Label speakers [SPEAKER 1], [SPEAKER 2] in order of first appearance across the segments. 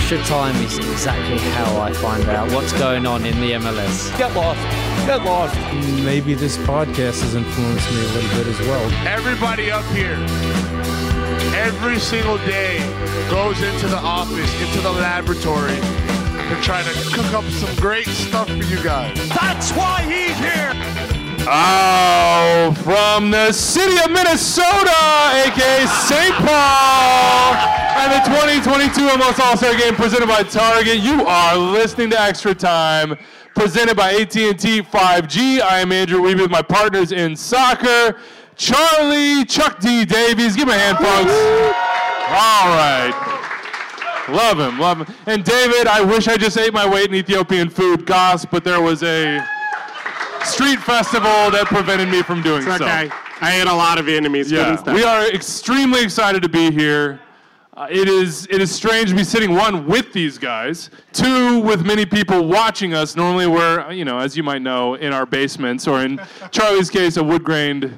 [SPEAKER 1] Extra time is exactly how I find out what's going on in the MLS.
[SPEAKER 2] Get lost. Get lost.
[SPEAKER 3] Maybe this podcast has influenced me a little bit as well.
[SPEAKER 4] Everybody up here, every single day, goes into the office, into the laboratory, to try to cook up some great stuff for you guys.
[SPEAKER 2] That's why he's here.
[SPEAKER 5] Oh, from the city of Minnesota, a.k.a. St. Paul, and the 2022 MLS All-Star Game presented by Target. You are listening to Extra Time, presented by AT&T 5G. I am Andrew Wiebe with my partners in soccer, Charlie Chuck D. Davies. Give him a hand, folks. All right. Love him, love him. And David, I wish I just ate my weight in Ethiopian food, Goss, but there was a street festival that prevented me from doing so.
[SPEAKER 6] Okay. I ate a lot of Vietnamese food and stuff.
[SPEAKER 5] We are extremely excited to be here. It is strange to be sitting, one, with these guys, two, with many people watching us. Normally we're, as you might know, in our basements, or in Charlie's case, a wood-grained,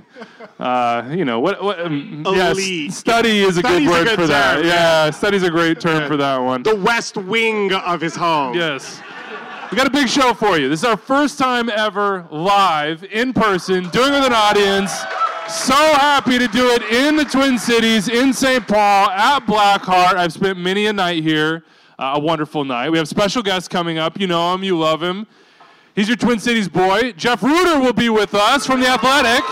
[SPEAKER 5] study is a good word for that. Yeah, study's a great term for that one.
[SPEAKER 6] The west wing of his home.
[SPEAKER 5] Yes. We got a big show for you. This is our first time ever live, in person, doing it with an audience. So happy to do it in the Twin Cities, in St. Paul, at Blackheart. I've spent many a night here, a wonderful night. We have special guests coming up. You know him, you love him. He's your Twin Cities boy. Jeff Rueter will be with us from The Athletic.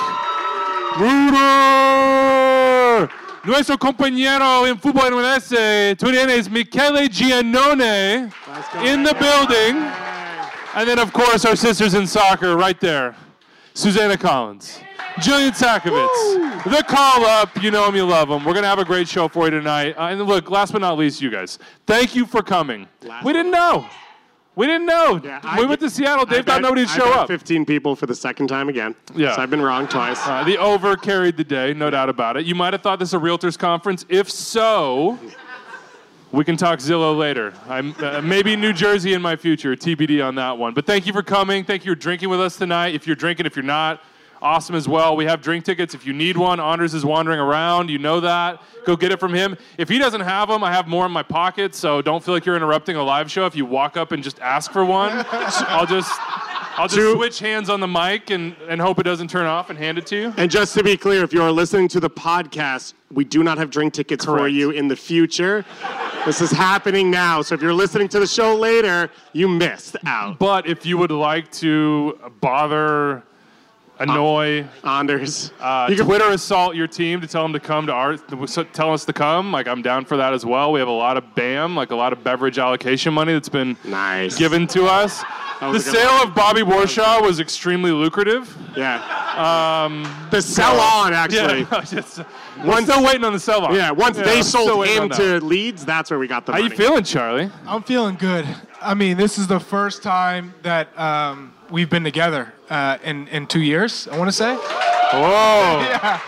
[SPEAKER 5] Rueter! Nuestro compañero en fútbol MLS, tú tienes Michele Giannone in the building. And then, of course, our sisters in soccer right there. Susanna Collins. Jillian Sakovitz. The call-up. You know them, you love them. We're going to have a great show for you tonight. And look, last but not least, you guys. Thank you for coming. We didn't know. Yeah, we went to Seattle. Dave thought nobody'd show up.
[SPEAKER 6] 15 people for the second time again.
[SPEAKER 5] Yeah.
[SPEAKER 6] So I've been wrong twice.
[SPEAKER 5] The over carried the day, no doubt about it. You might have thought this was a Realtors conference. If so, we can talk Zillow later. Maybe New Jersey in my future, TBD on that one. But thank you for coming. Thank you for drinking with us tonight. If you're drinking, if you're not, awesome as well. We have drink tickets. If you need one, Anders is wandering around. You know that. Go get it from him. If he doesn't have them, I have more in my pocket, so don't feel like you're interrupting a live show if you walk up and just ask for one. I'll just switch hands on the mic and hope it doesn't turn off and hand it to you.
[SPEAKER 6] And just to be clear, if you're listening to the podcast, we do not have drink tickets for you in the future. This is happening now, so if you're listening to the show later, you missed out.
[SPEAKER 5] But if you would like to bother, annoy,
[SPEAKER 6] Anders,
[SPEAKER 5] you can Twitter assault your team to tell them to come to tell us to come. Like, I'm down for that as well. We have a lot of BAM, like a lot of beverage allocation money that's been given to us. The sale of Bobby Warshaw was extremely lucrative.
[SPEAKER 6] Yeah. The sell-on, actually.
[SPEAKER 5] Yeah, we're still waiting on the sell-on.
[SPEAKER 6] Yeah, once they sold him to Leeds, that's where we got the money.
[SPEAKER 5] How you feeling, Charlie?
[SPEAKER 3] I'm feeling good. I mean, this is the first time that we've been together in 2 years, I want to say.
[SPEAKER 5] Whoa.
[SPEAKER 3] Yeah.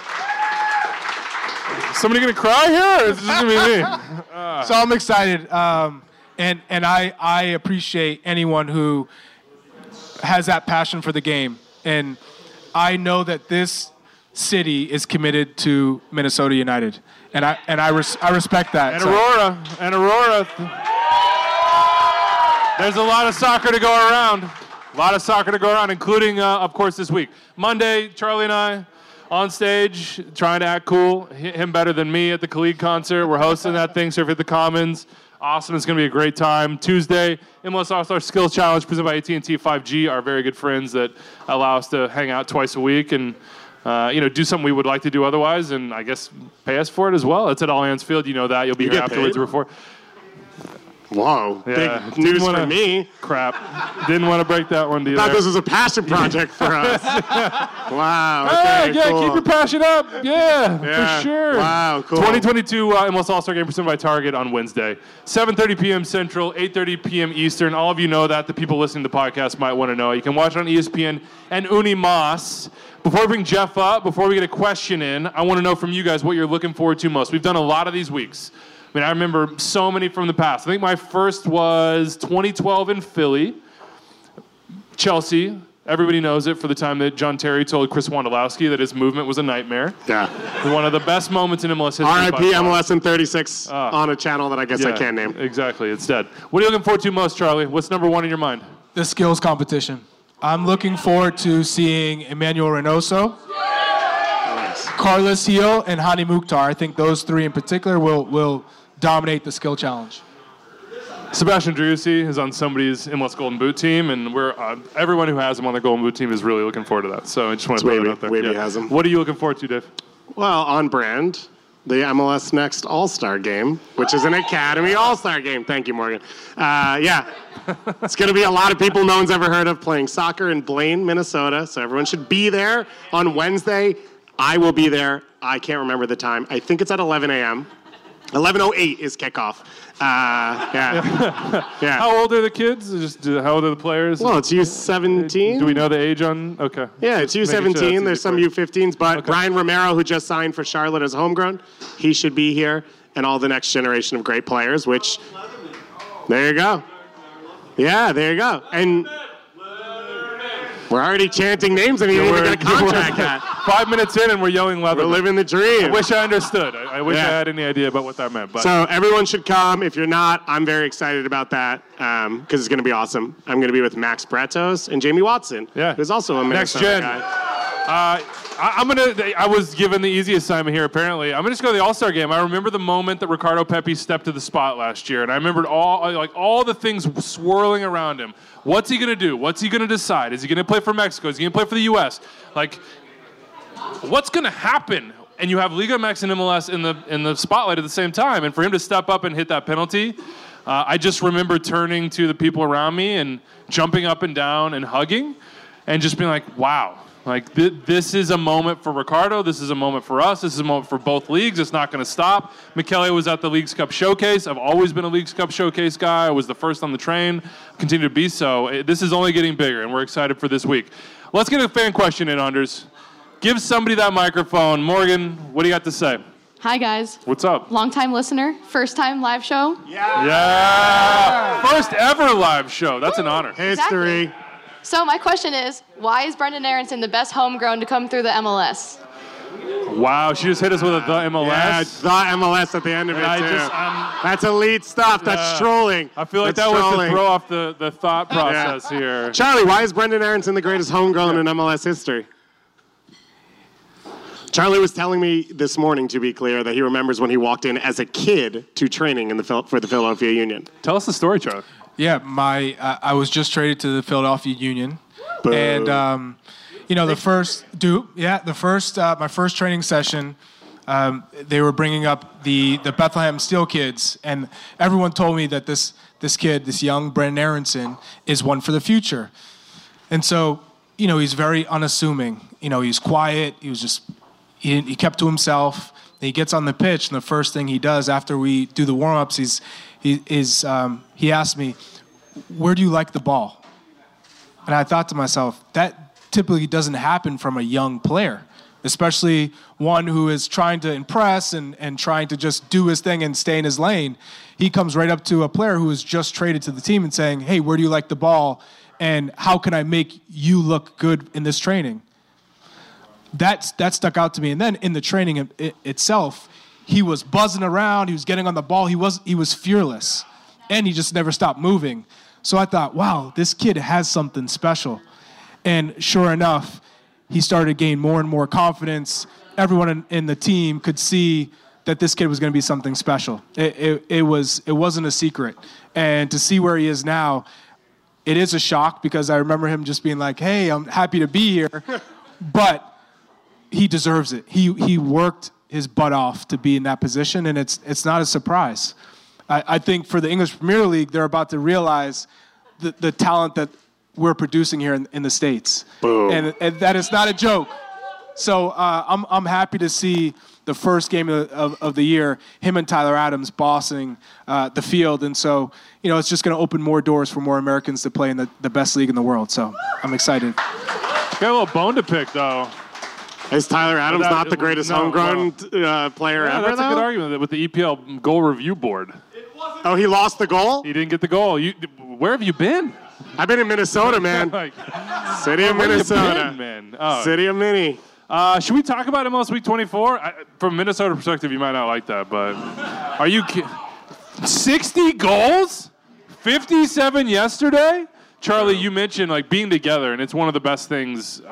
[SPEAKER 5] Somebody going to cry here, or is this just going to be me?
[SPEAKER 3] So I'm excited. And I appreciate anyone who has that passion for the game. And I know that this city is committed to Minnesota United. And I respect that.
[SPEAKER 5] And Aurora. There's a lot of soccer to go around. Including, of course, this week. Monday, Charlie and I on stage trying to act cool. Him better than me at the Khalid concert. We're hosting that thing, Surf at the Commons. Awesome. It's going to be a great time. Tuesday, MLS All-Star Skills Challenge presented by AT&T 5G, our very good friends that allow us to hang out twice a week and do something we would like to do otherwise, and I guess pay us for it as well. It's at Allianz Field. You know that. You'll be here afterwards or before.
[SPEAKER 6] Whoa, big news for me.
[SPEAKER 5] Crap. Didn't want to break that one to you.
[SPEAKER 6] I thought this was a passion project for us. Wow.
[SPEAKER 5] Okay,
[SPEAKER 6] cool.
[SPEAKER 5] Keep your passion up. Yeah, for sure.
[SPEAKER 6] Wow, cool.
[SPEAKER 5] 2022 MLS All-Star Game presented by Target on Wednesday. 7:30 p.m. Central, 8:30 p.m. Eastern. All of you know that. The people listening to the podcast might want to know. You can watch it on ESPN and Unimas. Before we bring Jeff up, before we get a question in, I want to know from you guys what you're looking forward to most. We've done a lot of these weeks. I mean, I remember so many from the past. I think my first was 2012 in Philly, Chelsea, Everybody knows it for the time that John Terry told Chris Wondolowski that his movement was a nightmare.
[SPEAKER 6] Yeah.
[SPEAKER 5] One of the best moments in MLS history.
[SPEAKER 6] RIP MLS in 36 on a channel that I guess I can't name.
[SPEAKER 5] Exactly, it's dead. What are you looking forward to most, Charlie? What's number one in your mind?
[SPEAKER 3] The skills competition. I'm looking forward to seeing Emmanuel Reynoso, Carlos Gil, and Hani Mukhtar. I think those three in particular will dominate the skill challenge.
[SPEAKER 5] Sebastian Driussi is on somebody's MLS Golden Boot team, and we're everyone who has him on the Golden Boot team is really looking forward to that. So I just want to throw that out there.
[SPEAKER 6] Wavy has him.
[SPEAKER 5] What are you looking forward to, Dave?
[SPEAKER 6] Well, on brand, the MLS Next All-Star Game, which is an Academy All-Star Game. Thank you, Morgan. It's going to be a lot of people no one's ever heard of playing soccer in Blaine, Minnesota, so everyone should be there on Wednesday. I will be there. I can't remember the time. I think it's at 11 a.m. 11:08 is kickoff. Yeah.
[SPEAKER 5] How old are the kids? How old are the players?
[SPEAKER 6] Well, it's U17.
[SPEAKER 5] Do we know the age on? Okay.
[SPEAKER 6] Yeah, it's U17. There's some U15s, but Brian Romero, who just signed for Charlotte as homegrown, he should be here, and all the next generation of great players, which, there you go. Yeah, there you go. And we're already chanting names and he didn't even get a contract yet.
[SPEAKER 5] 5 minutes in and we're yelling Leatherman.
[SPEAKER 6] We're living the dream.
[SPEAKER 5] I wish I understood. I wish I had any idea about what that meant. But.
[SPEAKER 6] So everyone should come. If you're not, I'm very excited about that because it's going to be awesome. I'm going to be with Max Bratos and Jamie Watson, who's also a Minnesota
[SPEAKER 5] Next gen.
[SPEAKER 6] guy.
[SPEAKER 5] I was given the easy assignment here, apparently. I'm going to just go to the All-Star game. I remember the moment that Ricardo Pepi stepped to the spot last year, and I remembered all the things swirling around him. What's he going to do? What's he going to decide? Is he going to play for Mexico? Is he going to play for the U.S.? What's going to happen? And you have Liga MX and MLS in the spotlight at the same time, and for him to step up and hit that penalty, I just remember turning to the people around me and jumping up and down and hugging and just being like, wow. This is a moment for Ricardo. This is a moment for us. This is a moment for both leagues. It's not going to stop. Michele was at the Leagues Cup Showcase. I've always been a Leagues Cup Showcase guy. I was the first on the train. Continue to be so. This is only getting bigger, and we're excited for this week. Let's get a fan question in, Anders. Give somebody that microphone. Morgan, what do you got to say?
[SPEAKER 7] Hi, guys.
[SPEAKER 5] What's up?
[SPEAKER 7] Long-time listener, first-time live show.
[SPEAKER 5] Yeah. First ever live show. That's an honor.
[SPEAKER 6] History.
[SPEAKER 7] Exactly. So my question is, why is Brenden Aaronson the best homegrown to come through the MLS?
[SPEAKER 5] Wow, she just hit us with a the MLS.
[SPEAKER 6] Yeah, the MLS at the end of it, too. That's elite stuff. That's trolling.
[SPEAKER 5] I feel like that was to throw off the thought process here.
[SPEAKER 6] Charlie, why is Brenden Aaronson the greatest homegrown in MLS history? Charlie was telling me this morning, to be clear, that he remembers when he walked in as a kid to training for the Philadelphia Union.
[SPEAKER 5] Tell us the story, Charlie.
[SPEAKER 3] Yeah, I was just traded to the Philadelphia Union,
[SPEAKER 6] Boom.
[SPEAKER 3] and my first training session, they were bringing up the Bethlehem Steel kids, and everyone told me that this kid, this young Brenden Aaronson, is one for the future, and so he's very unassuming. He's quiet. He kept to himself. He gets on the pitch, and the first thing he does after we do the warm-ups, he asked me, "Where do you like the ball?" And I thought to myself, that typically doesn't happen from a young player, especially one who is trying to impress and trying to just do his thing and stay in his lane. He comes right up to a player who is just traded to the team and saying, "Hey, where do you like the ball? And how can I make you look good in this training?" That stuck out to me. And then in the training itself, he was buzzing around. He was getting on the ball. He was fearless, and he just never stopped moving. So I thought, wow, this kid has something special. And sure enough, he started to gain more and more confidence. Everyone in the team could see that this kid was going to be something special. It wasn't a secret. And to see where he is now, it is a shock because I remember him just being like, "Hey, I'm happy to be here," but he deserves it. He worked his butt off to be in that position, and it's not a surprise. I think for the English Premier League, they're about to realize the talent that we're producing here in the States.
[SPEAKER 6] Boom.
[SPEAKER 3] And that is not a joke. So I'm happy to see the first game of the year, him and Tyler Adams bossing the field. And so, it's just going to open more doors for more Americans to play in the best league in the world. So I'm excited.
[SPEAKER 5] Got a little bone to pick, though.
[SPEAKER 6] Is Tyler Adams not the greatest homegrown player ever,
[SPEAKER 5] that's a good argument with the EPL goal review board.
[SPEAKER 6] Oh, he lost the goal?
[SPEAKER 5] He didn't get the goal. Where have you been?
[SPEAKER 6] I've been in Minnesota, man. City of Minnesota.
[SPEAKER 5] Man.
[SPEAKER 6] City of Mini.
[SPEAKER 5] Should we talk about MLS Week 24? From a Minnesota perspective, you might not like that, but are you 60 goals? 57 yesterday? Charlie, you mentioned like being together, and it's one of the best things,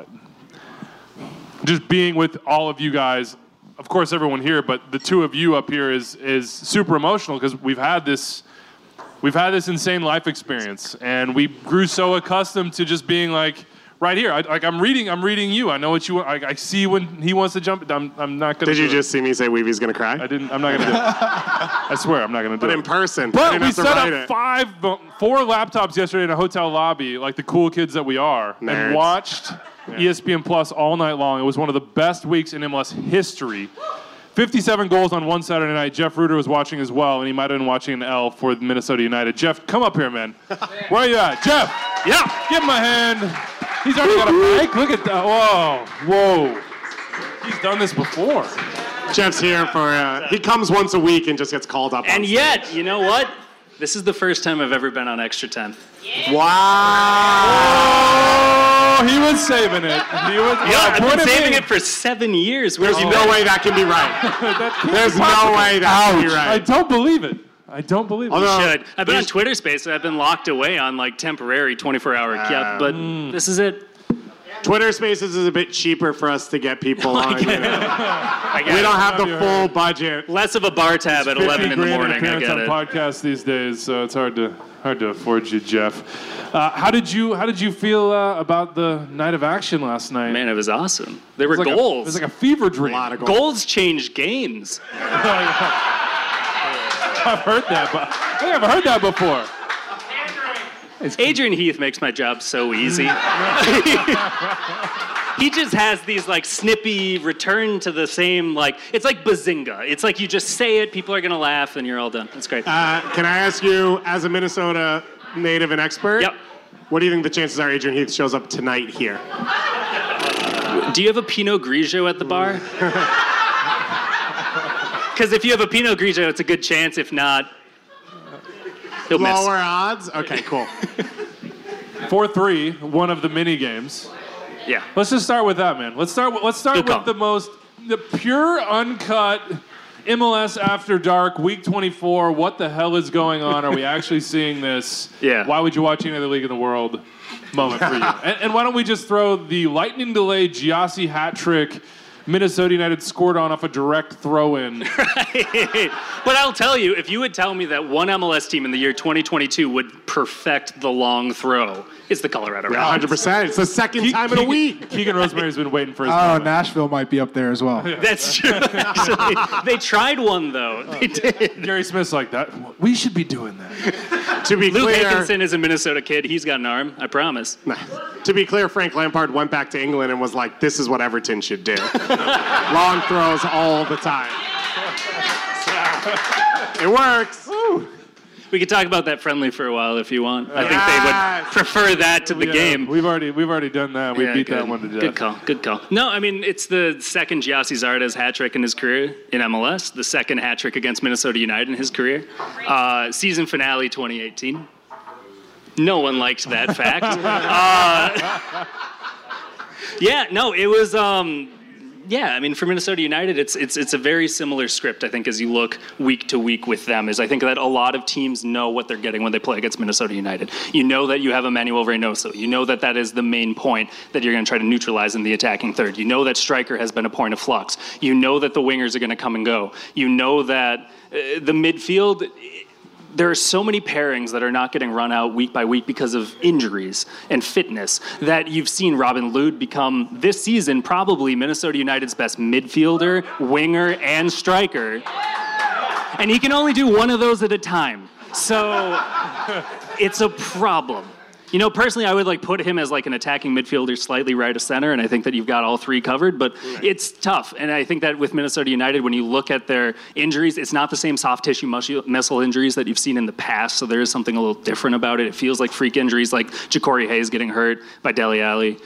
[SPEAKER 5] just being with all of you guys. Of course, everyone here, but the two of you up here is super emotional because we've had this insane life experience, and we grew so accustomed to just being like right here. I'm reading you. I know what you want. I see when he wants to jump. I'm not gonna.
[SPEAKER 6] Did you just see me say Weevy's gonna cry?
[SPEAKER 5] I didn't. I'm not gonna do it. I swear, I'm not gonna do it.
[SPEAKER 6] But in person.
[SPEAKER 5] But we set up 4 laptops yesterday in a hotel lobby, like the cool kids that we are,
[SPEAKER 6] Nerds.
[SPEAKER 5] and watched ESPN Plus all night long. It was one of the best weeks in MLS history. 57 goals on one Saturday night. Jeff Ruder was watching as well, and he might have been watching an L for Minnesota United. Jeff, come up here, man. Where are you at? Jeff, give him a hand. He's already got a mic. Look at that. Whoa. He's done this before.
[SPEAKER 6] Jeff's here for, he comes once a week and just gets called up.
[SPEAKER 8] And yet, you know what? This is the first time I've ever been on Extra 10.
[SPEAKER 6] Wow.
[SPEAKER 5] Oh, he was saving it.
[SPEAKER 8] I've been saving it for 7 years.
[SPEAKER 6] There's no way that can be right. There's no way that can be right.
[SPEAKER 5] I don't believe it.
[SPEAKER 8] You should. I've been on Twitter Spaces. I've been locked away on like temporary 24-hour but this is it.
[SPEAKER 6] Twitter Spaces is a bit cheaper for us to get people on. You know. We don't have the full budget.
[SPEAKER 8] Less of a bar tab at 11 in the morning. I get it.
[SPEAKER 5] Podcasts these days, so it's hard to afford you, Jeff. How did you feel about the night of action last night?
[SPEAKER 8] Man, it was awesome. There were goals.
[SPEAKER 5] It was like a fever dream.
[SPEAKER 6] A lot of
[SPEAKER 8] goals change games.
[SPEAKER 5] I've heard that, but I think I've heard that before.
[SPEAKER 8] Adrian Heath makes my job so easy. He just has these like snippy return to the same, like, it's like Bazinga. It's like you just say it, people are going to laugh, and you're all done. It's great.
[SPEAKER 6] Can I ask you, as a Minnesota native and expert, what do you think the chances are Adrian Heath shows up tonight here?
[SPEAKER 8] Do you have a Pinot Grigio at the bar? Because if you have a Pinot Grigio, it's a good chance. If not, he'll miss.
[SPEAKER 6] Lower odds? Okay, cool.
[SPEAKER 5] 4-3, one of the mini games.
[SPEAKER 8] Yeah.
[SPEAKER 5] Let's just start with that, man. Let's start with the pure, uncut MLS After Dark, Week 24. What the hell is going on? Are we actually seeing this?
[SPEAKER 8] Yeah.
[SPEAKER 5] Why would you watch any other league in the world moment for you? And why don't we just throw the lightning delay Giassi hat trick Minnesota United scored off a direct throw-in.
[SPEAKER 8] Right. But I'll tell you, if you would tell me that one MLS team in the year 2022 would perfect the long throw, it's the Colorado Rapids.
[SPEAKER 6] 100%. It's the second time in a week.
[SPEAKER 5] Keegan Rosemary's been waiting for his moment.
[SPEAKER 3] Nashville might be up there as well.
[SPEAKER 8] That's true, actually. They tried one, though. They did.
[SPEAKER 5] Gary Smith's like that. We should be doing that.
[SPEAKER 6] To be
[SPEAKER 8] Luke
[SPEAKER 6] clear,
[SPEAKER 8] Higginson is a Minnesota kid. He's got an arm, I promise.
[SPEAKER 6] To be clear, Frank Lampard went back to England and was like, this is what Everton should do. Long throws all the time. It works. Woo.
[SPEAKER 8] We could talk about that friendly for a while if you want. I think they would prefer that to the game.
[SPEAKER 5] We've already done that. We beat that one to death.
[SPEAKER 8] Good call. No, I mean, it's the second Giassi Zardes hat trick in his career in MLS, the second hat trick against Minnesota United in his career. Season finale 2018. No one liked that fact. It was... I mean, for Minnesota United, it's a very similar script, I think, as you look week to week with them, is I think that a lot of teams know what they're getting when they play against Minnesota United. You know that you have Emmanuel Reynoso. You know that that is the main point that you're going to try to neutralize in the attacking third. You know that striker has been a point of flux. You know that the wingers are going to come and go. You know that the midfield... There are so many pairings that are not getting run out week by week because of injuries and fitness that you've seen Robin Lod become, this season, probably Minnesota United's best midfielder, winger, and striker. And he can only do one of those at a time. So it's a problem. You know, personally, I would put him as an attacking midfielder, slightly right of center, and I think that you've got all three covered, but it's tough. And I think that with Minnesota United, when you look at their injuries, it's not the same soft tissue muscle injuries that you've seen in the past, so there is something a little different about it. It feels like freak injuries, like Ja'Cory Hayes getting hurt by Dele Alli.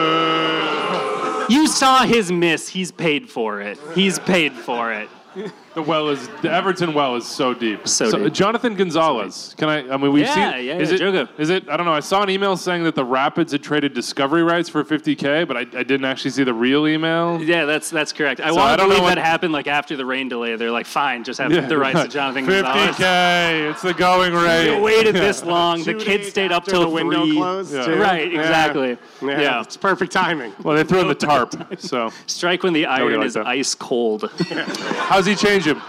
[SPEAKER 8] You saw his miss. He's paid for it.
[SPEAKER 5] The Everton well is so deep.
[SPEAKER 8] So deep.
[SPEAKER 5] Jonathan Gonzalez. We've seen. Is it? I don't know. I saw an email saying that the Rapids had traded discovery rights for $50K, but I didn't actually see the real email.
[SPEAKER 8] Yeah, that's correct. I want to believe that happened like after the rain delay. They're like, fine, just have the rights to Jonathan Gonzalez.
[SPEAKER 5] $50K. It's the going rate.
[SPEAKER 8] You waited this long. The kids stayed up till
[SPEAKER 6] the window
[SPEAKER 8] 3.
[SPEAKER 6] closed.
[SPEAKER 5] Yeah.
[SPEAKER 6] Too.
[SPEAKER 8] Right, exactly.
[SPEAKER 6] Yeah, it's perfect timing.
[SPEAKER 5] Well, they threw in the tarp. So
[SPEAKER 8] strike when the iron is
[SPEAKER 5] that.
[SPEAKER 8] ice cold.
[SPEAKER 5] How's he change him?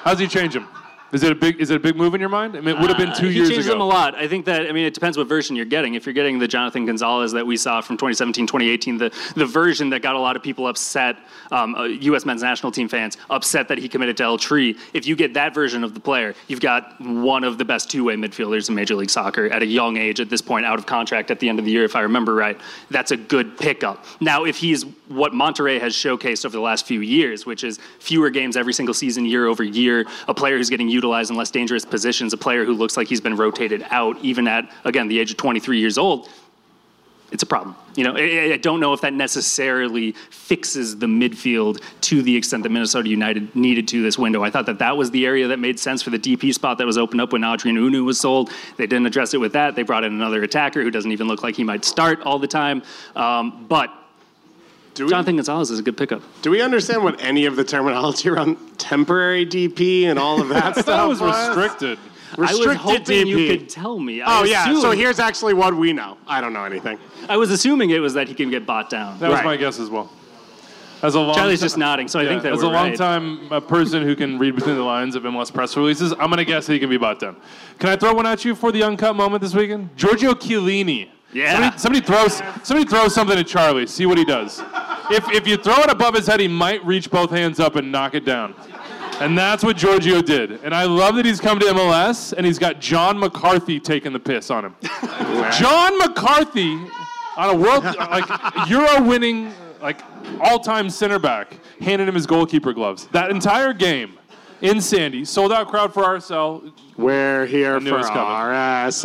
[SPEAKER 5] Is it a big move in your mind? I mean, it would have been 2 years ago.
[SPEAKER 8] He changed them a lot. I think that, it depends what version you're getting. If you're getting the Jonathan Gonzalez that we saw from 2017, 2018, the version that got a lot of people upset, U.S. men's national team fans, upset that he committed to El Tri, if you get that version of the player, you've got one of the best two-way midfielders in Major League Soccer at a young age at this point, out of contract at the end of the year, if I remember right. That's a good pickup. Now, if he's what Monterrey has showcased over the last few years, which is fewer games every single season, year over year, a player who's getting utilized in less dangerous positions, a player who looks like he's been rotated out even at, again, the age of 23 years old, it's a problem. I don't know if that necessarily fixes the midfield to the extent that Minnesota United needed to this window. I thought that was the area that made sense for the DP spot that was opened up when Adrien Unu was sold. They didn't address it with that. They brought in another attacker who doesn't even look like he might start all the time. But Jonathan Gonzalez is a good pickup.
[SPEAKER 6] Do we understand what any of the terminology around temporary DP and all of that stuff
[SPEAKER 5] that was restricted.
[SPEAKER 8] I was hoping
[SPEAKER 6] DP.
[SPEAKER 8] you could tell me.
[SPEAKER 6] So here's actually what we know. I don't know anything.
[SPEAKER 8] I was assuming it was that he can get bought down.
[SPEAKER 5] That was my guess as well.
[SPEAKER 8] Charlie's just nodding, so I think that
[SPEAKER 5] as
[SPEAKER 8] we're
[SPEAKER 5] a long-time person who can read between the lines of MLS press releases, I'm going to guess that he can be bought down. Can I throw one at you for the uncut moment this weekend? Giorgio Chiellini.
[SPEAKER 8] Yeah.
[SPEAKER 5] Somebody throws something at Charlie. See what he does. If you throw it above his head, he might reach both hands up and knock it down. And that's what Giorgio did. And I love that he's come to MLS and he's got John McCarthy taking the piss on him. John McCarthy on a world Euro-winning all-time center back handed him his goalkeeper gloves. That entire game in Sandy, sold-out crowd for RSL.
[SPEAKER 6] We're here for RSL.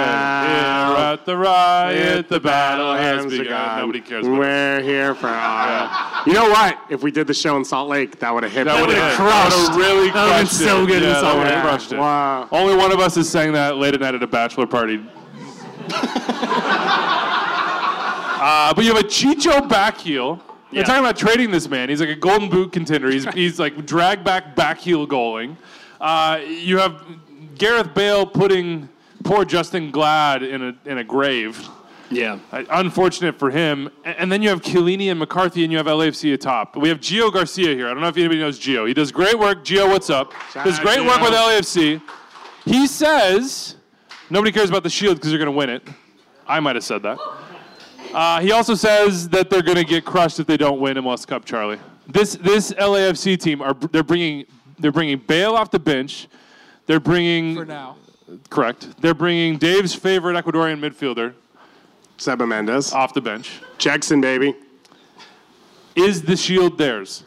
[SPEAKER 5] Here at the riot, the battle has begun. Nobody cares about
[SPEAKER 6] We're here for RSL. You know what? If we did the show in Salt Lake, that would have hit.
[SPEAKER 5] That would have really crushed it.
[SPEAKER 8] So good in Salt Lake.
[SPEAKER 5] Crushed it.
[SPEAKER 6] Wow.
[SPEAKER 5] Only one of us is saying that late at night at a bachelor party. But you have a Chicho backheel. They're talking about trading this man. He's like a Golden Boot contender. He's like drag back heel goaling. You have Gareth Bale putting poor Justin Glad in a grave.
[SPEAKER 8] Yeah.
[SPEAKER 5] Unfortunate for him. And then you have Chiellini and McCarthy, and you have LAFC atop. We have Gio Garcia here. I don't know if anybody knows Gio. He does great work. Gio, what's up? Does great work with LAFC. He says nobody cares about the Shield because they're going to win it. I might have said that. He also says that they're going to get crushed if they don't win MLS Cup, Charlie. This LAFC team, they're bringing Bale off the bench. They're bringing...
[SPEAKER 3] For now.
[SPEAKER 5] Correct. They're bringing Dave's favorite Ecuadorian midfielder...
[SPEAKER 6] Seba Mendes.
[SPEAKER 5] Off the bench.
[SPEAKER 6] Jackson, baby.
[SPEAKER 5] Is the Shield theirs?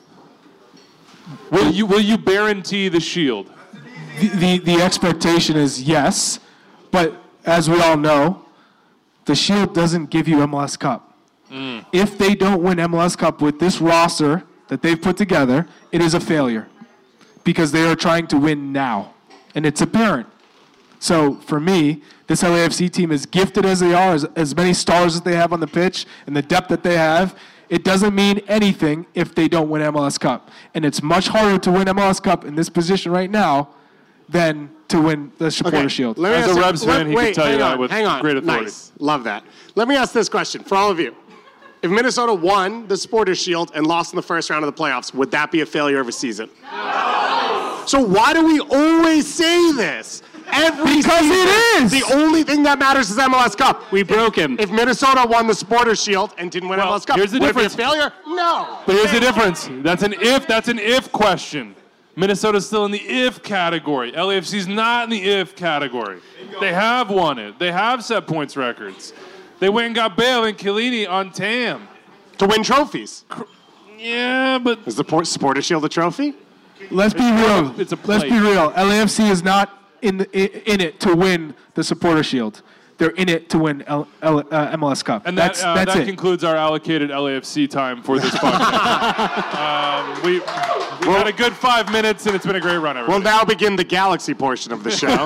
[SPEAKER 5] Will you guarantee the Shield?
[SPEAKER 3] The expectation is yes, but as we all know, the Shield doesn't give you MLS Cup. If they don't win MLS Cup with this roster that they've put together, it is a failure because they are trying to win now, and it's apparent. So for me, this LAFC team, as gifted as they are, as many stars as they have on the pitch, and the depth that they have, it doesn't mean anything if they don't win MLS Cup. And it's much harder to win MLS Cup in this position right now than to win the Supporter Shield.
[SPEAKER 5] As a Rebs fan, he can tell you that with great authority.
[SPEAKER 6] Nice. Love that. Let me ask this question for all of you. If Minnesota won the Supporter Shield and lost in the first round of the playoffs, would that be a failure of a season? No. So why do we always say this? Because it is. The only thing that matters is MLS Cup.
[SPEAKER 8] We broke him.
[SPEAKER 6] If Minnesota won the Supporter Shield and didn't win MLS Cup,
[SPEAKER 5] here's the difference.
[SPEAKER 6] Would it be a failure? No.
[SPEAKER 5] But here's the difference. That's an if question. Minnesota's still in the if category. LAFC's not in the if category. They have won it. They have set points records. They went and got Bale and Chiellini on TAM.
[SPEAKER 6] To win trophies.
[SPEAKER 5] Yeah, but...
[SPEAKER 6] Is the Supporter Shield a trophy?
[SPEAKER 3] Let's be real.
[SPEAKER 5] It's a plate.
[SPEAKER 3] Let's be real. LAFC is not in it to win the Supporter Shield. they're in it to win MLS Cup.
[SPEAKER 5] And
[SPEAKER 3] that's
[SPEAKER 5] that
[SPEAKER 3] it.
[SPEAKER 5] concludes our allocated LAFC time for this podcast. We had a good 5 minutes, and it's been a great run, everybody.
[SPEAKER 6] We'll now begin the Galaxy portion of the show.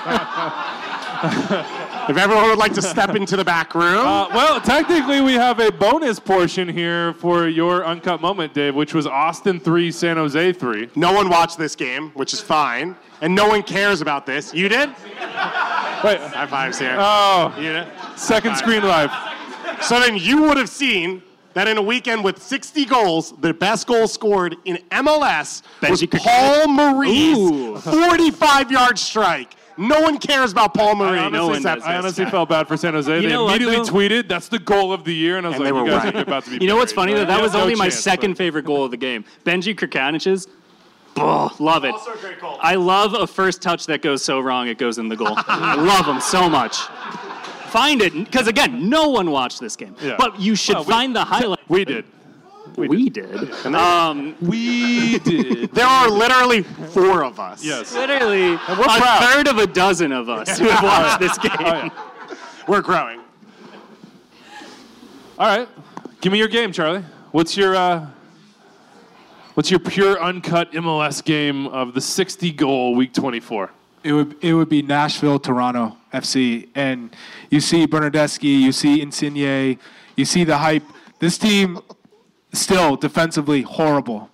[SPEAKER 6] If everyone would like to step into the back room.
[SPEAKER 5] Well, technically, we have a bonus portion here for your uncut moment, Dave, which was Austin 3, San Jose 3.
[SPEAKER 6] No one watched this game, which is fine. And no one cares about this. You did?
[SPEAKER 5] Wait.
[SPEAKER 6] High fives here.
[SPEAKER 5] Oh,
[SPEAKER 6] You did?
[SPEAKER 5] second screen live.
[SPEAKER 6] So then you would have seen that in a weekend with 60 goals, the best goal scored in MLS was Paul Marie's 45-yard strike. No one cares about Paul Marie.
[SPEAKER 5] I honestly felt bad for San Jose. They immediately tweeted, that's the goal of the year, and I was like, you guys are about to be
[SPEAKER 8] You know what's funny?
[SPEAKER 5] buried.
[SPEAKER 8] That was
[SPEAKER 5] No
[SPEAKER 8] only my
[SPEAKER 5] chance,
[SPEAKER 8] second favorite goal of the game. Benji Krkanic's. Oh, love it.
[SPEAKER 6] Also a great goal.
[SPEAKER 8] I love a first touch that goes so wrong it goes in the goal. I love him so much. Find it, because again, no one watched this game.
[SPEAKER 5] Yeah.
[SPEAKER 8] But you should find the highlight.
[SPEAKER 5] We did.
[SPEAKER 8] We did.
[SPEAKER 5] We did.
[SPEAKER 6] There are literally 4 of us.
[SPEAKER 5] Yes.
[SPEAKER 8] Literally
[SPEAKER 5] we're
[SPEAKER 8] a
[SPEAKER 5] proud.
[SPEAKER 8] third of a dozen of us who have watched this game.
[SPEAKER 5] Oh, yeah.
[SPEAKER 6] We're growing.
[SPEAKER 5] All right. Give me your game, Charlie. What's your pure uncut MLS game of the 60-goal Week 24?
[SPEAKER 3] It would be Nashville, Toronto FC, and you see Bernardeschi, you see Insigne, you see the hype. This team still defensively horrible.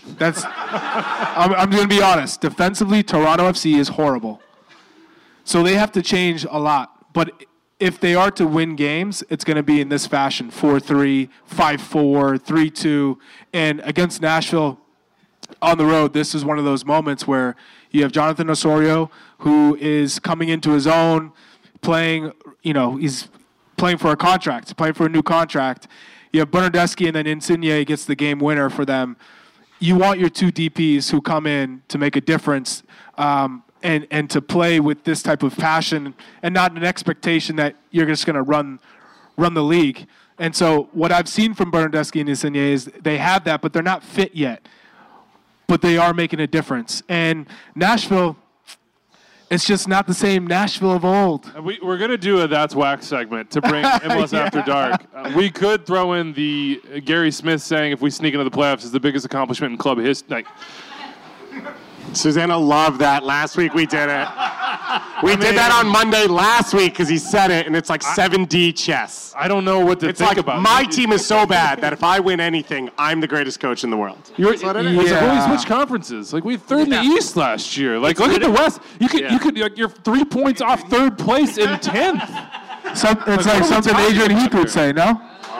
[SPEAKER 3] I'm going to be honest. Defensively, Toronto FC is horrible. So they have to change a lot. But if they are to win games, it's going to be in this fashion: 4-3, 5-4, 3-2, and against Nashville on the road, this is one of those moments where you have Jonathan Osorio, who is coming into his own, playing, he's playing for a contract, playing for a new contract. You have Bernardeschi, and then Insigne gets the game winner for them. You want your 2 DPs who come in to make a difference and to play with this type of passion and not an expectation that you're just going to run the league. And so what I've seen from Bernardeschi and Insigne is they have that, but they're not fit yet. But they are making a difference. And Nashville, it's just not the same Nashville of old.
[SPEAKER 5] We're going to do a That's Whack segment to bring MLS After Dark. We could throw in the Gary Smith saying if we sneak into the playoffs is the biggest accomplishment in club history.
[SPEAKER 6] Susanna loved that. Last week we did it. We did that on Monday last week because he said it, and it's like 7D chess.
[SPEAKER 5] I don't know what to
[SPEAKER 6] It's
[SPEAKER 5] think
[SPEAKER 6] like
[SPEAKER 5] about.
[SPEAKER 6] my team is so bad that if I win anything, I'm the greatest coach in the world.
[SPEAKER 5] That's
[SPEAKER 6] what it is.
[SPEAKER 5] It's like, well,
[SPEAKER 3] Yeah.
[SPEAKER 5] we switched conferences. Like we third in the East last year. Like look at the West. You could like, you're 3 points off third place in 10th.
[SPEAKER 3] It's like something Adrian Heath would say, no?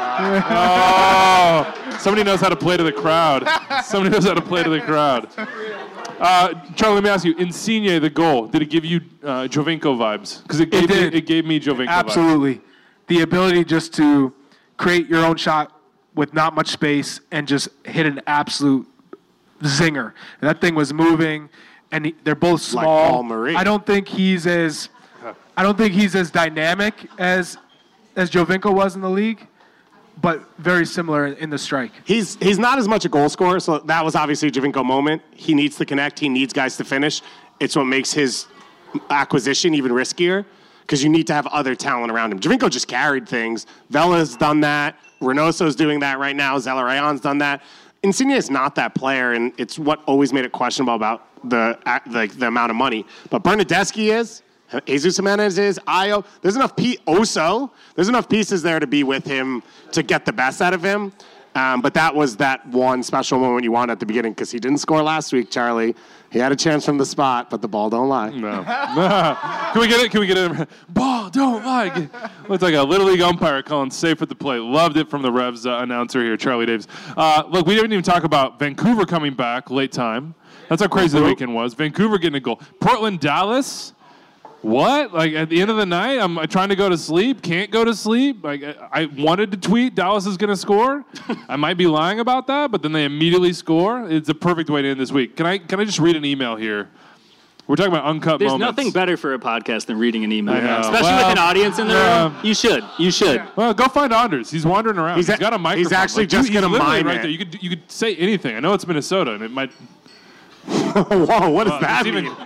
[SPEAKER 5] Oh, somebody knows how to play to the crowd. Somebody knows how to play to the crowd. Charlie, let me ask you, Insigne, the goal, did it give you Jovinko vibes? Because it gave me Jovinko vibes.
[SPEAKER 3] Absolutely. The ability just to create your own shot with not much space and just hit an absolute zinger. And that thing was moving, and they're both small.
[SPEAKER 6] Like Paul Marie.
[SPEAKER 3] I don't think he's as dynamic as Jovinko was in the league, but very similar in the strike.
[SPEAKER 6] He's not as much a goal scorer, so that was obviously a Jovinko moment. He needs to connect. He needs guys to finish. It's what makes his acquisition even riskier because you need to have other talent around him. Jovinko just carried things. Vela's done that. Reynoso's doing that right now. Zelarayan's done that. Insigne is not that player, and it's what always made it questionable about the amount of money. But Bernardeschi is. Jesus Jimenez is, Ayo. There's enough There's enough pieces there to be with him to get the best out of him. But that was that one special moment you want at the beginning because he didn't score last week, Charlie. He had a chance from the spot, but the ball don't lie.
[SPEAKER 5] No. Can we get it? Can we get it? Ball don't lie. Looks like a Little League umpire calling safe at the plate. Loved it from the Revs announcer here, Charlie Davis. Look, we didn't even talk about Vancouver coming back late time. That's how crazy the weekend was. Vancouver getting a goal. Portland, Dallas. What? Like, at the end of the night, I'm trying to go to sleep, can't go to sleep. Like, I wanted to tweet Dallas is going to score. I might be lying about that, but then they immediately score. It's a perfect way to end this week. Can I just read an email here? We're talking about uncut
[SPEAKER 8] There's
[SPEAKER 5] moments.
[SPEAKER 8] nothing better for a podcast than reading an email,
[SPEAKER 5] I know.
[SPEAKER 8] especially with an audience in the room. You should.
[SPEAKER 5] Well, go find Anders. He's wandering around. He's got a microphone.
[SPEAKER 6] He's actually just going to mime
[SPEAKER 5] right
[SPEAKER 6] it.
[SPEAKER 5] there. You could say anything. I know it's Minnesota, and it might.
[SPEAKER 6] Whoa, what does that mean?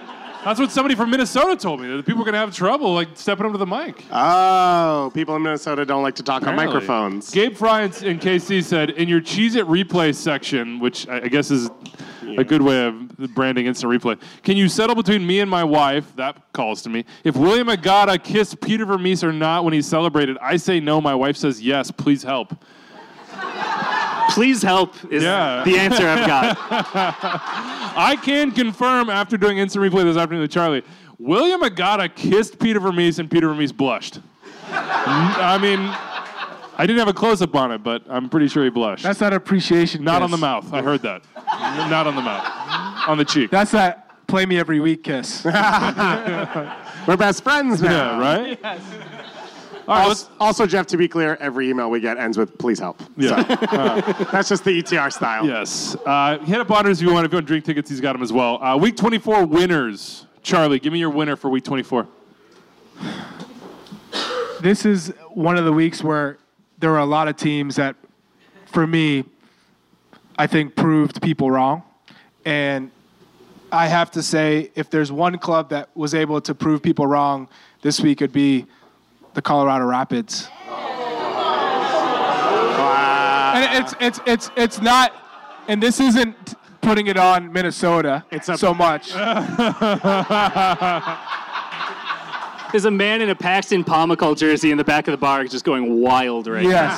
[SPEAKER 5] That's what somebody from Minnesota told me. That people are going to have trouble like stepping up to the mic.
[SPEAKER 6] Oh, people in Minnesota don't like to talk on microphones.
[SPEAKER 5] Gabe Fry in KC said, in your Cheez-It replay section, which I guess is a good way of branding instant replay, can you settle between me and my wife? That calls to me. If William Agata kissed Peter Vermees or not when he celebrated, I say no. My wife says yes. Please help.
[SPEAKER 8] Please help is the answer I've got.
[SPEAKER 5] I can confirm after doing instant replay this afternoon with Charlie, William Agata kissed Peter Vermees and Peter Vermees blushed. I mean, I didn't have a close-up on it, but I'm pretty sure he blushed.
[SPEAKER 3] That's that appreciation
[SPEAKER 5] Not
[SPEAKER 3] kiss.
[SPEAKER 5] on the mouth. I heard that. Not on the mouth. On the cheek.
[SPEAKER 3] That's that play me every week kiss.
[SPEAKER 6] We're best friends now.
[SPEAKER 5] Yeah, right?
[SPEAKER 3] Yes.
[SPEAKER 5] All right,
[SPEAKER 6] Also, Jeff, to be clear, every email we get ends with "please help."
[SPEAKER 5] Yeah.
[SPEAKER 6] So, that's just the ETR style.
[SPEAKER 5] Yes. Hit up Honors if you want. If you want drink tickets, he's got them as well. Week 24 winners. Charlie, give me your winner for Week 24.
[SPEAKER 3] This is one of the weeks where there were a lot of teams that, for me, I think proved people wrong. And I have to say, if there's one club that was able to prove people wrong this week, it'd be the Colorado Rapids.
[SPEAKER 6] Wow.
[SPEAKER 3] And it's not, and this isn't putting it on Minnesota so much.
[SPEAKER 8] There's a man in a Paxton Pomacall jersey in the back of the bar just going wild right
[SPEAKER 3] Yes.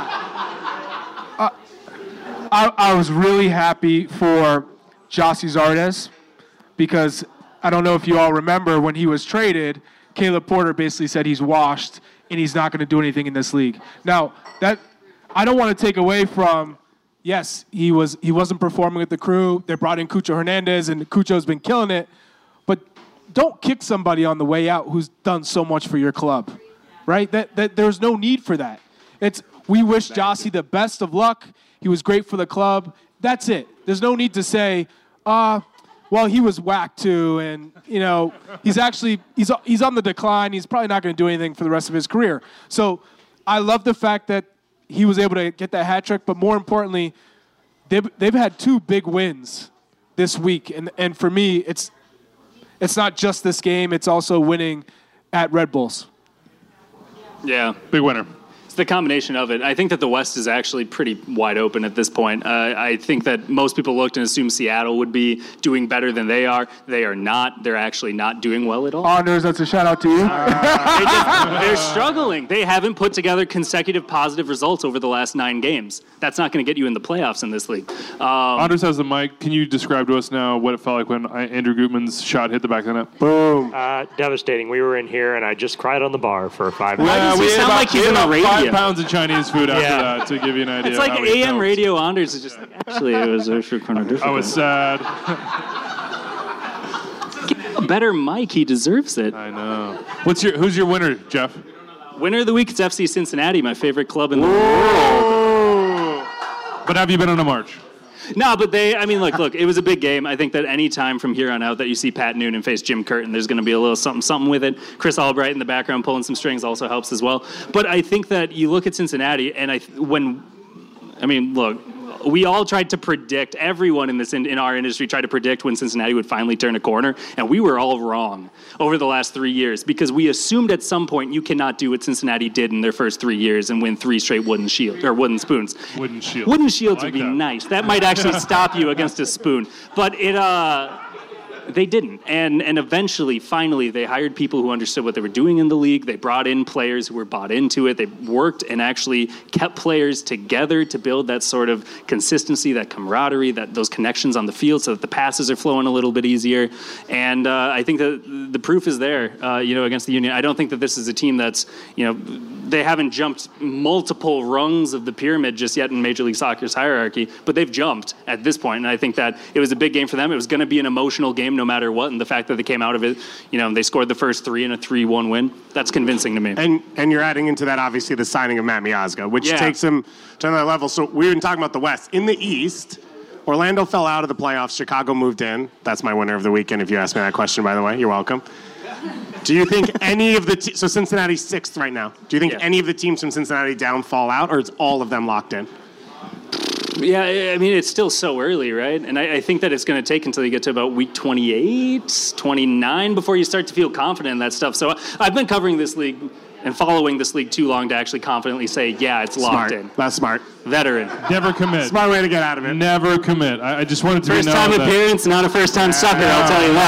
[SPEAKER 3] I was really happy for Jossie Zardes because I don't know if you all remember when he was traded, Caleb Porter basically said he's washed and he's not going to do anything in this league. Now, that I don't want to take away from, yes, he wasn't performing with the Crew. They brought in Cucho Hernandez, and Cucho's been killing it. But don't kick somebody on the way out who's done so much for your club, right? That there's no need for that. We wish Jossie the best of luck. He was great for the club. That's it. There's no need to say, well, he was whacked too, and he's on the decline. He's probably not going to do anything for the rest of his career. So I love the fact that he was able to get that hat trick, but more importantly, they've had 2 big wins this week, and for me, it's not just this game; it's also winning at Red Bulls.
[SPEAKER 8] Yeah,
[SPEAKER 5] big winner.
[SPEAKER 8] It's the combination of it. I think that the West is actually pretty wide open at this point. I think that most people looked and assumed Seattle would be doing better than they are. They are not. They're actually not doing well at all.
[SPEAKER 3] Honors, that's a shout out to you.
[SPEAKER 8] They're struggling. They haven't put together consecutive positive results over the last 9 games. That's not going to get you in the playoffs in this league.
[SPEAKER 5] Anders has the mic. Can you describe to us now what it felt like when Andrew Gutman's shot hit the back of the net?
[SPEAKER 6] Boom.
[SPEAKER 9] Devastating. We were in here, and I just cried on the bar for 5 minutes.
[SPEAKER 8] Why does he sound like he's in the radio?
[SPEAKER 5] 5 pounds of Chinese food after that to give you an idea.
[SPEAKER 8] It's like
[SPEAKER 5] how he
[SPEAKER 8] AM
[SPEAKER 5] felt.
[SPEAKER 8] radio Anders is just like, actually, it was actually kind of difficult.
[SPEAKER 5] I was sad.
[SPEAKER 8] A better mic, he deserves it.
[SPEAKER 5] I know. Who's your winner, Jeff?
[SPEAKER 8] Winner of the week, it's FC Cincinnati, my favorite club in the world.
[SPEAKER 5] But have you been on a march?
[SPEAKER 8] No, but look, it was a big game. I think that any time from here on out that you see Pat Noonan face Jim Curtin, there's going to be a little something with it. Chris Albright in the background pulling some strings also helps as well. But I think that you look at Cincinnati, and look, we all tried to predict, everyone in our industry tried to predict when Cincinnati would finally turn a corner, and we were all wrong over the last 3 years because we assumed at some point you cannot do what Cincinnati did in their first 3 years and win 3 straight wooden spoons.
[SPEAKER 5] Wooden shield.
[SPEAKER 8] Wooden shields would be
[SPEAKER 5] that.
[SPEAKER 8] nice. That might actually stop you against a spoon. But they didn't. And eventually, finally, they hired people who understood what they were doing in the league. They brought in players who were bought into it. They worked and actually kept players together to build that sort of consistency, that camaraderie, those connections on the field so that the passes are flowing a little bit easier. And I think that the proof is there, against the Union. I don't think that this is a team that's, they haven't jumped multiple rungs of the pyramid just yet in Major League Soccer's hierarchy, but they've jumped at this point. And I think that it was a big game for them. It was going to be an emotional game no matter what, and the fact that they came out of it, they scored the first 3 in a 3-1 win, that's convincing to me.
[SPEAKER 6] And you're adding into that, obviously, the signing of Matt Miazga, which takes him to another level. So we've been talking about the West. In the East, Orlando fell out of the playoffs. Chicago moved in. That's my winner of the weekend, if you asked me that question, by the way. You're welcome. Do you think any of the so Cincinnati's 6th right now. Do you think any of the teams from Cincinnati down fall out, or is all of them locked in?
[SPEAKER 8] Yeah, I mean, it's still so early, right? And I think that it's going to take until you get to about week 28, 29 before you start to feel confident in that stuff. So I've been covering this league and following this league too long to actually confidently say, yeah, it's locked in.
[SPEAKER 6] That's smart.
[SPEAKER 8] Veteran.
[SPEAKER 5] Never commit.
[SPEAKER 6] Smart way to get out of it.
[SPEAKER 5] Never commit. I just wanted to
[SPEAKER 8] First
[SPEAKER 5] be known
[SPEAKER 8] time
[SPEAKER 5] that...
[SPEAKER 8] appearance, not a first time sucker, I'll tell you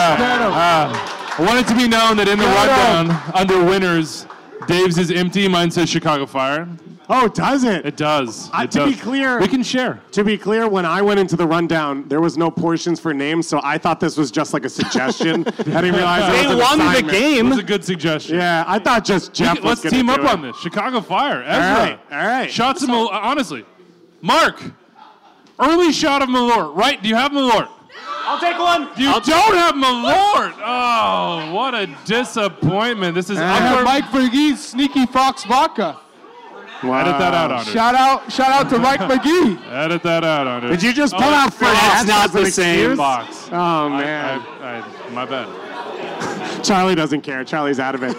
[SPEAKER 8] that.
[SPEAKER 5] I want it to be known that in the rundown, under winners, Dave's is empty. Mine says Chicago Fire.
[SPEAKER 6] Oh, does it?
[SPEAKER 5] It does.
[SPEAKER 6] To be clear,
[SPEAKER 5] we can share.
[SPEAKER 6] To be clear, when I went into the rundown, there was no portions for names, so I thought this was just like a suggestion. I didn't realize
[SPEAKER 8] they
[SPEAKER 6] it was
[SPEAKER 8] won
[SPEAKER 6] an
[SPEAKER 8] the
[SPEAKER 6] assignment.
[SPEAKER 8] game.
[SPEAKER 5] It was a good suggestion.
[SPEAKER 6] Yeah, I thought just Jeff was
[SPEAKER 5] Let's
[SPEAKER 6] gonna
[SPEAKER 5] team
[SPEAKER 6] do
[SPEAKER 5] up
[SPEAKER 6] it.
[SPEAKER 5] on this. Chicago Fire. Ezra.
[SPEAKER 6] All right.
[SPEAKER 5] Shots of honestly. Mark. Early shot of Malort. Right? Do you have Malort?
[SPEAKER 8] I'll take one.
[SPEAKER 5] You don't have Malort. Oh, what a disappointment. This is
[SPEAKER 3] I have Mike McGee's Sneaky Fox Vodka.
[SPEAKER 6] Wow.
[SPEAKER 5] Edit that out, Anders.
[SPEAKER 3] Shout out to Mike McGee.
[SPEAKER 5] Edit that out, Anders.
[SPEAKER 6] Did you just pull out
[SPEAKER 8] That's not the same
[SPEAKER 5] box?
[SPEAKER 6] Oh, man.
[SPEAKER 5] My bad.
[SPEAKER 6] Charlie doesn't care. Charlie's out of it.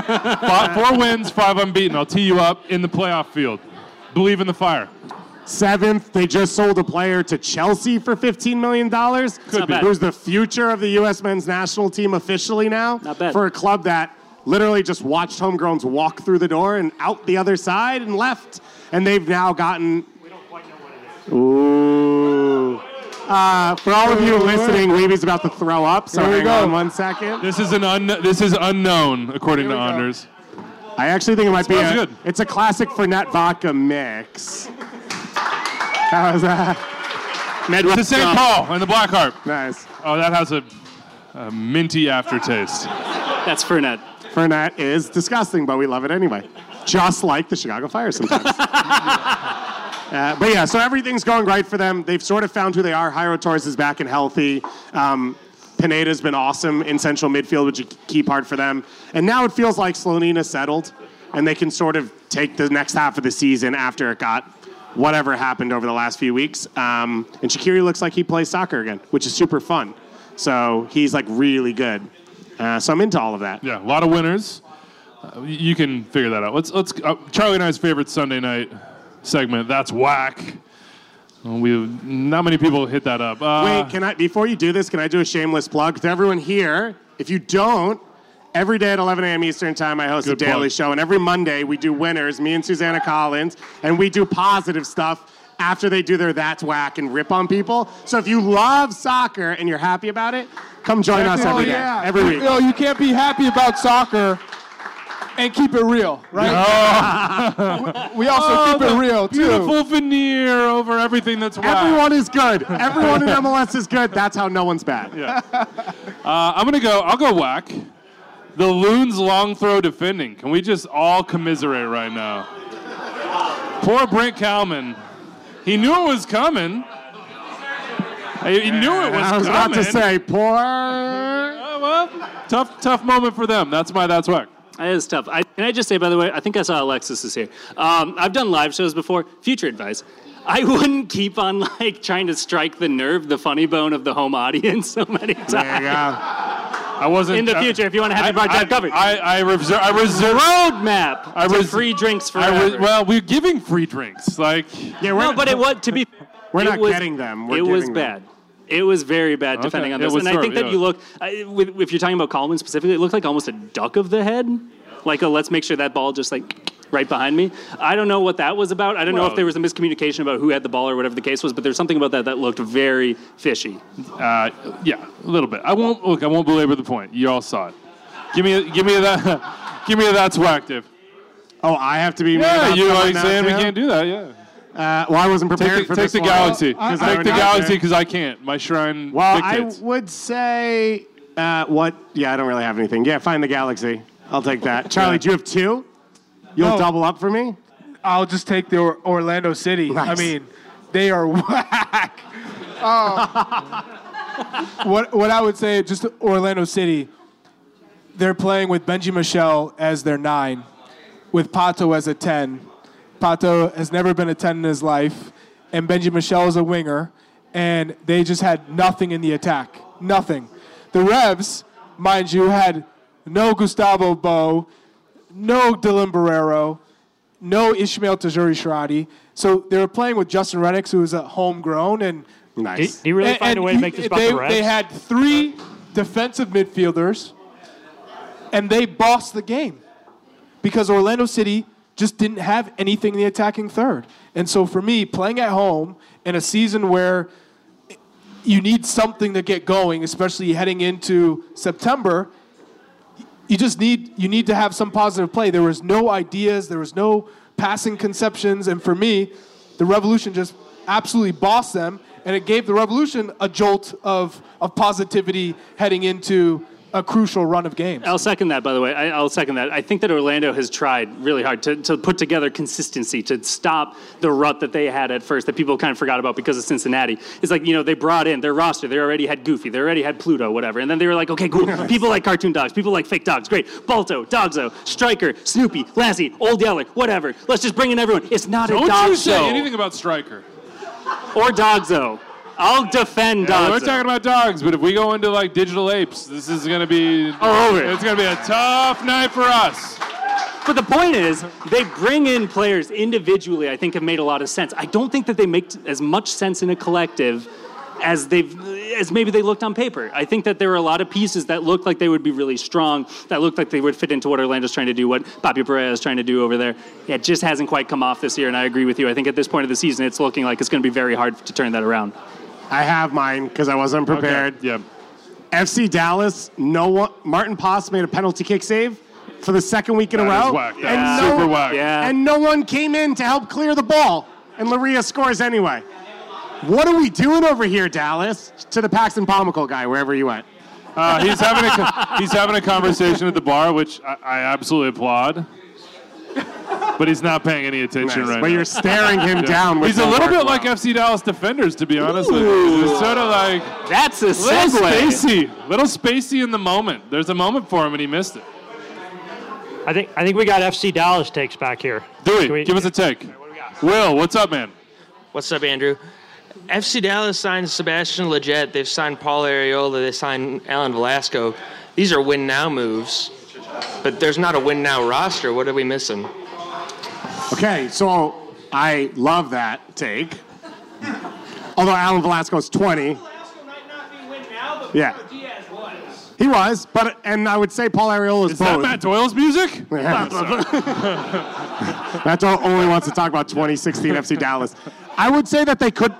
[SPEAKER 5] 4 wins, 5 unbeaten. I'll tee you up in the playoff field. Believe in the Fire.
[SPEAKER 6] 7th, they just sold a player to Chelsea for $15 million.
[SPEAKER 5] Could be.
[SPEAKER 6] Who's the future of the U.S. men's national team officially now.
[SPEAKER 8] Not bad.
[SPEAKER 6] For a club that literally just watched homegrowns walk through the door and out the other side and left. And they've now gotten... We don't quite know what it is. Ooh. For all of you listening, Weeby's about to throw up, so hang on 1 second.
[SPEAKER 5] This is unknown, according to Anders.
[SPEAKER 6] I actually think it might be
[SPEAKER 5] Smells good.
[SPEAKER 6] It's a classic Fernet vodka mix. How's that?
[SPEAKER 5] To St. Paul and the Blackheart.
[SPEAKER 6] Nice.
[SPEAKER 5] Oh, that has a minty aftertaste.
[SPEAKER 8] That's Fernet.
[SPEAKER 6] Fernet is disgusting, but we love it anyway. Just like the Chicago Fire sometimes. But yeah, so everything's going right for them. They've sort of found who they are. Jairo Torres is back and healthy. Pineda's been awesome in central midfield, which is a key part for them. And now it feels like Slonina's settled, and they can sort of take the next half of the season after it got whatever happened over the last few weeks. And Shaqiri looks like he plays soccer again, which is super fun. So he's like really good. So I'm into all of that.
[SPEAKER 5] Yeah, a lot of winners. You can figure that out. Let's Charlie and I's favorite Sunday night segment. That's whack. Not many people hit that up.
[SPEAKER 6] Wait, before you do this, can I do a shameless plug to everyone here? If you don't, every day at 11 a.m. Eastern time, I host a daily show, and every Monday we do winners, me and Susanna Collins, and we do positive stuff after they do their That's Whack and rip on people. So if you love soccer and you're happy about it, come join us every day, every week.
[SPEAKER 3] You can't be happy about soccer and keep it real, right?
[SPEAKER 5] Oh.
[SPEAKER 3] we also keep it real, too.
[SPEAKER 5] Beautiful veneer over everything that's whack.
[SPEAKER 6] Everyone is good. Everyone in MLS is good. That's how no one's bad.
[SPEAKER 5] Yeah. I'll go whack. The Loons long throw defending. Can we just all commiserate right now? Poor Brent Kalman. He knew it was coming. He knew it was coming.
[SPEAKER 6] I was about to say, poor...
[SPEAKER 5] Tough moment for them. That's whack.
[SPEAKER 8] That is tough. Can I just say, by the way, I think I saw Alexis is here. I've done live shows before. Future advice. I wouldn't keep on trying to strike the nerve, the funny bone of the home audience so many times.
[SPEAKER 6] There you go.
[SPEAKER 5] I wasn't
[SPEAKER 8] in the future if you want to have your project covered.
[SPEAKER 5] I reserve
[SPEAKER 8] roadmap to free drinks forever.
[SPEAKER 5] Well, we're giving free drinks. We're
[SPEAKER 6] not getting them.
[SPEAKER 8] It was bad. It was very bad defending on this. And I think that you look, if you're talking about Coleman specifically, it looked like almost a duck of the head. Like let's make sure that ball just right behind me. I don't know what that was about. I don't know if there was a miscommunication about who had the ball or whatever the case was, but there's something about that looked very fishy.
[SPEAKER 5] Yeah, a little bit. I won't belabor the point. You all saw it. Give me that. Give me a that's whack, Dave.
[SPEAKER 6] Oh, I have to be.
[SPEAKER 5] Yeah, you know, saying we can't do that. Yeah.
[SPEAKER 6] Well, I wasn't prepared for this.
[SPEAKER 5] Take the Galaxy. Take the Galaxy because I can't. My shrine dictates.
[SPEAKER 6] I would say what? Yeah, I don't really have anything. Yeah, find the Galaxy. I'll take that. Charlie, do you have 2? You'll double up for me?
[SPEAKER 3] I'll just take the Orlando City.
[SPEAKER 6] Nice.
[SPEAKER 3] I mean, they are whack. What I would say, just Orlando City, they're playing with Benji Michel as their 9, with Pato as a 10. Pato has never been a 10 in his life, and Benji Michel is a winger, and they just had nothing in the attack. Nothing. The Revs, mind you, had no Gustavo Bo, no Dylan Barrero, no Ishmael Tajiri-Shradi. So they were playing with Justin Rennicks, who was a homegrown. And
[SPEAKER 6] Nice.
[SPEAKER 9] Do you really find a way to make this about the refs?
[SPEAKER 3] They had 3 defensive midfielders, and they bossed the game because Orlando City just didn't have anything in the attacking third. And so for me, playing at home in a season where you need something to get going, especially heading into September, you need to have some positive play. There was no ideas, there was no passing conceptions, and for me, the Revolution just absolutely bossed them, and it gave the Revolution a jolt of positivity heading into a crucial run of games.
[SPEAKER 8] I'll second that, by the way. I'll second that. I think that Orlando has tried really hard to put together consistency, to stop the rut that they had at first that people kind of forgot about because of Cincinnati. It's like, they brought in their roster. They already had Goofy. They already had Pluto, whatever. And then they were like, okay, cool. People like cartoon dogs. People like fake dogs. Great. Balto, Dogzo, Striker, Snoopy, Lassie, Old Yeller, whatever. Let's just bring in everyone. It's not a dog show.
[SPEAKER 5] Don't you say anything about Striker.
[SPEAKER 8] Or Dogzo. I'll defend Dogzo.
[SPEAKER 5] We're talking about dogs, but if we go into like digital apes, this is going to be it's going to be a tough night for us.
[SPEAKER 8] But the point is, they bring in players individually, I think have made a lot of sense. I don't think that they make as much sense in a collective as maybe they looked on paper. I think that there were a lot of pieces that looked like they would be really strong, that looked like they would fit into what Orlando's trying to do, what Bobby Pereira is trying to do over there. It just hasn't quite come off this year, and I agree with you. I think at this point of the season, it's looking like it's going to be very hard to turn that around.
[SPEAKER 6] I have mine because I wasn't prepared.
[SPEAKER 5] Okay. Yeah.
[SPEAKER 6] FC Dallas, Martin Poss made a penalty kick save for the second week in a row.
[SPEAKER 5] Whack. Super whack.
[SPEAKER 8] Yeah.
[SPEAKER 6] And no one came in to help clear the ball. And Laria scores anyway. What are we doing over here, Dallas? To the Paxton Pomacole guy, wherever you went.
[SPEAKER 5] He's having a conversation at the bar, which I absolutely applaud. But he's not paying any attention right now.
[SPEAKER 6] But you're staring him down.
[SPEAKER 5] He's a little bit like FC Dallas defenders, to be honest with you. He's sort of like
[SPEAKER 8] that's a
[SPEAKER 5] little spacey in the moment. There's a moment for him, and he missed it.
[SPEAKER 9] I think we got FC Dallas takes back here.
[SPEAKER 5] Do we? Give us a take. Will, what's up, man?
[SPEAKER 10] What's up, Andrew? FC Dallas signed Sebastian Lletget. They've signed Paul Arriola. They signed Alan Velasco. These are win-now moves, but there's not a win-now roster. What are we missing?
[SPEAKER 6] Okay, so I love that take. Although Alan Velasco's 20. Yeah. He was, and I would say Paul Arriola's
[SPEAKER 5] both. Is that Matt Doyle's music?
[SPEAKER 6] Matt Doyle only wants to talk about 2016 FC Dallas. I would say that they could.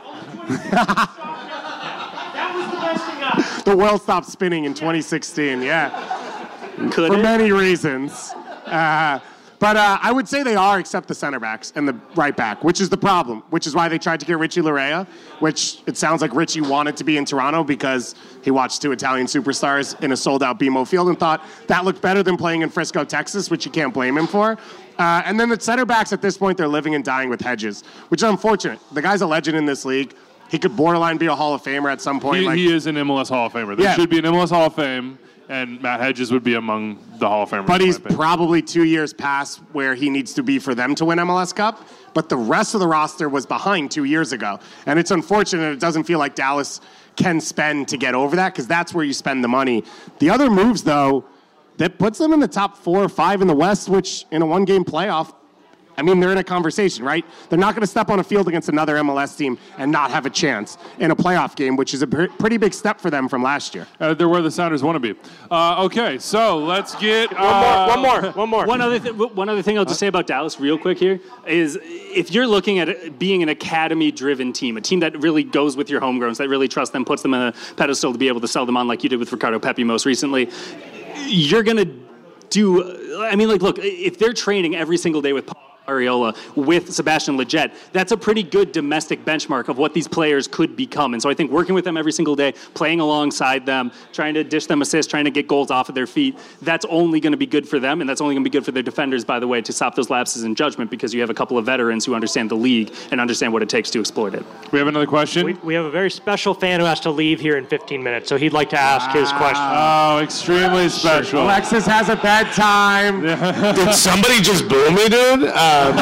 [SPEAKER 6] The world stopped spinning in 2016, yeah. For many reasons. But I would say they are, except the center backs and the right back, which is the problem, which is why they tried to get Richie Laryea, which it sounds like Richie wanted to be in Toronto because he watched 2 Italian superstars in a sold-out BMO field and thought that looked better than playing in Frisco, Texas, which you can't blame him for. And then the center backs at this point, they're living and dying with Hedges, which is unfortunate. The guy's a legend in this league. He could borderline be a Hall of Famer at some point.
[SPEAKER 5] He is an MLS Hall of Famer. There should be an MLS Hall of Fame. And Matt Hedges would be among the Hall of Famers.
[SPEAKER 6] But he's probably 2 years past where he needs to be for them to win MLS Cup. But the rest of the roster was behind 2 years ago. And it's unfortunate it doesn't feel like Dallas can spend to get over that because that's where you spend the money. The other moves, though, that puts them in the top 4 or 5 in the West, which in a one-game playoff, I mean, they're in a conversation, right? They're not going to step on a field against another MLS team and not have a chance in a playoff game, which is a pretty big step for them from last year.
[SPEAKER 5] They're where the Sounders want to be. Okay, so let's get...
[SPEAKER 9] One more.
[SPEAKER 8] One other thing I'll just say about Dallas real quick here is if you're looking at being an academy-driven team, a team that really goes with your homegrowns, that really trusts them, puts them on a pedestal to be able to sell them on like you did with Ricardo Pepi most recently, you're going to do... I mean, like, look, if they're training every single day with Arriola with Sebastian Lletget, that's a pretty good domestic benchmark of what these players could become. And so I think working with them every single day, playing alongside them, trying to dish them assists, trying to get goals off of their feet, that's only going to be good for them, and that's only going to be good for their defenders, by the way, to stop those lapses in judgment because you have a couple of veterans who understand the league and understand what it takes to exploit it.
[SPEAKER 5] We have another question?
[SPEAKER 9] We have a very special fan who has to leave here in 15 minutes, so he'd like to ask his question.
[SPEAKER 5] Oh, extremely special.
[SPEAKER 6] Alexis has a bedtime.
[SPEAKER 11] Did somebody just boo me, dude?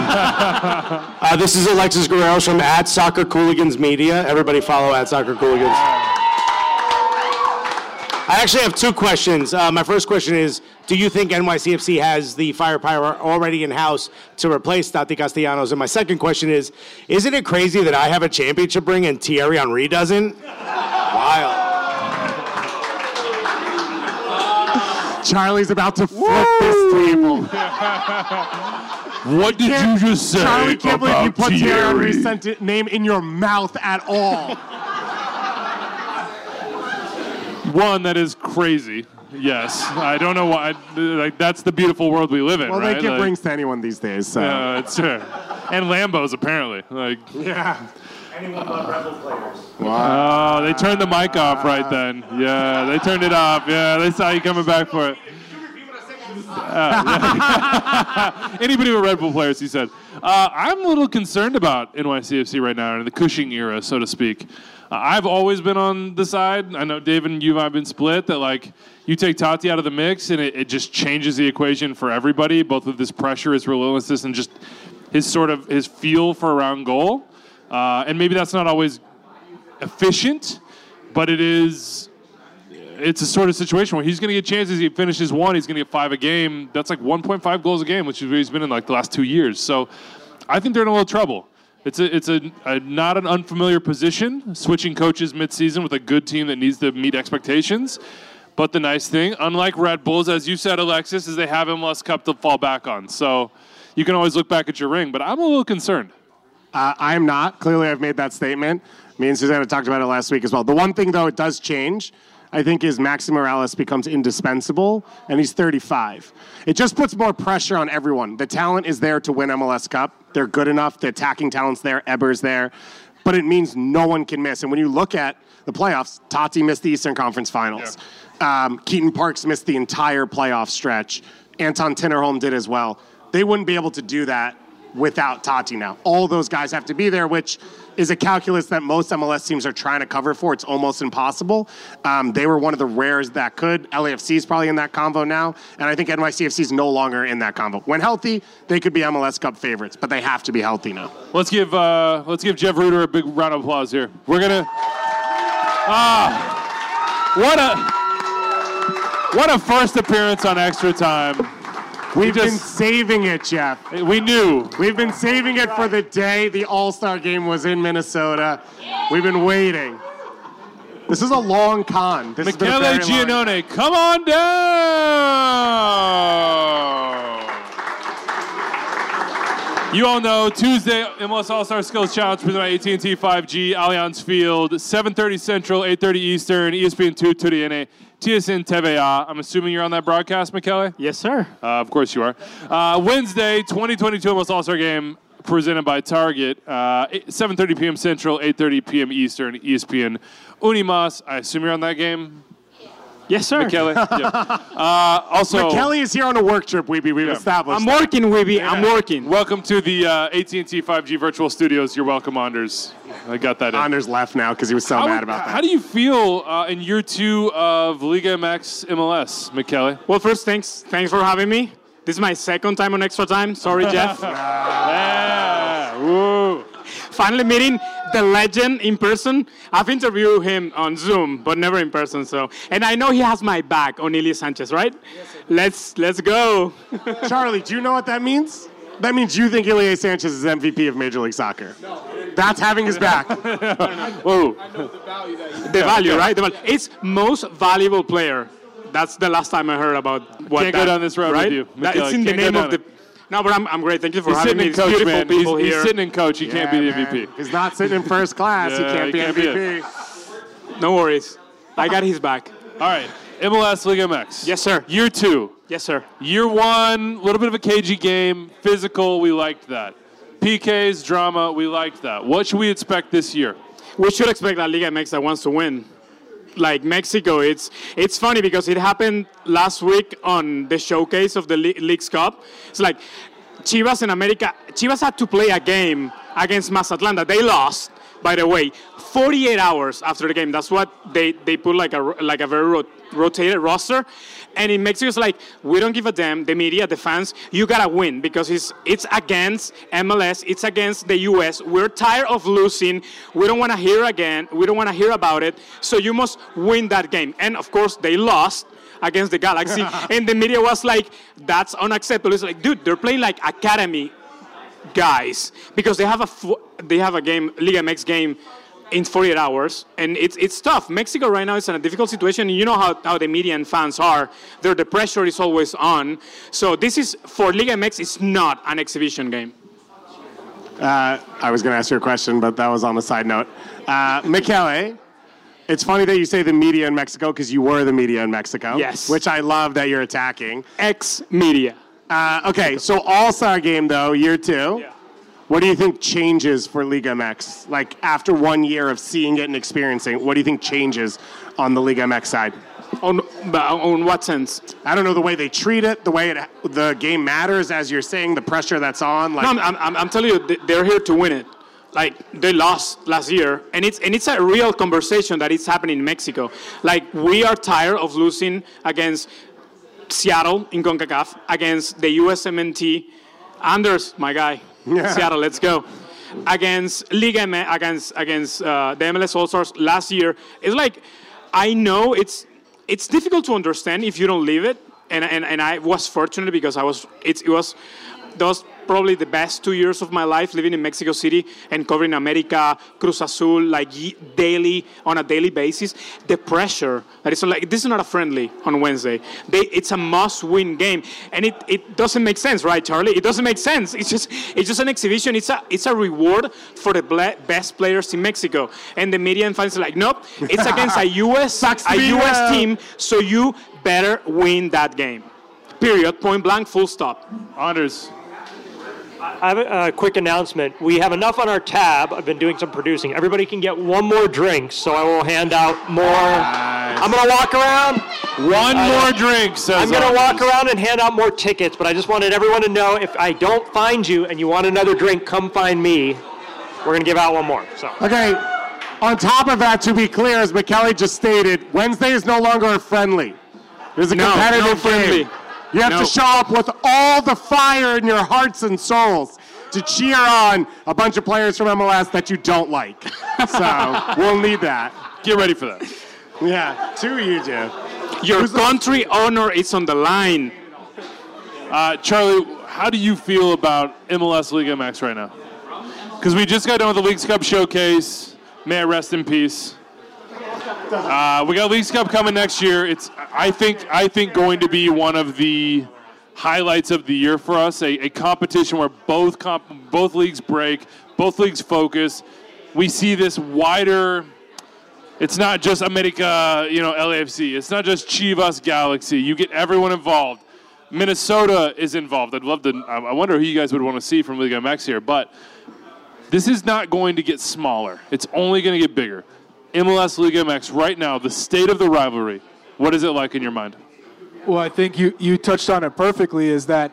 [SPEAKER 11] This is Alexis Guerrero from @SoccerCooligans Media. Everybody follow @SoccerCooligans. I actually have two questions. My first question is, do you think NYCFC has the firepower already in-house to replace Tati Castellanos? And my second question is, isn't it crazy that I have a championship ring and Thierry Henry doesn't? Wild.
[SPEAKER 6] Charlie's about to flip this table.
[SPEAKER 5] What did you just say
[SPEAKER 6] Charlie can't believe you put Thierry
[SPEAKER 5] Thierry?
[SPEAKER 6] Henry's name in your mouth at all.
[SPEAKER 5] One, that is crazy. Yes. I don't know why. Like, that's the beautiful world we live in,
[SPEAKER 6] Well,
[SPEAKER 5] right?
[SPEAKER 6] they give
[SPEAKER 5] Like,
[SPEAKER 6] rings to anyone these days, so.
[SPEAKER 5] yeah, it's true. And Lambos, apparently. Like,
[SPEAKER 6] Yeah.
[SPEAKER 11] Anyone but Rebel players.
[SPEAKER 5] oh, they turned the mic off right then. Yeah, they turned it off. Yeah, they saw you coming back for it. Anybody with Red Bull players, he said. I'm a little concerned about NYCFC right now in the Cushing era, so to speak. I've always been on the side. I know David and you and I have been split. That like you take Tati out of the mix and it just changes the equation for everybody. Both with this pressure, his relentlessness, and just his feel for around goal. And maybe that's not always efficient, but it's a sort of situation where he's going to get chances. He finishes one, he's going to get 5 a game. That's like 1.5 goals a game, which is what he's been in like the last 2 years. So I think they're in a little trouble. It's not an unfamiliar position, switching coaches midseason with a good team that needs to meet expectations. But the nice thing, unlike Red Bulls, as you said, Alexis, is they have MLS Cup to fall back on. So you can always look back at your ring, but I'm a little concerned.
[SPEAKER 6] I'm not. Clearly, I've made that statement. Me and Susanna talked about it last week as well. The one thing, though, it does change, I think, is Maxi Morales becomes indispensable, and he's 35. It just puts more pressure on everyone. The talent is there to win MLS Cup. They're good enough. The attacking talent's there. Eber's there. But it means no one can miss. And when you look at the playoffs, Tati missed the Eastern Conference Finals. Yeah. Keaton Parks missed the entire playoff stretch. Anton Tinnerholm did as well. They wouldn't be able to do that without Tati now. All those guys have to be there, which is a calculus that most MLS teams are trying to cover for. It's almost impossible. They were one of the rares that could. LAFC is probably in that convo now, and I think NYCFC is no longer in that convo. When healthy, they could be MLS Cup favorites, but they have to be healthy now.
[SPEAKER 5] Let's give Jeff Ruder a big round of applause here. We're gonna. What a first appearance on Extra Time.
[SPEAKER 6] We've been saving it, Jeff.
[SPEAKER 5] We knew.
[SPEAKER 6] We've been saving it for the day the All-Star game was in Minnesota. We've been waiting. This is a long con. This
[SPEAKER 5] Michele Giannone, come on down. You all know Tuesday, MLS All-Star Skills Challenge presented by AT&T 5G, Allianz Field, 7:30 Central, 8:30 Eastern, ESPN 2 TUDN, TSN TVA. I'm assuming you're on that broadcast, Michele?
[SPEAKER 12] Yes, sir.
[SPEAKER 5] Of course you are. Wednesday, 2022 MLS All-Star Game presented by Target, 7:30 p.m. Central, 8:30 p.m. Eastern, ESPN Unimas. I assume you're on that game?
[SPEAKER 12] Yes, sir.
[SPEAKER 5] Michele? Yeah. Also,
[SPEAKER 6] Michele is here on a work trip, Weeby. We've established
[SPEAKER 12] I'm working, Weeby. Yeah. I'm working.
[SPEAKER 5] Welcome to the AT&T 5G Virtual Studios. You're welcome, Anders. I got that in.
[SPEAKER 6] Anders left now because he was so mad about that.
[SPEAKER 5] How do you feel in year 2 of Liga MX MLS, Michele?
[SPEAKER 12] Well, first, thanks for having me. This is my second time on Extra Time. Sorry, Jeff.
[SPEAKER 5] Yeah. Woo.
[SPEAKER 12] Finally meeting the legend in person. I've interviewed him on Zoom, but never in person. And I know he has my back on Ilie Sanchez, right? Yes, let's go.
[SPEAKER 6] Charlie, do you know what that means? That means you think Ilie Sanchez is MVP of Major League Soccer. No. That's having his back.
[SPEAKER 5] Whoa.
[SPEAKER 12] I know the value that you The value, right? The value. It's most valuable player. That's the last time I heard about what
[SPEAKER 5] Can't go down this road
[SPEAKER 12] right?
[SPEAKER 5] with you, Michele.
[SPEAKER 12] It's in the name of the... No, but I'm great. Thank you for having me.
[SPEAKER 5] He's sitting in coach, man.
[SPEAKER 12] People
[SPEAKER 5] He's
[SPEAKER 12] here.
[SPEAKER 5] sitting in coach. He can't be the MVP.
[SPEAKER 6] He's not sitting in first class. He can't be MVP.
[SPEAKER 12] No worries. I got his back.
[SPEAKER 5] All right. MLS Liga MX.
[SPEAKER 12] Yes, sir.
[SPEAKER 5] Year 2.
[SPEAKER 12] Yes, sir.
[SPEAKER 5] Year 1, a little bit of a cagey game. Physical, we liked that. PKs, drama, we liked that. What should we expect this year?
[SPEAKER 12] We should expect a Liga MX that wants to win. Like Mexico, it's funny because it happened last week on the showcase of the Leagues Cup. It's like Chivas in America. Chivas had to play a game against Mazatlan that they lost, by the way, 48 hours after the game. That's what they put like a very rotated roster. And in Mexico, it's like, we don't give a damn, the media, the fans, you got to win because it's against MLS, it's against the U.S. We're tired of losing. We don't want to hear again. We don't want to hear about it. So you must win that game. And, of course, they lost against the Galaxy. And the media was like, that's unacceptable. It's like, dude, they're playing like academy guys because they have a game, Liga MX game, in 48 hours, and it's tough. Mexico right now is in a difficult situation. You know how the media and fans are. The pressure is always on. So this is, for Liga MX, it's not an exhibition game.
[SPEAKER 6] I was going to ask you a question, but that was on the side note. Michele, it's funny that you say the media in Mexico because you were the media in Mexico.
[SPEAKER 12] Yes.
[SPEAKER 6] Which I love that you're attacking.
[SPEAKER 12] Ex-media.
[SPEAKER 6] Okay, so All-Star game, though, year 2.
[SPEAKER 12] Yeah.
[SPEAKER 6] What do you think changes for Liga MX? Like, after 1 year of seeing it and experiencing it, what do you think changes on the Liga MX side?
[SPEAKER 12] On what sense?
[SPEAKER 6] I don't know, the way they treat it, the way the game matters, as you're saying, the pressure that's on. Like,
[SPEAKER 12] no, I'm telling you, they're here to win it. Like, they lost last year, and it's a real conversation that is happening in Mexico. Like, we are tired of losing against Seattle in CONCACAF, against the USMNT. Anders, my guy. Yeah. Seattle, let's go. Against Liga MX, against the MLS All-Stars last year. It's like, I know it's difficult to understand if you don't live it, and I was fortunate because it was probably the best 2 years of my life living in Mexico City and covering America, Cruz Azul, like on a daily basis. The pressure that is like, this is not a friendly on Wednesday. It's a must-win game, and it doesn't make sense, right, Charlie? It doesn't make sense. It's just an exhibition. It's a reward for the best players in Mexico, and the media and fans are like, nope, it's against a U.S. team, so you better win that game. Period. Point blank. Full stop.
[SPEAKER 9] Anders. I have a quick announcement. We have enough on our tab. I've been doing some producing. Everybody can get one more drink, so I will hand out more. Nice. I'm going to walk around.
[SPEAKER 5] One more drink, says
[SPEAKER 9] I'm going to walk around and hand out more tickets, but I just wanted everyone to know if I don't find you and you want another drink, come find me. We're going to give out one more. So.
[SPEAKER 6] Okay. On top of that, to be clear, as Michele just stated, Wednesday is no longer a friendly. There's a competitive game. You have to show up with all the fire in your hearts and souls to cheer on a bunch of players from MLS that you don't like. So we'll need that.
[SPEAKER 5] Get ready for that.
[SPEAKER 6] Yeah, two of you do.
[SPEAKER 12] Your country honor is on the line.
[SPEAKER 5] Charlie, how do you feel about MLS Liga MX right now? Because we just got done with the Leagues Cup showcase. May it rest in peace. We got Leagues Cup coming next year. It's I think going to be one of the highlights of the year for us. A competition where both leagues break, both leagues focus. We see this wider. It's not just America, LAFC. It's not just Chivas Galaxy. You get everyone involved. Minnesota is involved. I'd love to. I wonder who you guys would want to see from Liga MX here, but this is not going to get smaller. It's only going to get bigger. MLS Liga MX right now, the state of the rivalry, what is it like in your mind?
[SPEAKER 3] Well, I think you touched on it perfectly, is that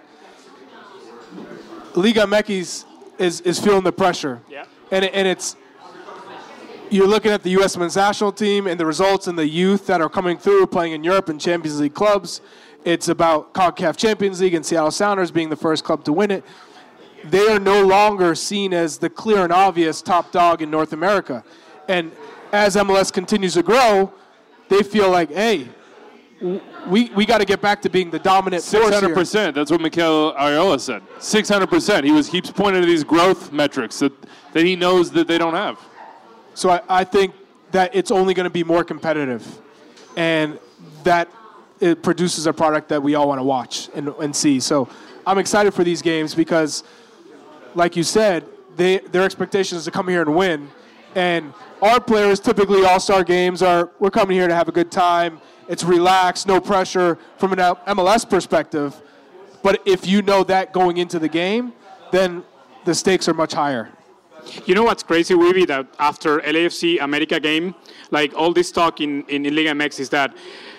[SPEAKER 3] Liga MX is feeling the pressure.
[SPEAKER 12] Yeah.
[SPEAKER 3] And it's, you're looking at the U.S. men's national team and the results and the youth that are coming through, playing in Europe and Champions League clubs. It's about CONCACAF Champions League and Seattle Sounders being the first club to win it. They are no longer seen as the clear and obvious top dog in North America. And as MLS continues to grow, they feel like, hey, we got to get back to being the dominant force here.
[SPEAKER 5] 600%. That's what Mikel Arreola said. 600%. He keeps pointing to these growth metrics that he knows that they don't have.
[SPEAKER 3] So I think that it's only going to be more competitive, and that it produces a product that we all want to watch and see. So I'm excited for these games because, like you said, their expectation is to come here and win. And our players, typically all-star games, we're coming here to have a good time. It's relaxed, no pressure from an MLS perspective. But if you know that going into the game, then the stakes are much higher.
[SPEAKER 12] You know what's crazy, Weeby, that after LAFC America game, like all this talk in Liga MX is that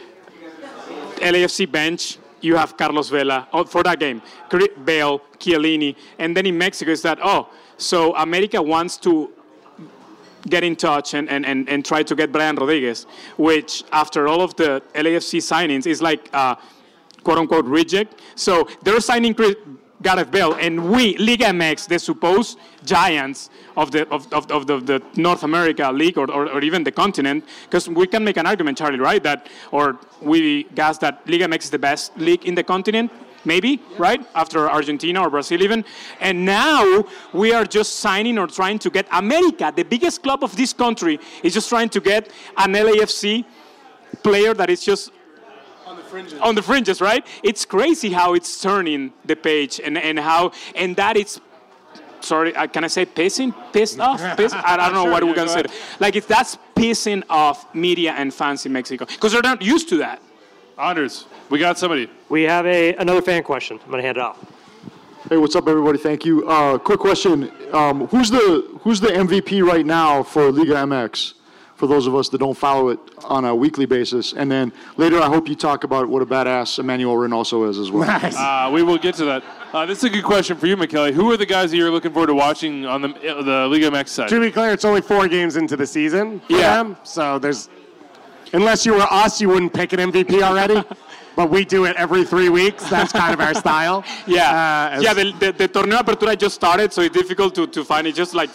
[SPEAKER 12] LAFC bench, you have Carlos Vela for that game, Bale, Chiellini, and then in Mexico is that, so America wants to get in touch and try to get Brian Rodriguez, which after all of the LAFC signings is like quote-unquote reject. So they're signing Gareth Bale, and we, Liga MX, the supposed giants of the North America League or even the continent, because we can make an argument, Charlie, right? We guess that Liga MX is the best league in the continent, maybe, right? After Argentina or Brazil even. And now we are just signing or trying to get America, the biggest club of this country, is just trying to get an LAFC player that is just on the fringes, right? It's crazy how it's turning the page and that it's, sorry, can I say pissed off? I don't know what we're going to say. Like, that's pissing off media and fans in Mexico because they're not used to that.
[SPEAKER 5] Anders, we got somebody.
[SPEAKER 9] We have another fan question. I'm going to hand it off.
[SPEAKER 13] Hey, what's up, everybody? Thank you. Quick question. Who's the MVP right now for Liga MX? For those of us that don't follow it on a weekly basis. And then later, I hope you talk about what a badass Emmanuel Reynoso is as well.
[SPEAKER 5] Nice. We will get to that. This is a good question for you, Michele. Who are the guys that you're looking forward to watching on the Liga MX side?
[SPEAKER 6] To be clear, it's only 4 games into the season for them. So unless you were us, you wouldn't pick an MVP already. But we do it every 3 weeks. That's kind of our style.
[SPEAKER 12] Yeah. The Torneo Apertura just started, so it's difficult to find it. Just like,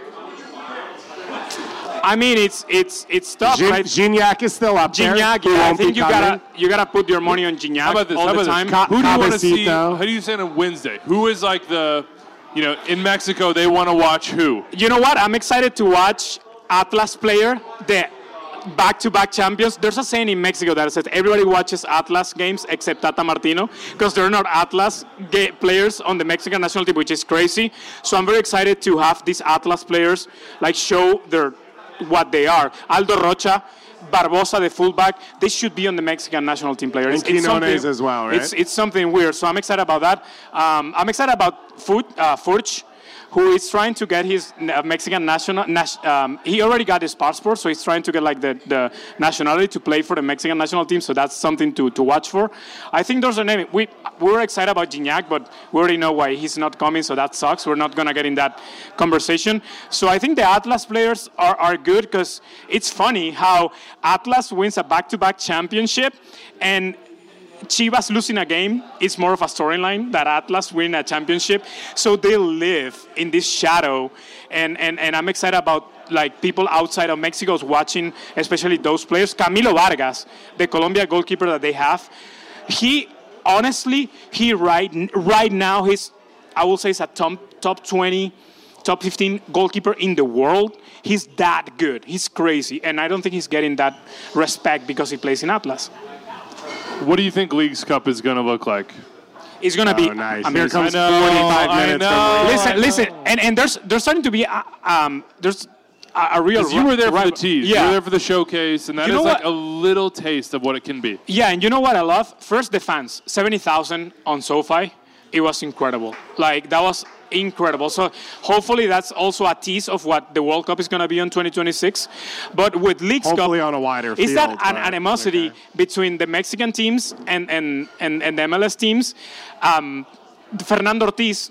[SPEAKER 12] I mean, it's tough, right?
[SPEAKER 6] Gignac is still up there.
[SPEAKER 12] Gignac, I think you gotta put your money on Gignac
[SPEAKER 5] How about this?
[SPEAKER 12] all the time.
[SPEAKER 5] Who do you want to see? How do you say on Wednesday? Who is like in Mexico, they want to watch who?
[SPEAKER 12] You know what? I'm excited to watch Atlas player, the back-to-back champions. There's a saying in Mexico that says everybody watches Atlas games except Tata Martino because they're not Atlas players on the Mexican national team, which is crazy. So I'm very excited to have these Atlas players show what they are. Aldo Rocha, Barbosa, the fullback, they should be on the Mexican national team players.
[SPEAKER 6] And Quinones as well, right?
[SPEAKER 12] It's something weird, so I'm excited about that. I'm excited about Furch, who is trying to get his Mexican national. He already got his passport, so he's trying to get the nationality to play for the Mexican national team. So that's something to watch for. I think there's a name. We were excited about Gignac, but we already know why he's not coming, so that sucks. We're not gonna get in that conversation. So I think the Atlas players are good because it's funny how Atlas wins a back-to-back championship and Chivas losing a game is more of a storyline that Atlas win a championship. So they live in this shadow. And I'm excited about people outside of Mexico's watching, especially those players. Camilo Vargas, the Colombia goalkeeper that they have, he right now, I will say he's a top 20, top 15 goalkeeper in the world. He's that good. He's crazy. And I don't think he's getting that respect because he plays in Atlas.
[SPEAKER 5] What do you think Leagues Cup is going to look like?
[SPEAKER 12] It's going to be
[SPEAKER 6] nice.
[SPEAKER 12] Here
[SPEAKER 6] comes 45 minutes.
[SPEAKER 12] Listen, and there's starting to be there's a real.
[SPEAKER 5] You were there for the tease.
[SPEAKER 12] Yeah.
[SPEAKER 5] You were there for the showcase, and that is a little taste of what it can be.
[SPEAKER 12] Yeah, and you know what I love? First, the fans, 70,000 on SoFi. It was incredible. That was incredible. So hopefully that's also a tease of what the World Cup is going to be in 2026. But with Leagues Cup,
[SPEAKER 6] hopefully on a wider
[SPEAKER 12] is
[SPEAKER 6] field,
[SPEAKER 12] that an animosity between the Mexican teams and the MLS teams? Fernando Ortiz,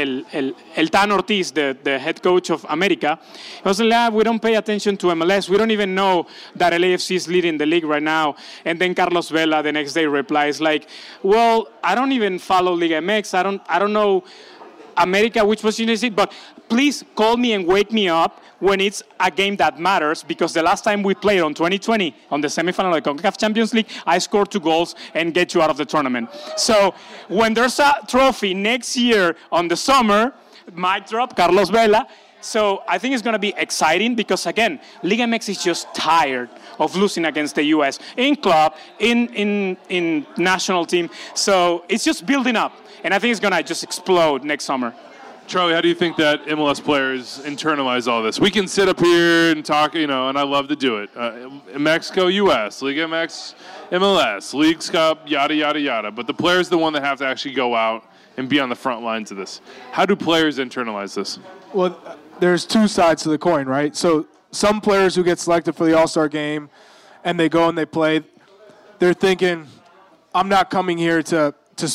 [SPEAKER 12] El Tan Ortiz, the head coach of America, he was like, we don't pay attention to MLS. We don't even know that LAFC is leading the league right now. And then Carlos Vela the next day replies well, I don't even follow Liga MX. I don't know America, which position is it? But please call me and wake me up when it's a game that matters, because the last time we played on 2020 on the semifinal of the CONCACAF Champions League, I scored 2 goals and get you out of the tournament. So when there's a trophy next year on the summer, mic drop, Carlos Vela. So I think it's going to be exciting because, again, Liga MX is just tired of losing against the U.S. in club, in national team. So it's just building up. And I think it's going to just explode next summer.
[SPEAKER 5] Charlie, how do you think that MLS players internalize all this? We can sit up here and talk, and I love to do it. Mexico, U.S., Liga MX, MLS, Leagues Cup, yada, yada, yada. But the player's the one that have to actually go out and be on the front lines of this. How do players internalize this?
[SPEAKER 3] Well, there's 2 sides to the coin, right? So some players who get selected for the All-Star game and they go and they play, they're thinking, I'm not coming here to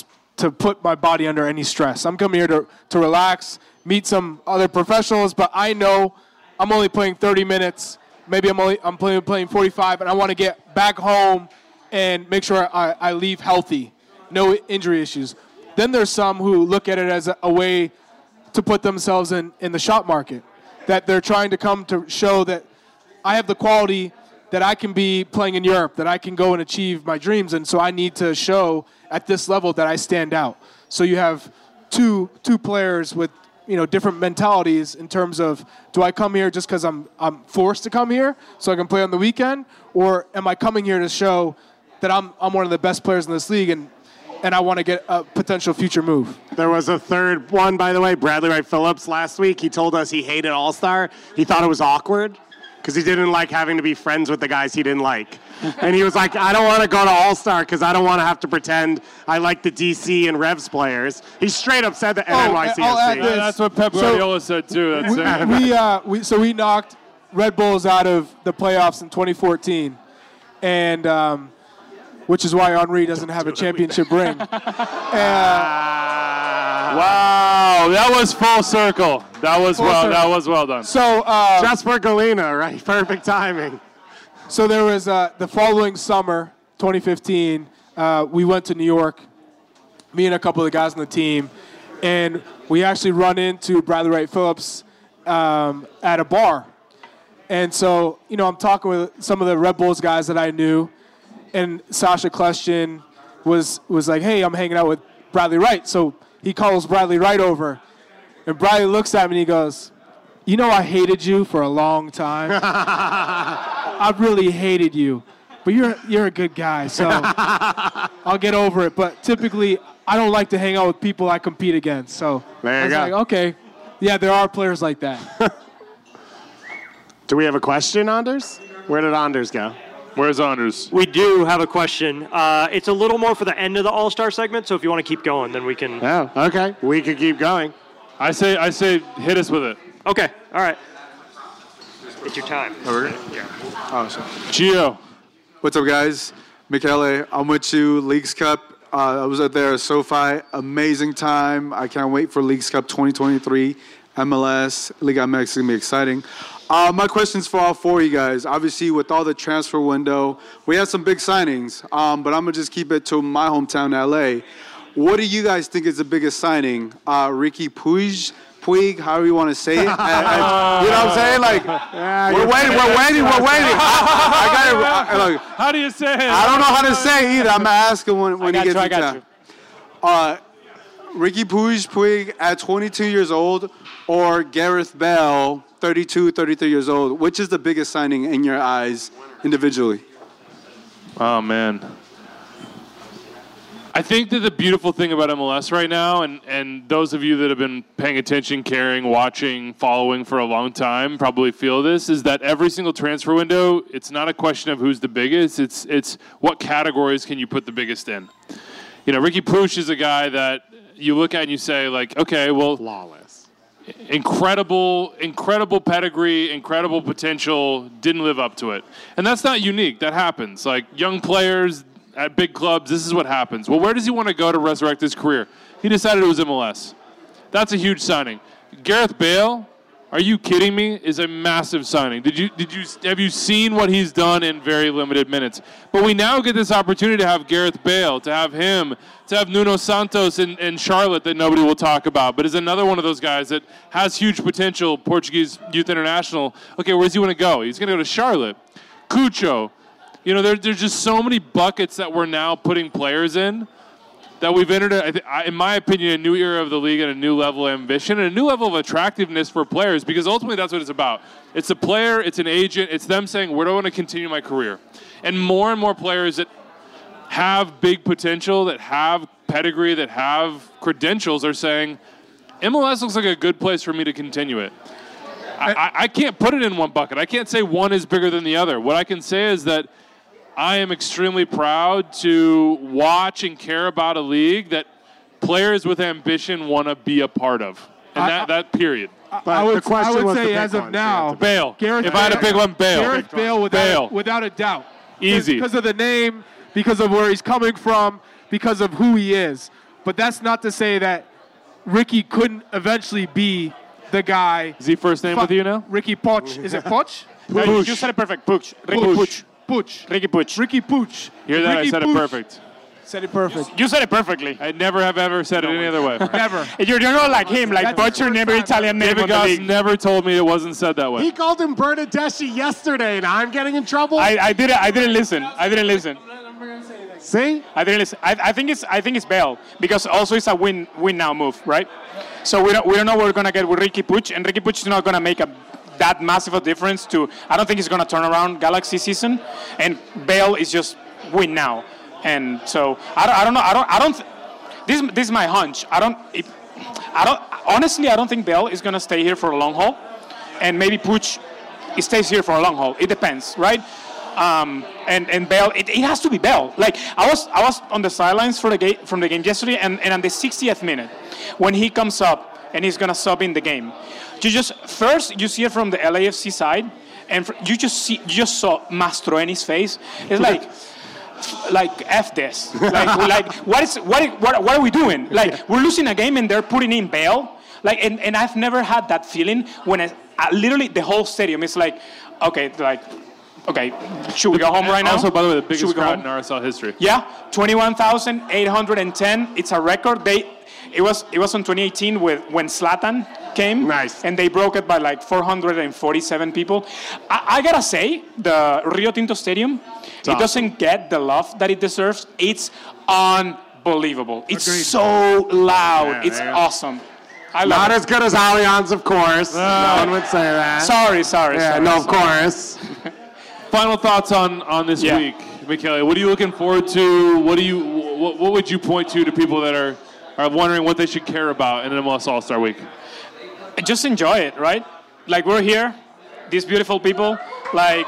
[SPEAKER 3] put my body under any stress. I'm coming here to relax, meet some other professionals, but I know I'm only playing 30 minutes. Maybe I'm playing 45, and I want to get back home and make sure I leave healthy, no injury issues. Then there's some who look at it as a way to put themselves in the shop market, that they're trying to come to show that I have the quality that I can be playing in Europe, that I can go and achieve my dreams, and so I need to show at this level that I stand out. So you have two players with different mentalities in terms of, do I come here just because I'm forced to come here so I can play on the weekend, or am I coming here to show that I'm one of the best players in this league and I want to get a potential future move?
[SPEAKER 6] There was a third one, by the way, Bradley Wright Phillips last week. He told us he hated All-Star. He thought it was awkward because he didn't like having to be friends with the guys he didn't like. And he was like, I don't want to go to All-Star because I don't want to have to pretend I like the DC and Revs players. He straight up said that at NYCFC.
[SPEAKER 5] That's what Pep Guardiola said too.
[SPEAKER 3] We knocked Red Bulls out of the playoffs in 2014, and which is why Henry doesn't have a championship ring.
[SPEAKER 5] Wow, that was full circle. That was well done.
[SPEAKER 3] So
[SPEAKER 6] Jesper Galina, right? Perfect timing.
[SPEAKER 3] So there was the following summer, 2015, we went to New York, me and a couple of the guys on the team, and we actually run into Bradley Wright Phillips at a bar. And so, I'm talking with some of the Red Bulls guys that I knew, and Sasha Kljestan was like, hey, I'm hanging out with Bradley Wright. So he calls Bradley Wright over, and Bradley looks at me and he goes, I hated you for a long time. I really hated you, but you're a good guy, so I'll get over it. But typically, I don't like to hang out with people I compete against. So I was like, okay, yeah, there are players like that.
[SPEAKER 6] Do we have a question, Anders? Where did Anders go?
[SPEAKER 5] Where's Anders?
[SPEAKER 9] We do have a question. It's a little more for the end of the All-Star segment, so if you want to keep going, then we can.
[SPEAKER 6] Oh, okay. We could keep going.
[SPEAKER 5] I say, hit us with it.
[SPEAKER 9] Okay, all right. It's your time.
[SPEAKER 5] Gio.
[SPEAKER 14] What's up, guys? Michele, I'm with you. Leagues Cup. I was out there at SoFi. Amazing time. I can't wait for Leagues Cup 2023. MLS, Liga MX is going to be exciting. My question's for all four of you guys. Obviously, with all the transfer window, we had some big signings, but I'm going to just keep it to my hometown, LA. What do you guys think is the biggest signing? Ricky Puig, however you want to say it. You know what I'm saying? Like, we're waiting. I got it.
[SPEAKER 5] How do you say it?
[SPEAKER 14] I don't know how to say it either. I'm going to ask him when he gets to town. Ricky Puig at 22 years old, or Gareth Bale, 32, 33 years old. Which is the biggest signing in your eyes individually?
[SPEAKER 5] Oh, man. I think that the beautiful thing about MLS right now, and those of you that have been paying attention, caring, watching, following for a long time probably feel this, is that every single transfer window, it's not a question of who's the biggest, it's what categories can you put the biggest in. Ricky Puig is a guy that you look at and you say, like, okay, well,
[SPEAKER 6] flawless,
[SPEAKER 5] incredible pedigree, incredible potential, didn't live up to it. And that's not unique. That happens. Like, young players at big clubs, this is what happens. Well, where does he want to go to resurrect his career? He decided it was MLS. That's a huge signing. Gareth Bale, are you kidding me? Is a massive signing. Have you seen what he's done in very limited minutes? But we now get this opportunity to have Gareth Bale, to have him, to have Nuno Santos in Charlotte that nobody will talk about, but is another one of those guys that has huge potential, Portuguese youth international. Okay, where does he want to go? He's going to go to Charlotte. Cucho. There's just so many buckets that we're now putting players in that we've entered, in my opinion, a new era of the league and a new level of ambition and a new level of attractiveness for players, because ultimately that's what it's about. It's a player, it's an agent, it's them saying, where do I want to continue my career? And more players that have big potential, that have pedigree, that have credentials are saying, MLS looks like a good place for me to continue it. I can't put it in one bucket. I can't say one is bigger than the other. What I can say is that I am extremely proud to watch and care about a league that players with ambition want to be a part of. And that period.
[SPEAKER 3] I would say as of now,
[SPEAKER 5] Bale. If I had a big one, Bale.
[SPEAKER 3] Gareth Bale without a doubt.
[SPEAKER 5] Easy.
[SPEAKER 3] Because of the name, because of where he's coming from, because of who he is. But that's not to say that Ricky couldn't eventually be the guy.
[SPEAKER 5] Is he first name with you now?
[SPEAKER 3] Ricky Puch. Is it Puch?
[SPEAKER 12] No, you said it perfect. Puch. Ricky Puch.
[SPEAKER 3] Puch.
[SPEAKER 12] Ricky Puch.
[SPEAKER 3] Ricky Puch.
[SPEAKER 5] Hear that?
[SPEAKER 3] Ricky
[SPEAKER 5] I said
[SPEAKER 3] Puch.
[SPEAKER 5] it perfect.
[SPEAKER 3] Said it perfect.
[SPEAKER 12] You said it perfectly.
[SPEAKER 5] I never have ever said it any other way.
[SPEAKER 3] Never.
[SPEAKER 12] You're not like him, like butchering every Italian name
[SPEAKER 5] David
[SPEAKER 12] on the
[SPEAKER 5] Goss
[SPEAKER 12] league.
[SPEAKER 5] never told me it wasn't said that way.
[SPEAKER 6] He called him Bernadeschi yesterday, and I'm getting in trouble.
[SPEAKER 12] I didn't listen.
[SPEAKER 6] See?
[SPEAKER 12] I didn't listen. I think it's Bale because also it's a win now move, right? So we don't know what we're gonna get with Ricky Puch, and Ricky Puch is not gonna make that massive a difference to. I don't think he's gonna turn around Galaxy season, and Bale is just win now, and so I don't know. This is my hunch. Honestly, I don't think Bale is gonna stay here for a long haul, and maybe Puch stays here for a long haul. It depends, right? And Bale, it has to be Bale. Like I was on the sidelines from the game yesterday, and on the 60th minute, when he comes up and he's gonna sub in the game, you see it from the LAFC side, and you just saw Mastroeni's face. It's like F this. like what are we doing? Like we're losing a game and they're putting in Bale. Like and I've never had that feeling when literally the whole stadium is like, okay, should we go home right now?
[SPEAKER 5] Also, by the way, the biggest
[SPEAKER 12] Should we go
[SPEAKER 5] crowd
[SPEAKER 12] home?
[SPEAKER 5] in RSL history.
[SPEAKER 12] Yeah, 21,810. It's a record. It was on 2018 when Zlatan came.
[SPEAKER 6] Nice.
[SPEAKER 12] And they broke it by like 447 people. I gotta say, the Rio Tinto Stadium, it doesn't get the love that it deserves. It's unbelievable. It's so loud. It's awesome. I love
[SPEAKER 6] Not
[SPEAKER 12] it.
[SPEAKER 6] as good as Allianz, of course. No one would say that.
[SPEAKER 12] Sorry.
[SPEAKER 6] Yeah, no, of course.
[SPEAKER 5] Final thoughts on this week, Michele. What are you looking forward to? What would you point to people that are wondering what they should care about in an MLS All-Star Week?
[SPEAKER 12] Just enjoy it, right? Like we're here, these beautiful people. Like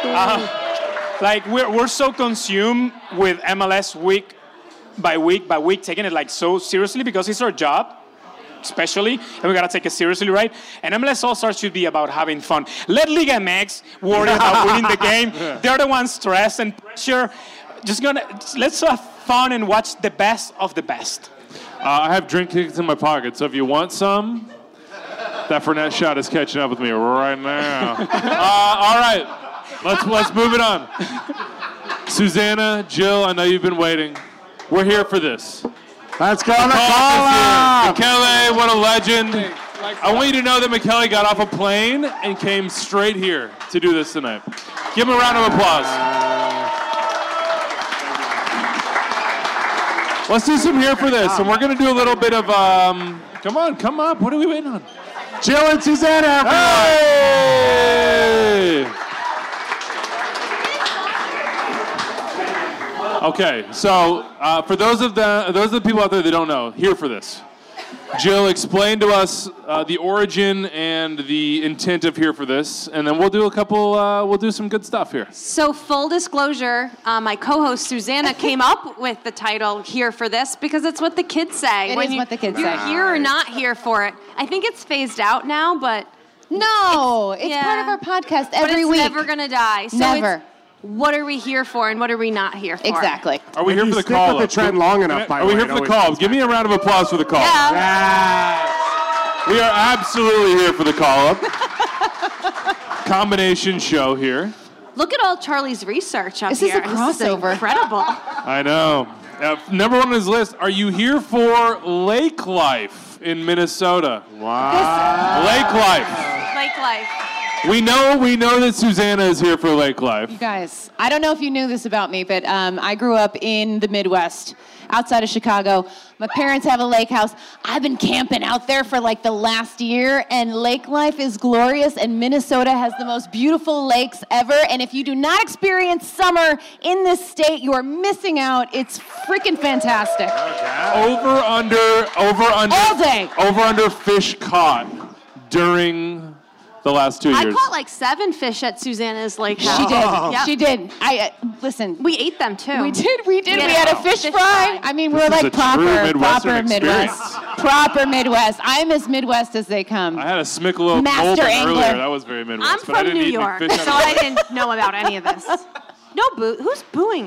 [SPEAKER 12] we're so consumed with MLS week by week, taking it like so seriously because it's our job. Especially, and we gotta take it seriously, right? And MLS All-Stars should be about having fun. Let Liga MX worry about winning the game. They're the ones stressed and pressure. Let's have fun and watch the best of the best.
[SPEAKER 5] I have drink tickets in my pocket, so if you want some, that Fournette shot is catching up with me right now. All right, let's move it on. Susanna, Jill, I know you've been waiting. We're here for this.
[SPEAKER 6] Let's go on the call.
[SPEAKER 5] Michele, what a legend. I want you to know that Michele got off a plane and came straight here to do this tonight. Give him a round of applause. Let's do some here for this, and we're going to do a little bit of, come on, what are we waiting on?
[SPEAKER 6] Jill and Susanna.
[SPEAKER 5] Hey! Okay, so for those of the people out there that don't know, here for this. Jill, explain to us the origin and the intent of Here for This, and then we'll do some good stuff here.
[SPEAKER 15] So full disclosure, my co-host Susanna came up with the title Here for This because it's what the kids say.
[SPEAKER 16] It is what the kids
[SPEAKER 15] you're
[SPEAKER 16] say.
[SPEAKER 15] here or not here for it. I think it's phased out now, but
[SPEAKER 16] No, it's part of our podcast every week.
[SPEAKER 15] But it's never going to die. So
[SPEAKER 16] Never.
[SPEAKER 15] it's what are we here for and what are we not here for?
[SPEAKER 16] Exactly.
[SPEAKER 5] Are we
[SPEAKER 6] If
[SPEAKER 5] here
[SPEAKER 6] you
[SPEAKER 5] for the
[SPEAKER 6] stick
[SPEAKER 5] call?
[SPEAKER 6] with the trend long enough, by
[SPEAKER 5] Are we
[SPEAKER 6] the way,
[SPEAKER 5] here
[SPEAKER 6] it
[SPEAKER 5] for the
[SPEAKER 6] always
[SPEAKER 5] call? Give me a round of applause for the call.
[SPEAKER 15] Yeah.
[SPEAKER 5] We are absolutely here for the call-up. Combination show here.
[SPEAKER 15] Look at all Charlie's research up
[SPEAKER 16] This is
[SPEAKER 15] here.
[SPEAKER 16] a crossover.
[SPEAKER 15] This is incredible.
[SPEAKER 5] I know. Number one on his list, are you here for lake life in Minnesota?
[SPEAKER 6] Wow.
[SPEAKER 5] Lake life.
[SPEAKER 15] Lake life.
[SPEAKER 5] We know that Susanna is here for lake life.
[SPEAKER 16] You guys, I don't know if you knew this about me, but I grew up in the Midwest, outside of Chicago. My parents have a lake house. I've been camping out there for like the last year, and lake life is glorious, and Minnesota has the most beautiful lakes ever, and if you do not experience summer in this state, you are missing out. It's freaking fantastic.
[SPEAKER 5] Over under
[SPEAKER 16] All day.
[SPEAKER 5] Over under fish caught during the last 2 years.
[SPEAKER 15] I caught like 7 fish at Susanna's lake house.
[SPEAKER 16] She did.
[SPEAKER 15] Yeah.
[SPEAKER 16] She did. Listen.
[SPEAKER 15] We ate them too.
[SPEAKER 16] We did. We
[SPEAKER 15] Yeah.
[SPEAKER 16] had a fish fry. I mean, we're
[SPEAKER 5] This is
[SPEAKER 16] like
[SPEAKER 5] a true
[SPEAKER 16] proper
[SPEAKER 5] Midwestern
[SPEAKER 16] Midwest. Proper Midwest. I'm as Midwest as they come.
[SPEAKER 5] I had a Smichelob
[SPEAKER 16] Master
[SPEAKER 5] Golden
[SPEAKER 16] angler.
[SPEAKER 5] earlier. That was very Midwest.
[SPEAKER 15] I'm
[SPEAKER 5] but I
[SPEAKER 15] from
[SPEAKER 5] didn't
[SPEAKER 15] New
[SPEAKER 5] eat any
[SPEAKER 15] York,
[SPEAKER 5] fish out
[SPEAKER 15] so
[SPEAKER 5] of
[SPEAKER 15] I
[SPEAKER 5] it.
[SPEAKER 15] didn't know about any of this. No boo. Who's booing?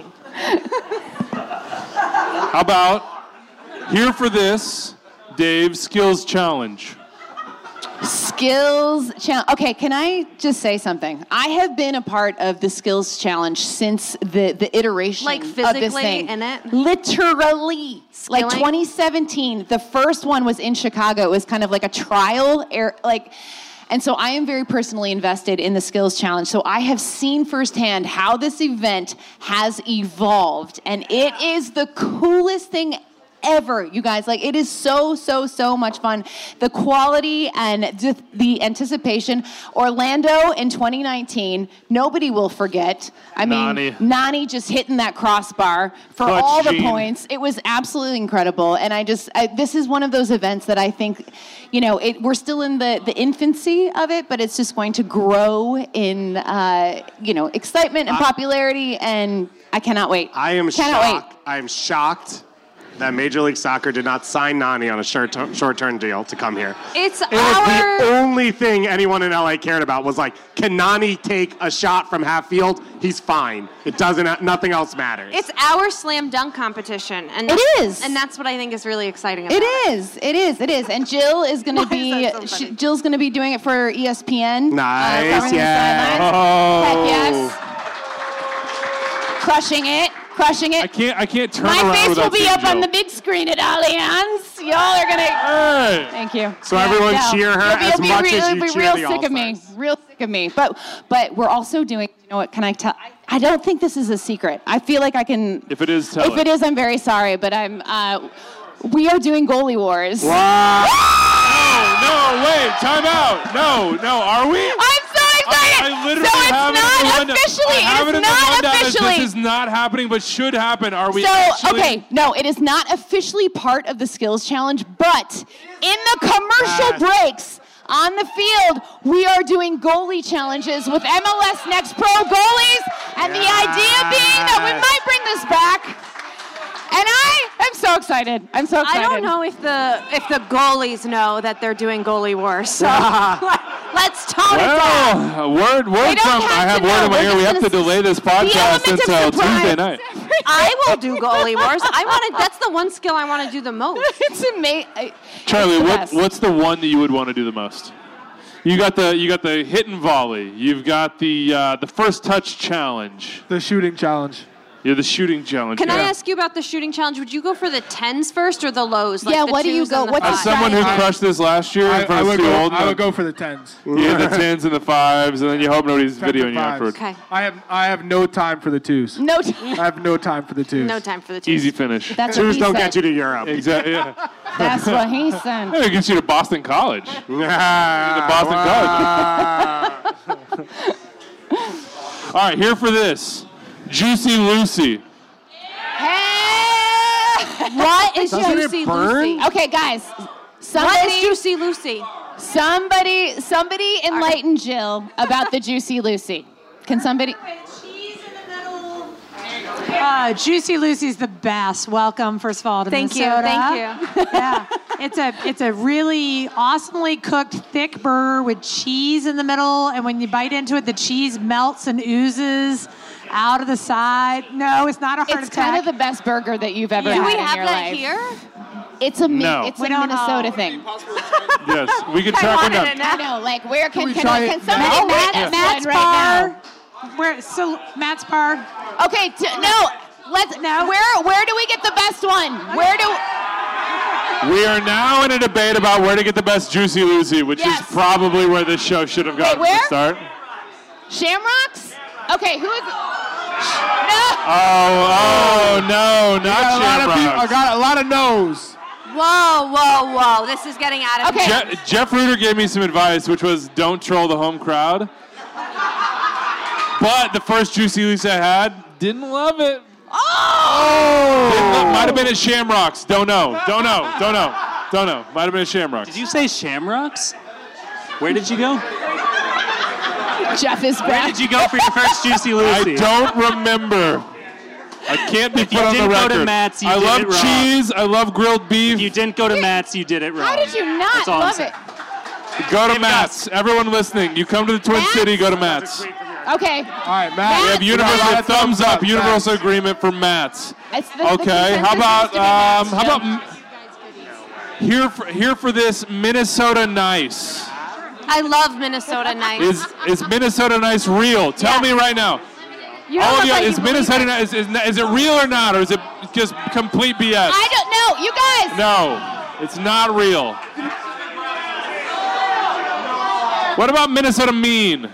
[SPEAKER 5] How about here for this, Dave's Skills Challenge?
[SPEAKER 16] Skills challenge. Okay, can I just say something? I have been a part of the skills challenge since the iteration
[SPEAKER 15] Like
[SPEAKER 16] of this
[SPEAKER 15] physically
[SPEAKER 16] thing.
[SPEAKER 15] in it?
[SPEAKER 16] Literally. Like
[SPEAKER 15] Skilling?
[SPEAKER 16] 2017, the first one was in Chicago. It was kind of like a trial, and so I am very personally invested in the skills challenge. So I have seen firsthand how this event has evolved, and it is the coolest thing ever, you guys. Like, it is so much fun. The quality and just the anticipation. Orlando in 2019, nobody will forget. I mean, Nani just hitting that crossbar for
[SPEAKER 11] Clutch
[SPEAKER 16] all the
[SPEAKER 11] Gene.
[SPEAKER 16] points. It was absolutely incredible. And this is one of those events that I think, we're still in the infancy of it, but it's just going to grow in, excitement and popularity, and I cannot wait.
[SPEAKER 6] I am
[SPEAKER 16] cannot
[SPEAKER 6] shocked. I am shocked that Major League Soccer did not sign Nani on a short-term deal to come here. It was the only thing anyone in LA cared about was like, can Nani take a shot from half field? He's fine. It doesn't. Nothing else matters.
[SPEAKER 15] It's our slam dunk competition, and
[SPEAKER 16] It is.
[SPEAKER 15] and that's what I think is really exciting about
[SPEAKER 16] It is. And Jill is going to be. Jill's going to be doing it for ESPN.
[SPEAKER 6] Nice,
[SPEAKER 16] covering the
[SPEAKER 6] yeah.
[SPEAKER 16] sidelines. Heck yes. Crushing it.
[SPEAKER 5] I can't turn
[SPEAKER 16] My
[SPEAKER 5] around
[SPEAKER 16] face
[SPEAKER 5] without
[SPEAKER 16] will be
[SPEAKER 5] seeing
[SPEAKER 16] up on
[SPEAKER 5] Jill.
[SPEAKER 16] the big screen at Allianz. Y'all are gonna. Thank you.
[SPEAKER 6] So everyone cheer her as much as you
[SPEAKER 16] You'll be
[SPEAKER 6] cheer
[SPEAKER 16] real
[SPEAKER 6] the
[SPEAKER 16] sick of me. Real sick of me. But we're also doing. You know what? Can I tell? I don't think this is a secret. I feel like I can.
[SPEAKER 5] If it is, tell
[SPEAKER 16] If it is, I'm very sorry. But we are doing goalie wars.
[SPEAKER 5] Wow. No, wait, time out. No, are we?
[SPEAKER 16] I'm so excited.
[SPEAKER 5] I literally
[SPEAKER 16] so it's
[SPEAKER 5] have it in the
[SPEAKER 16] not
[SPEAKER 5] rundown.
[SPEAKER 16] officially.
[SPEAKER 5] I have
[SPEAKER 16] It
[SPEAKER 5] it
[SPEAKER 16] is
[SPEAKER 5] in the
[SPEAKER 16] not
[SPEAKER 5] rundown as
[SPEAKER 16] officially.
[SPEAKER 5] This is not happening, but should happen. Are we
[SPEAKER 16] So,
[SPEAKER 5] actually?
[SPEAKER 16] okay, no, it is not officially part of the skills challenge, but in the commercial breaks on the field, we are doing goalie challenges with MLS Next Pro goalies, and the idea being that we might bring this back. And I am so excited. I'm so excited.
[SPEAKER 15] I don't know if the goalies know that they're doing goalie wars. So let's tone it down.
[SPEAKER 5] Word from I have word in my ear. We have to delay this podcast until Tuesday night.
[SPEAKER 15] I will do goalie wars. That's the one skill I want to do the most.
[SPEAKER 16] It's amazing.
[SPEAKER 5] Charlie, what's the one that you would want to do the most? You got the hit and volley. You've got the first touch challenge.
[SPEAKER 3] The shooting challenge.
[SPEAKER 5] Yeah, the shooting challenge.
[SPEAKER 15] Can I ask you about the shooting challenge? Would you go for the 10s first or the lows? Like
[SPEAKER 16] Yeah,
[SPEAKER 15] the
[SPEAKER 16] what do you
[SPEAKER 15] 2s
[SPEAKER 16] go-
[SPEAKER 15] and the
[SPEAKER 16] what's the
[SPEAKER 5] As
[SPEAKER 15] 5s?
[SPEAKER 5] someone who crushed this last year in front of Stu Olden,
[SPEAKER 3] I would go for the 10s.
[SPEAKER 5] Yeah, the 10s and the 5s, and then you hope nobody's
[SPEAKER 3] 10s and
[SPEAKER 5] videoing you
[SPEAKER 3] 5s.
[SPEAKER 5] afterwards.
[SPEAKER 15] Okay.
[SPEAKER 3] I have no time for the 2s.
[SPEAKER 16] No.
[SPEAKER 3] I have no time for the 2s.
[SPEAKER 15] No time for the 2s.
[SPEAKER 5] Easy finish.
[SPEAKER 16] That's what
[SPEAKER 6] Twos
[SPEAKER 16] he
[SPEAKER 6] don't
[SPEAKER 16] said.
[SPEAKER 6] get you to Europe.
[SPEAKER 5] Exactly. Yeah.
[SPEAKER 16] That's what he said.
[SPEAKER 5] It gets you to Boston College. Boston College. All right, here for this. Juicy Lucy.
[SPEAKER 15] What is
[SPEAKER 6] Doesn't it
[SPEAKER 15] Juicy
[SPEAKER 6] burn?
[SPEAKER 15] Lucy?
[SPEAKER 16] Okay, guys.
[SPEAKER 15] What
[SPEAKER 16] Somebody,
[SPEAKER 15] is Juicy Lucy?
[SPEAKER 16] somebody enlighten Jill about the Juicy Lucy. Can somebody?
[SPEAKER 17] Juicy Lucy's the best. Welcome, first of all, to
[SPEAKER 15] Thank
[SPEAKER 17] Minnesota.
[SPEAKER 15] you.
[SPEAKER 17] Yeah, it's a really awesomely cooked thick burger with cheese in the middle, and when you bite into it, the cheese melts and oozes out of the side. No, it's not a heart
[SPEAKER 16] It's
[SPEAKER 17] attack.
[SPEAKER 16] kind of the best burger that you've ever
[SPEAKER 15] Do
[SPEAKER 16] had
[SPEAKER 15] we
[SPEAKER 16] in
[SPEAKER 15] have
[SPEAKER 16] your
[SPEAKER 15] that
[SPEAKER 16] life.
[SPEAKER 15] here?
[SPEAKER 16] It's a
[SPEAKER 5] No.
[SPEAKER 16] it's
[SPEAKER 17] We
[SPEAKER 16] a
[SPEAKER 17] don't
[SPEAKER 16] Minnesota
[SPEAKER 17] know.
[SPEAKER 16] thing.
[SPEAKER 5] Yes, we can track one down.
[SPEAKER 16] I know, like where can
[SPEAKER 3] try it
[SPEAKER 16] somebody
[SPEAKER 3] now?
[SPEAKER 16] make that
[SPEAKER 17] Matt's
[SPEAKER 16] sled
[SPEAKER 17] bar.
[SPEAKER 16] right
[SPEAKER 17] Matt's bar.
[SPEAKER 16] now? Okay, where do we get the best one? Where do
[SPEAKER 5] We are now in a debate about where to get the best Juicy Lucy, which
[SPEAKER 16] Yes.
[SPEAKER 5] is probably where this show should have gotten
[SPEAKER 16] where?
[SPEAKER 5] to start.
[SPEAKER 16] Shamrocks? Okay, who is
[SPEAKER 5] Oh, no, not
[SPEAKER 3] I
[SPEAKER 5] Shamrocks.
[SPEAKER 3] got a lot of no's.
[SPEAKER 15] Whoa. This is getting out of hand.
[SPEAKER 5] Jeff Ruder gave me some advice, which was don't troll the home crowd. But the first Juicy Lucy I had, didn't love it. Might have been at Shamrocks. Don't know. Might have been at Shamrocks.
[SPEAKER 8] Did you say Shamrocks? Where did you go?
[SPEAKER 16] Jeff is
[SPEAKER 8] Where
[SPEAKER 16] back.
[SPEAKER 8] did you go for your first Juicy Lucy?
[SPEAKER 5] I don't remember. I can't be
[SPEAKER 8] If you
[SPEAKER 5] put on the
[SPEAKER 8] didn't go
[SPEAKER 5] record.
[SPEAKER 8] to Matt's, you
[SPEAKER 5] I
[SPEAKER 8] did
[SPEAKER 5] love
[SPEAKER 8] it wrong.
[SPEAKER 5] cheese. I love grilled beef.
[SPEAKER 8] If you didn't go to Matt's, you did it wrong.
[SPEAKER 16] How did you not
[SPEAKER 8] That's all I'm
[SPEAKER 16] love
[SPEAKER 8] saying.
[SPEAKER 16] it?
[SPEAKER 5] Go to Matt's. Everyone listening, you come to the Twin City, go to Matt's.
[SPEAKER 16] Okay.
[SPEAKER 3] All right, Matt.
[SPEAKER 5] We have universal thumbs up, universal agreement for Matt's.
[SPEAKER 16] It's the
[SPEAKER 5] Okay, how about here for this Minnesota Nice?
[SPEAKER 15] I love Minnesota Nice.
[SPEAKER 5] Is Minnesota Nice real? Tell me right now.
[SPEAKER 15] You
[SPEAKER 5] All
[SPEAKER 15] don't
[SPEAKER 5] of you,
[SPEAKER 15] look like
[SPEAKER 5] is
[SPEAKER 15] you
[SPEAKER 5] Minnesota Nice, is it real or not, or is it just complete BS?
[SPEAKER 16] I don't know. You guys.
[SPEAKER 5] No, it's not real. What about Minnesota mean?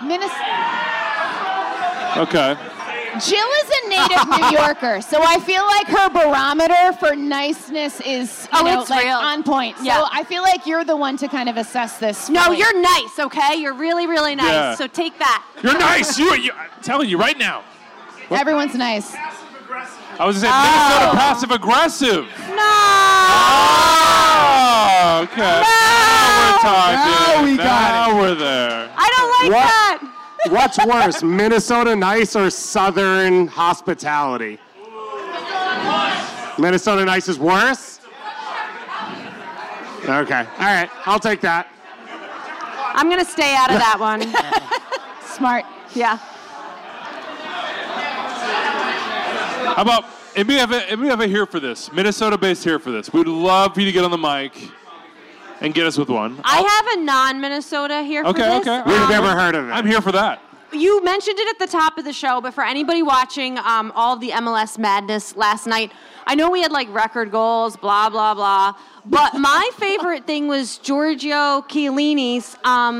[SPEAKER 5] Okay.
[SPEAKER 16] Jill is a native New Yorker, so I feel like her barometer for niceness is
[SPEAKER 15] it's
[SPEAKER 16] like
[SPEAKER 15] real.
[SPEAKER 16] on point.
[SPEAKER 15] Yeah.
[SPEAKER 16] So I feel like you're the one to kind of assess this.
[SPEAKER 15] No,
[SPEAKER 16] fully.
[SPEAKER 15] you're nice, okay? You're really, really nice.
[SPEAKER 5] Yeah.
[SPEAKER 15] So take that.
[SPEAKER 5] You're nice. I'm telling you right now.
[SPEAKER 16] Everyone's nice.
[SPEAKER 5] I was going to say Minnesota passive aggressive.
[SPEAKER 15] No.
[SPEAKER 5] Oh, okay. Now we're talking.
[SPEAKER 6] Now we got
[SPEAKER 5] Now we're there.
[SPEAKER 15] I don't like that.
[SPEAKER 6] What's worse, Minnesota Nice or Southern hospitality? Minnesota Nice is worse? Okay. All right. I'll take that.
[SPEAKER 15] I'm going to stay out of that one.
[SPEAKER 16] Smart.
[SPEAKER 15] Yeah.
[SPEAKER 5] How about, and we have a here for this, Minnesota-based here for this. We'd love for you to get on the mic and get us with one.
[SPEAKER 15] I have a non-Minnesota here for this.
[SPEAKER 5] Okay.
[SPEAKER 6] We've never heard of it.
[SPEAKER 5] I'm here for that.
[SPEAKER 15] You mentioned it at the top of the show, but for anybody watching all of the MLS madness last night, I know we had like record goals, blah, blah, blah. But my favorite thing was Giorgio Chiellini's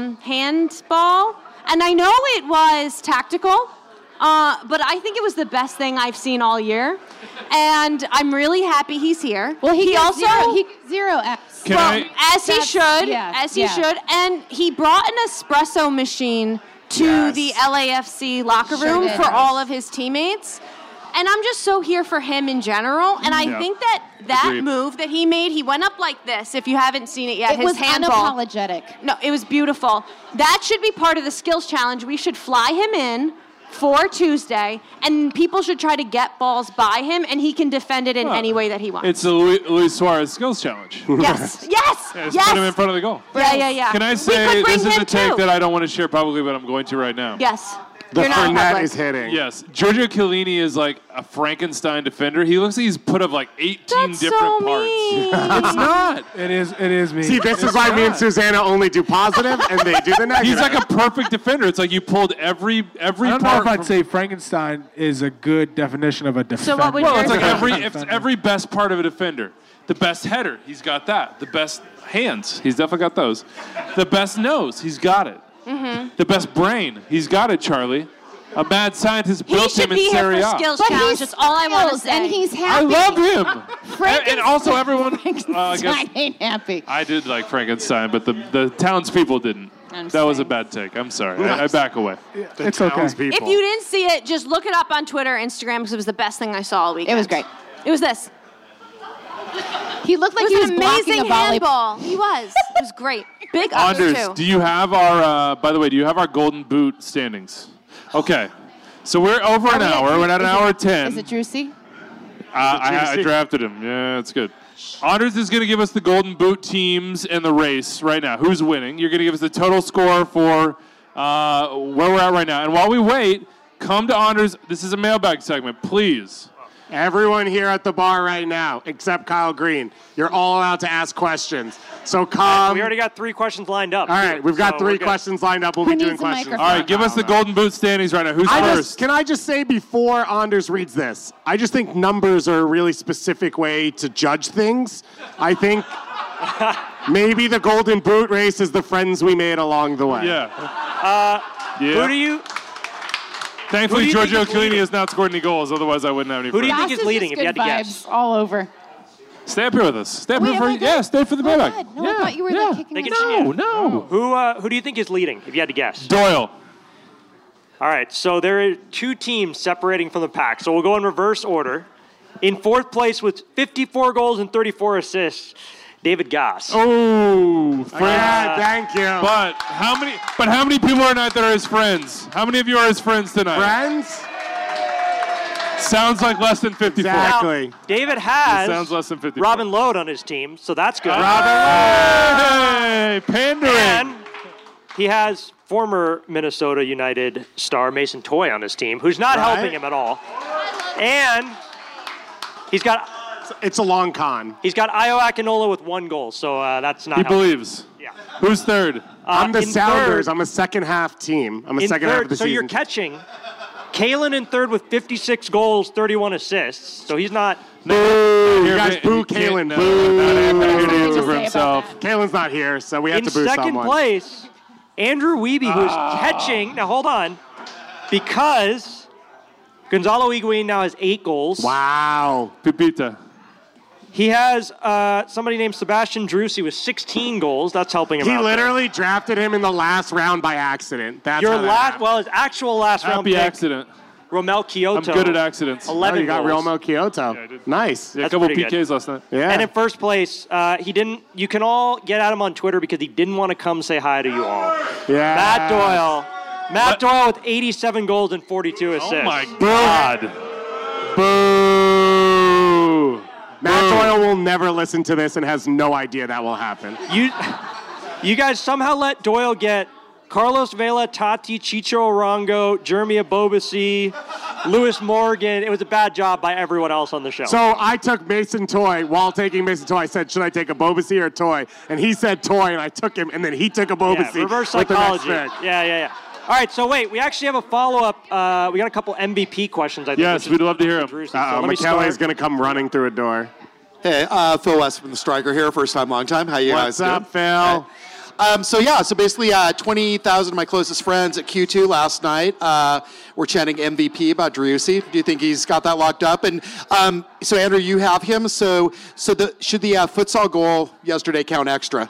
[SPEAKER 15] handball. And I know it was tactical, but I think it was the best thing I've seen all year. And I'm really happy he's here.
[SPEAKER 16] Well, he
[SPEAKER 15] also
[SPEAKER 16] zero X.
[SPEAKER 15] as he should. And he brought an espresso machine to the LAFC locker
[SPEAKER 16] Sure
[SPEAKER 15] room
[SPEAKER 16] did.
[SPEAKER 15] for all of his teammates. And I'm just so here for him in general. And I think that
[SPEAKER 5] Agreed.
[SPEAKER 15] move that he made, he went up like this, if you haven't seen it yet,
[SPEAKER 16] It
[SPEAKER 15] his
[SPEAKER 16] was
[SPEAKER 15] handball.
[SPEAKER 16] unapologetic.
[SPEAKER 15] No, it was beautiful. That should be part of the skills challenge. We should fly him in for Tuesday, and people should try to get balls by him, and he can defend it in any way that he wants.
[SPEAKER 5] It's the Luis Suarez Skills Challenge.
[SPEAKER 15] Yes, yes,
[SPEAKER 5] Yeah, just
[SPEAKER 15] yes.
[SPEAKER 5] put him in front of the goal.
[SPEAKER 15] Yeah.
[SPEAKER 5] Can I
[SPEAKER 15] We
[SPEAKER 5] say
[SPEAKER 15] could bring
[SPEAKER 5] this is
[SPEAKER 15] him
[SPEAKER 5] a take
[SPEAKER 15] too.
[SPEAKER 5] that I don't want to share publicly, but I'm going to right now?
[SPEAKER 15] Yes.
[SPEAKER 6] The
[SPEAKER 15] You're not in
[SPEAKER 6] Fournette
[SPEAKER 15] public.
[SPEAKER 6] is hitting.
[SPEAKER 5] Yes. Giorgio Chiellini is like a Frankenstein defender. He looks like he's put of like 18
[SPEAKER 15] That's
[SPEAKER 5] different
[SPEAKER 15] so
[SPEAKER 5] parts.
[SPEAKER 15] mean.
[SPEAKER 5] It's not.
[SPEAKER 3] It is me.
[SPEAKER 6] See, this is
[SPEAKER 3] It's
[SPEAKER 6] why me and
[SPEAKER 3] not.
[SPEAKER 6] Susanna only do positive and they do the negative.
[SPEAKER 5] He's like a perfect defender. It's like you pulled every
[SPEAKER 3] I don't know
[SPEAKER 5] part.
[SPEAKER 3] if I'd
[SPEAKER 5] from-
[SPEAKER 3] say Frankenstein is a good definition of a defender.
[SPEAKER 15] what would
[SPEAKER 5] well,
[SPEAKER 15] yours
[SPEAKER 5] it's like
[SPEAKER 15] be?
[SPEAKER 5] every best part of a defender. The best header, he's got that. The best hands, he's definitely got those. The best nose, he's got it.
[SPEAKER 15] Mm-hmm.
[SPEAKER 5] The best brain, he's got it, Charlie. A mad scientist
[SPEAKER 15] He
[SPEAKER 5] built
[SPEAKER 15] should
[SPEAKER 5] him in
[SPEAKER 15] be here
[SPEAKER 5] Serie
[SPEAKER 15] for
[SPEAKER 5] A.
[SPEAKER 15] skills
[SPEAKER 16] But
[SPEAKER 15] challenge.
[SPEAKER 16] he's
[SPEAKER 15] That's all I want to
[SPEAKER 16] skills,
[SPEAKER 15] say.
[SPEAKER 16] and he's
[SPEAKER 5] I
[SPEAKER 16] happy.
[SPEAKER 5] love him. And also everyone, I guess
[SPEAKER 16] Frankenstein ain't happy.
[SPEAKER 5] I did like Frankenstein, but the townspeople didn't. That was a bad take. I'm sorry. I back away.
[SPEAKER 3] It's okay.
[SPEAKER 15] If you didn't see it, just look it up on Twitter, Instagram, because it was the best thing I saw all weekend.
[SPEAKER 16] It was great.
[SPEAKER 15] It was this.
[SPEAKER 16] He looked like
[SPEAKER 15] It
[SPEAKER 16] he was
[SPEAKER 15] was an
[SPEAKER 16] blocking
[SPEAKER 15] amazing
[SPEAKER 16] a volleyball.
[SPEAKER 15] handball. He was. It was great. Big ups
[SPEAKER 5] Anders,
[SPEAKER 15] too.
[SPEAKER 5] do you have our, by the way, do you have our Golden Boot standings? Okay. So we're over an hour. We're at an hour 10.
[SPEAKER 16] Is it Drusy?
[SPEAKER 5] I drafted him. Yeah, it's good. Anders is going to give us the Golden Boot teams and the race right now. Who's winning? You're going to give us the total score for where we're at right now. And while we wait, come to Anders. This is a mailbag segment. Please.
[SPEAKER 6] Everyone here at the bar right now, except Kyle Green, you're all allowed to ask questions. So come.
[SPEAKER 9] We already got 3 questions lined up.
[SPEAKER 6] All right, we've got
[SPEAKER 9] So
[SPEAKER 6] 3
[SPEAKER 9] we're good.
[SPEAKER 6] questions lined up. We'll
[SPEAKER 16] Who
[SPEAKER 6] be doing
[SPEAKER 16] needs a
[SPEAKER 6] questions.
[SPEAKER 16] microphone?
[SPEAKER 5] All right, give us the Golden Boot standings right now. Who's first?
[SPEAKER 6] Can I just say before Anders reads this, I just think numbers are a really specific way to judge things. I think maybe the Golden Boot race is the friends we made along the way.
[SPEAKER 5] Yeah.
[SPEAKER 9] Who do you
[SPEAKER 5] Thankfully,
[SPEAKER 9] Who do you think
[SPEAKER 5] Giorgio
[SPEAKER 9] is
[SPEAKER 5] Chiellini
[SPEAKER 9] leading?
[SPEAKER 5] has not scored any goals. Otherwise, I wouldn't have any
[SPEAKER 9] Who do you
[SPEAKER 5] friends.
[SPEAKER 9] think is leading if you had to guess?
[SPEAKER 16] Vibes all over.
[SPEAKER 5] Stay up here with us. Stay up
[SPEAKER 16] Wait,
[SPEAKER 5] here
[SPEAKER 16] am
[SPEAKER 5] for
[SPEAKER 16] I good?
[SPEAKER 5] yeah. Stay for the mailbag.
[SPEAKER 16] God, no, I thought you were like kicking
[SPEAKER 9] They
[SPEAKER 16] us
[SPEAKER 9] can-
[SPEAKER 16] out.
[SPEAKER 5] No.
[SPEAKER 9] Who do you think is leading if you had to guess?
[SPEAKER 5] Doyle.
[SPEAKER 9] All right, so there are 2 teams separating from the pack. So we'll go in reverse order. In 4th place with 54 goals and 34 assists, David Goss.
[SPEAKER 5] Oh, friends.
[SPEAKER 6] Yeah, thank you.
[SPEAKER 5] But how many people are not that are his friends? How many of you are his friends tonight?
[SPEAKER 6] Friends?
[SPEAKER 5] Sounds like less than 54.
[SPEAKER 6] Exactly.
[SPEAKER 9] David has
[SPEAKER 5] Sounds less than 54.
[SPEAKER 9] Robin Lode on his team, so that's good.
[SPEAKER 5] Hey, pandering.
[SPEAKER 9] And he has former Minnesota United star Mason Toye on his team, who's not
[SPEAKER 6] Right.
[SPEAKER 9] helping him at all. And he's got
[SPEAKER 6] It's a long con.
[SPEAKER 9] Io Akinola with 1 goal, so that's not
[SPEAKER 5] He
[SPEAKER 9] helping.
[SPEAKER 5] believes.
[SPEAKER 9] Yeah.
[SPEAKER 5] Who's third?
[SPEAKER 6] I'm the
[SPEAKER 9] in
[SPEAKER 6] Sounders.
[SPEAKER 9] third-
[SPEAKER 6] I'm a second half team. I'm a
[SPEAKER 9] in
[SPEAKER 6] second half of
[SPEAKER 9] third,
[SPEAKER 6] the
[SPEAKER 9] so
[SPEAKER 6] season.
[SPEAKER 9] you're catching. Kalen in third with 56 goals, 31 assists. So he's not.
[SPEAKER 6] Boo! You guys boo Kalen. Boo!
[SPEAKER 5] Not a good answer for himself.
[SPEAKER 6] Kalen's not here, so we have
[SPEAKER 9] In
[SPEAKER 6] to boo
[SPEAKER 9] second
[SPEAKER 6] someone.
[SPEAKER 9] place, Andrew Wiebe, who's catching. Now hold on, because Gonzalo Higuain now has 8 goals.
[SPEAKER 6] Wow.
[SPEAKER 5] Pipita.
[SPEAKER 9] He has somebody named Sebastian Drusi with 16 goals. That's helping him
[SPEAKER 6] He
[SPEAKER 9] out.
[SPEAKER 6] literally drafted him in the last round by accident. That's
[SPEAKER 9] Your
[SPEAKER 6] how that
[SPEAKER 9] last,
[SPEAKER 6] happened.
[SPEAKER 9] well, his actual last round
[SPEAKER 5] Happy
[SPEAKER 9] pick,
[SPEAKER 5] accident.
[SPEAKER 9] Romel Kyoto.
[SPEAKER 5] I'm good at accidents.
[SPEAKER 9] 11
[SPEAKER 6] Oh, you got
[SPEAKER 9] goals.
[SPEAKER 6] Romo Kyoto. Nice.
[SPEAKER 5] Yeah, a
[SPEAKER 9] That's
[SPEAKER 5] couple
[SPEAKER 9] pretty
[SPEAKER 5] PKs
[SPEAKER 9] good.
[SPEAKER 5] last night.
[SPEAKER 6] Yeah.
[SPEAKER 9] And in first place, he didn't. You can all get at him on Twitter because he didn't want to come say hi to you all.
[SPEAKER 6] Yeah.
[SPEAKER 9] Matt Doyle. Matt Doyle with 87 goals and 42 assists.
[SPEAKER 5] Oh my God.
[SPEAKER 6] Boo! Matt Doyle will never listen to this and has no idea that will happen.
[SPEAKER 9] You guys somehow let Doyle get Carlos Vela, Tati, Chicho Arango, Jeremy Abobasi, Lewis Morgan. It was a bad job by everyone else on the show.
[SPEAKER 6] So I took Mason Toy. While taking Mason Toy, I said, should I take a Bobasi or a Toy? And he said Toy, and I took him, and then he took a Bobasi.
[SPEAKER 9] Yeah, reverse
[SPEAKER 6] with the next
[SPEAKER 9] psychology.
[SPEAKER 6] pick.
[SPEAKER 9] Yeah. All right, so wait, we actually have a follow-up. We got a couple MVP questions, I think.
[SPEAKER 5] Yes, we'd love to hear them.
[SPEAKER 6] Michele is going to come running through a door.
[SPEAKER 18] Hey, Phil West from the Striker here. First time, long time. How you guys doing?
[SPEAKER 6] What's up, Phil?
[SPEAKER 18] So basically 20,000 of my closest friends at Q2 last night were chanting MVP about Driussi. Do you think he's got that locked up? And so, Andrew, you have him. So should the futsal goal yesterday count extra?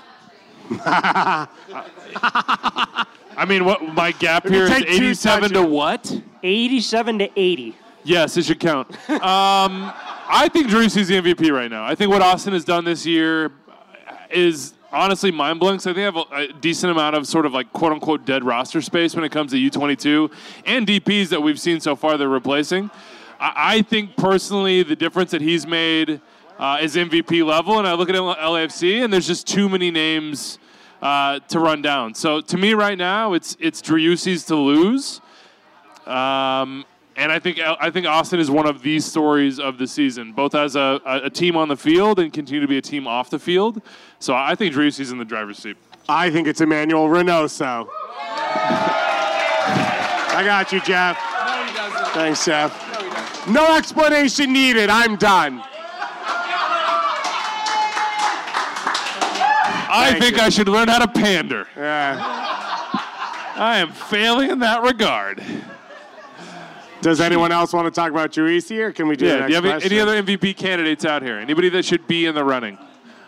[SPEAKER 5] I mean, what my gap here is 87 to what?
[SPEAKER 9] 87 to 80.
[SPEAKER 5] Yes, it should count. I think Driussi's the MVP right now. I think what Austin has done this year is honestly mind-blowing. So I think they have a decent amount of sort of like quote-unquote dead roster space when it comes to U22 and DPs that we've seen so far they're replacing. I think personally the difference that he's made is MVP level, and I look at LAFC and there's just too many names to run down. So to me right now, it's Driussi's to lose. And I think Austin is one of these stories of the season, both as a team on the field and continue to be a team off the field. So I think Driussi's in the driver's seat.
[SPEAKER 6] I think it's Emmanuel Reynoso. I got you, Jeff.
[SPEAKER 5] No, he doesn't.
[SPEAKER 6] Thanks, Jeff. No explanation needed. I'm done.
[SPEAKER 5] I think I should learn how to pander.
[SPEAKER 6] Yeah.
[SPEAKER 5] I am failing in that regard.
[SPEAKER 6] Does anyone else want to talk about Driussi, or can we do the next
[SPEAKER 5] do you have
[SPEAKER 6] question?
[SPEAKER 5] any other MVP candidates out here? Anybody that should be in the running?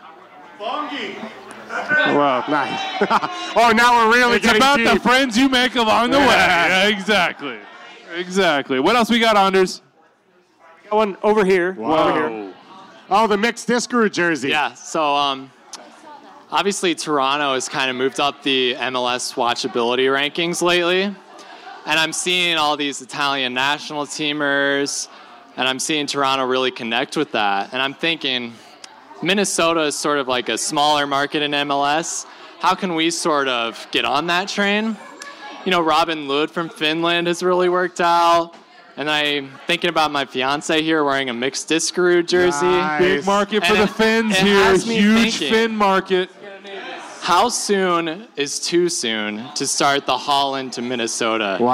[SPEAKER 6] Well, nice. Oh, now we're really
[SPEAKER 5] It's
[SPEAKER 6] getting
[SPEAKER 5] about
[SPEAKER 6] deep.
[SPEAKER 5] the friends you make along the way. Yeah, exactly. What else we got, Anders?
[SPEAKER 9] Got one over here.
[SPEAKER 6] Whoa.
[SPEAKER 9] Over here.
[SPEAKER 6] Oh, the mixed Discrew jersey.
[SPEAKER 19] Yeah, so obviously Toronto has kind of moved up the MLS watchability rankings lately. And I'm seeing all these Italian national teamers, and I'm seeing Toronto really connect with that. And I'm thinking, Minnesota is sort of like a smaller market in MLS. How can we sort of get on that train? You know, Robin Lod from Finland has really worked out. And I'm thinking about my fiance here wearing a mixed Discrew jersey.
[SPEAKER 6] Nice.
[SPEAKER 5] Big market for
[SPEAKER 19] And
[SPEAKER 5] the Finns
[SPEAKER 19] it
[SPEAKER 5] here.
[SPEAKER 19] has me
[SPEAKER 5] Huge
[SPEAKER 19] thinking,
[SPEAKER 5] Finn market.
[SPEAKER 19] how soon is too soon to start the Holland to Minnesota train?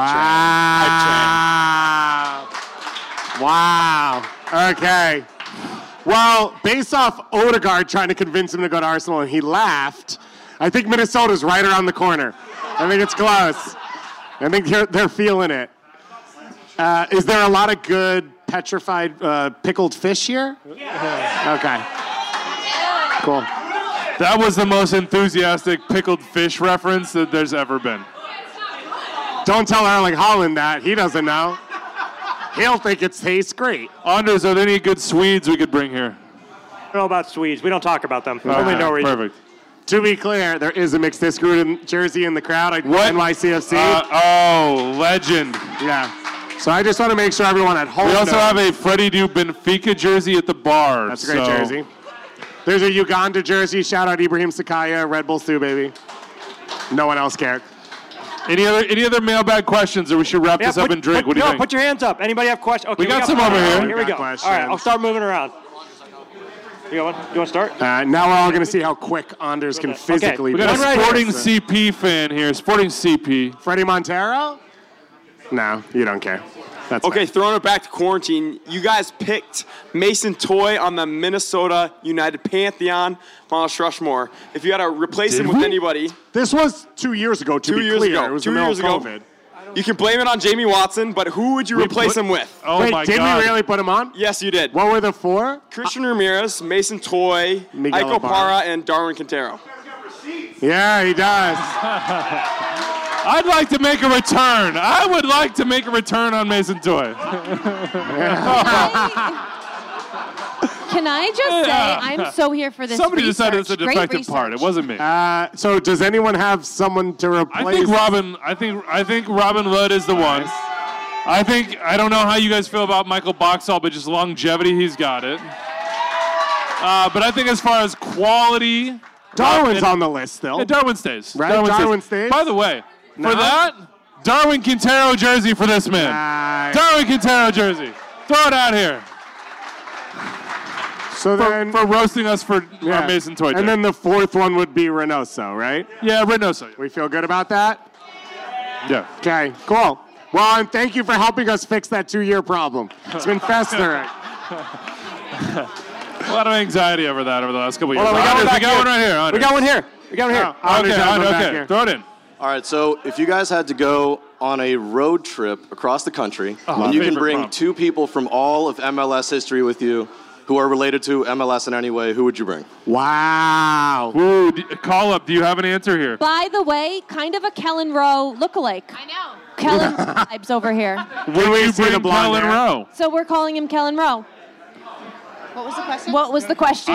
[SPEAKER 6] Wow. Okay. Well, based off Odegaard trying to convince him to go to Arsenal and he laughed, I think Minnesota's right around the corner. I think it's close. I think they're feeling it. Is there a lot of good petrified pickled fish here? Yeah. Okay. Cool.
[SPEAKER 5] That was the most enthusiastic pickled fish reference that there's ever been.
[SPEAKER 6] Don't tell Erling Haaland that. He doesn't know. He'll think it tastes great.
[SPEAKER 5] Anders, are there any good Swedes we could bring here?
[SPEAKER 9] I don't know about Swedes. We don't talk about them.
[SPEAKER 5] Okay,
[SPEAKER 9] Only no reason.
[SPEAKER 5] perfect.
[SPEAKER 6] To be clear, there is a mixed Discrew jersey in the crowd. NYCFC.
[SPEAKER 5] Oh, legend.
[SPEAKER 6] Yeah. So I just want to make sure everyone at home
[SPEAKER 5] We also
[SPEAKER 6] knows.
[SPEAKER 5] have a Freddie Du Benfica jersey at the bar.
[SPEAKER 6] That's a great jersey. There's a Uganda jersey. Shout out Ibrahim Sakaya, Red Bull Stew, baby. No one else cared.
[SPEAKER 5] Any other mailbag questions, or we should wrap this up and drink? What do you think?
[SPEAKER 9] Put your hands up. Anybody have questions? Okay,
[SPEAKER 5] We got some over here.
[SPEAKER 9] Here we go. All right, I'll start moving around. You got one? You want to start?
[SPEAKER 6] Now we're all going to see how quick Anders can physically.
[SPEAKER 5] We got a Sporting CP fan here. Sporting CP.
[SPEAKER 6] Freddie Montero? No, you don't care. That's
[SPEAKER 20] okay, throwing it back to quarantine, you guys picked Mason Toy on the Minnesota United Pantheon, Mount Rushmore. If you had to replace him with anybody.
[SPEAKER 6] This was 2 years ago, to be clear. It was
[SPEAKER 20] 2
[SPEAKER 6] the middle
[SPEAKER 20] years
[SPEAKER 6] of
[SPEAKER 20] ago.
[SPEAKER 6] COVID.
[SPEAKER 20] You can blame it on Jamie Watson, but who would you replace him with?
[SPEAKER 5] Oh
[SPEAKER 6] Wait, did we really put him on?
[SPEAKER 20] Yes, you did.
[SPEAKER 6] What were the four?
[SPEAKER 20] Christian Ramirez, Mason Toy,
[SPEAKER 6] Miguel
[SPEAKER 20] Iko
[SPEAKER 6] Ibarra.
[SPEAKER 20] Parra, and Darwin Quintero.
[SPEAKER 6] Yeah, he does.
[SPEAKER 5] I'd like to make a return. I would like to make a return on Mason Toy.
[SPEAKER 15] Can I just say, I'm so here for this
[SPEAKER 5] Somebody
[SPEAKER 15] research.
[SPEAKER 5] decided it's the
[SPEAKER 15] Great
[SPEAKER 5] defective
[SPEAKER 15] research.
[SPEAKER 5] part. It wasn't me.
[SPEAKER 6] So does anyone have someone to replace?
[SPEAKER 5] I think Robin. I think Robin Hood is the one. I don't know how you guys feel about Michael Boxall, but just longevity, he's got it. But I think as far as quality,
[SPEAKER 6] Darwin's on the list still.
[SPEAKER 5] Yeah, Darwin stays.
[SPEAKER 6] Right? Darwin stays.
[SPEAKER 5] By the way,
[SPEAKER 6] No?
[SPEAKER 5] for that, Darwin Quintero jersey for this man.
[SPEAKER 6] Nice.
[SPEAKER 5] Darwin Quintero jersey. Throw it out here.
[SPEAKER 6] So then,
[SPEAKER 5] for roasting us for our Mason Toy.
[SPEAKER 6] And then the fourth one would be Reynoso, right?
[SPEAKER 5] Yeah, Reynoso.
[SPEAKER 6] We feel good about that?
[SPEAKER 5] Yeah.
[SPEAKER 6] Okay, cool. Well, and thank you for helping us fix that 2-year problem. It's been festering.
[SPEAKER 5] A lot of anxiety over that over the last couple of years.
[SPEAKER 6] Hold on,
[SPEAKER 5] We got one right here.
[SPEAKER 6] We got one here. We got one here.
[SPEAKER 5] Okay. Throw it in.
[SPEAKER 21] All right, so if you guys had to go on a road trip across the country,
[SPEAKER 5] Oh,
[SPEAKER 21] and you can
[SPEAKER 5] favorite
[SPEAKER 21] bring
[SPEAKER 5] problem.
[SPEAKER 21] 2 people from all of MLS history with you who are related to MLS in any way, who would you bring?
[SPEAKER 6] Wow.
[SPEAKER 5] Ooh, call up. Do you have an answer here?
[SPEAKER 15] By the way, kind of a Kellen Rowe lookalike. I know. Kellen vibes over here.
[SPEAKER 5] Would you bring Kellen Rowe?
[SPEAKER 15] So we're calling him Kellen Rowe.
[SPEAKER 16] What was the question?
[SPEAKER 15] What was the question?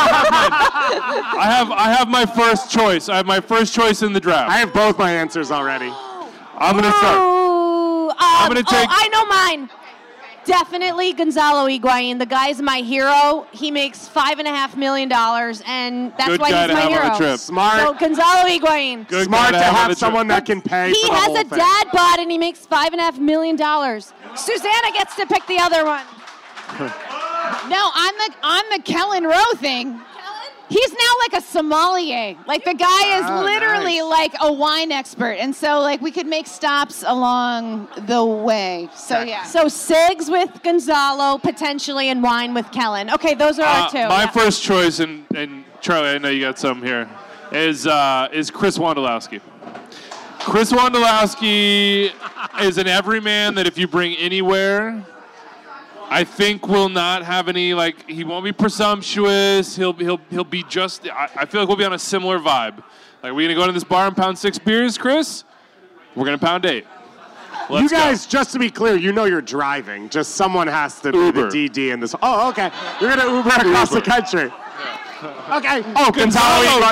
[SPEAKER 5] I have my first choice. I have my first choice in the draft.
[SPEAKER 6] I have both my answers already.
[SPEAKER 5] I'm going to start.
[SPEAKER 15] Ooh,
[SPEAKER 5] I'm gonna take-
[SPEAKER 15] I know mine. Definitely Gonzalo Higuain. The guy's my hero. He makes $5.5 million, and that's
[SPEAKER 5] Good
[SPEAKER 15] why
[SPEAKER 5] guy
[SPEAKER 15] he's
[SPEAKER 5] to
[SPEAKER 15] my
[SPEAKER 5] have
[SPEAKER 15] hero.
[SPEAKER 5] on a trip.
[SPEAKER 6] Smart.
[SPEAKER 15] So Gonzalo Higuain.
[SPEAKER 5] Good
[SPEAKER 6] Smart
[SPEAKER 5] guy
[SPEAKER 6] to
[SPEAKER 5] on
[SPEAKER 6] have
[SPEAKER 5] the
[SPEAKER 6] someone
[SPEAKER 5] trip.
[SPEAKER 6] that can pay
[SPEAKER 15] He
[SPEAKER 6] for the
[SPEAKER 15] has
[SPEAKER 6] whole
[SPEAKER 15] a
[SPEAKER 6] thing.
[SPEAKER 15] dad bod, and he makes $5.5 million. Susanna gets to pick the other one.
[SPEAKER 16] No, on the Kellen Rowe thing. He's now like a sommelier. Like the guy is literally like a wine expert, and so like we could make stops along the way. So yeah.
[SPEAKER 15] So cigs with Gonzalo, potentially, and wine with Kellen. Okay, those are our two.
[SPEAKER 5] My first choice, and Charlie, I know you got some here, is Chris Wondolowski. Chris Wondolowski is an everyman that if you bring anywhere, I think will not have any, he won't be presumptuous. He'll be just, I feel like we'll be on a similar vibe. Like, we're going to go to this bar and pound 6 beers, Chris? We're going to pound 8.
[SPEAKER 6] You guys, just to be clear, you know you're driving. Just someone has to
[SPEAKER 5] Uber.
[SPEAKER 6] be the DD in this. Oh, okay. You're going to Uber across the country. Okay. Oh,
[SPEAKER 5] Gonzalo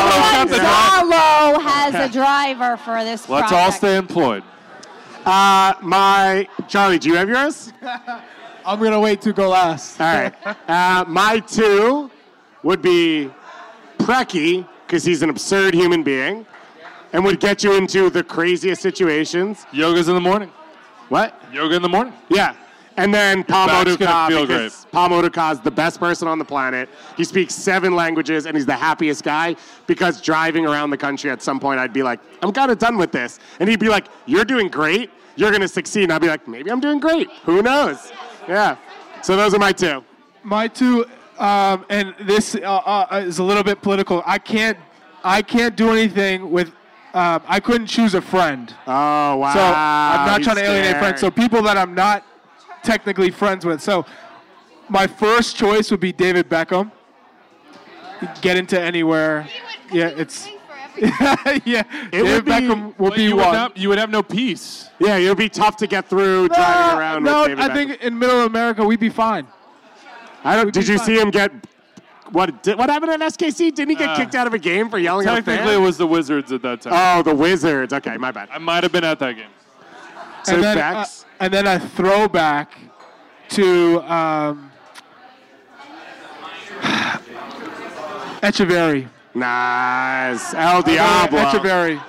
[SPEAKER 15] has a driver for this
[SPEAKER 5] Let's
[SPEAKER 15] project.
[SPEAKER 5] all stay employed.
[SPEAKER 6] Charlie, do you have yours?
[SPEAKER 3] I'm going to wait to go last.
[SPEAKER 6] All right. My 2 would be Preki, because he's an absurd human being, and would get you into the craziest situations.
[SPEAKER 5] Yoga's in the morning.
[SPEAKER 6] What?
[SPEAKER 5] Yoga in the morning.
[SPEAKER 6] Yeah. And then Paul
[SPEAKER 5] back's gonna
[SPEAKER 6] Moduka,
[SPEAKER 5] feel
[SPEAKER 6] because Paul Moduka is the best person on the planet. He speaks 7 languages, and he's the happiest guy, because driving around the country at some point, I'd be like, I'm kind of done with this. And he'd be like, you're doing great. You're going to succeed. And I'd be like, maybe I'm doing great. Who knows? Yeah. So those are my 2.
[SPEAKER 3] My 2, and this is a little bit political. I can't do anything with. I couldn't choose a friend.
[SPEAKER 6] Oh wow!
[SPEAKER 3] So I'm not trying to alienate
[SPEAKER 6] scared.
[SPEAKER 3] friends. So people that I'm not technically friends with. So my first choice would be David Beckham. Get into anywhere. Yeah, it's. Yeah, David Beckham will be one.
[SPEAKER 5] You would have no peace.
[SPEAKER 6] Yeah, it would be tough to get through driving around
[SPEAKER 3] No,
[SPEAKER 6] with David
[SPEAKER 3] I
[SPEAKER 6] Beckham.
[SPEAKER 3] think in Middle America we'd be fine.
[SPEAKER 6] Did you see him get what happened at SKC? Didn't he get kicked out of a game for yelling at a fan?
[SPEAKER 5] Technically, it was the Wizards at that time.
[SPEAKER 6] Oh, the Wizards. Okay, my bad.
[SPEAKER 5] I might have been at that game.
[SPEAKER 6] So
[SPEAKER 3] and then,
[SPEAKER 6] Bex?
[SPEAKER 3] and then a throwback to Echeverry.
[SPEAKER 6] Nice. El Diablo.
[SPEAKER 3] Echeverry.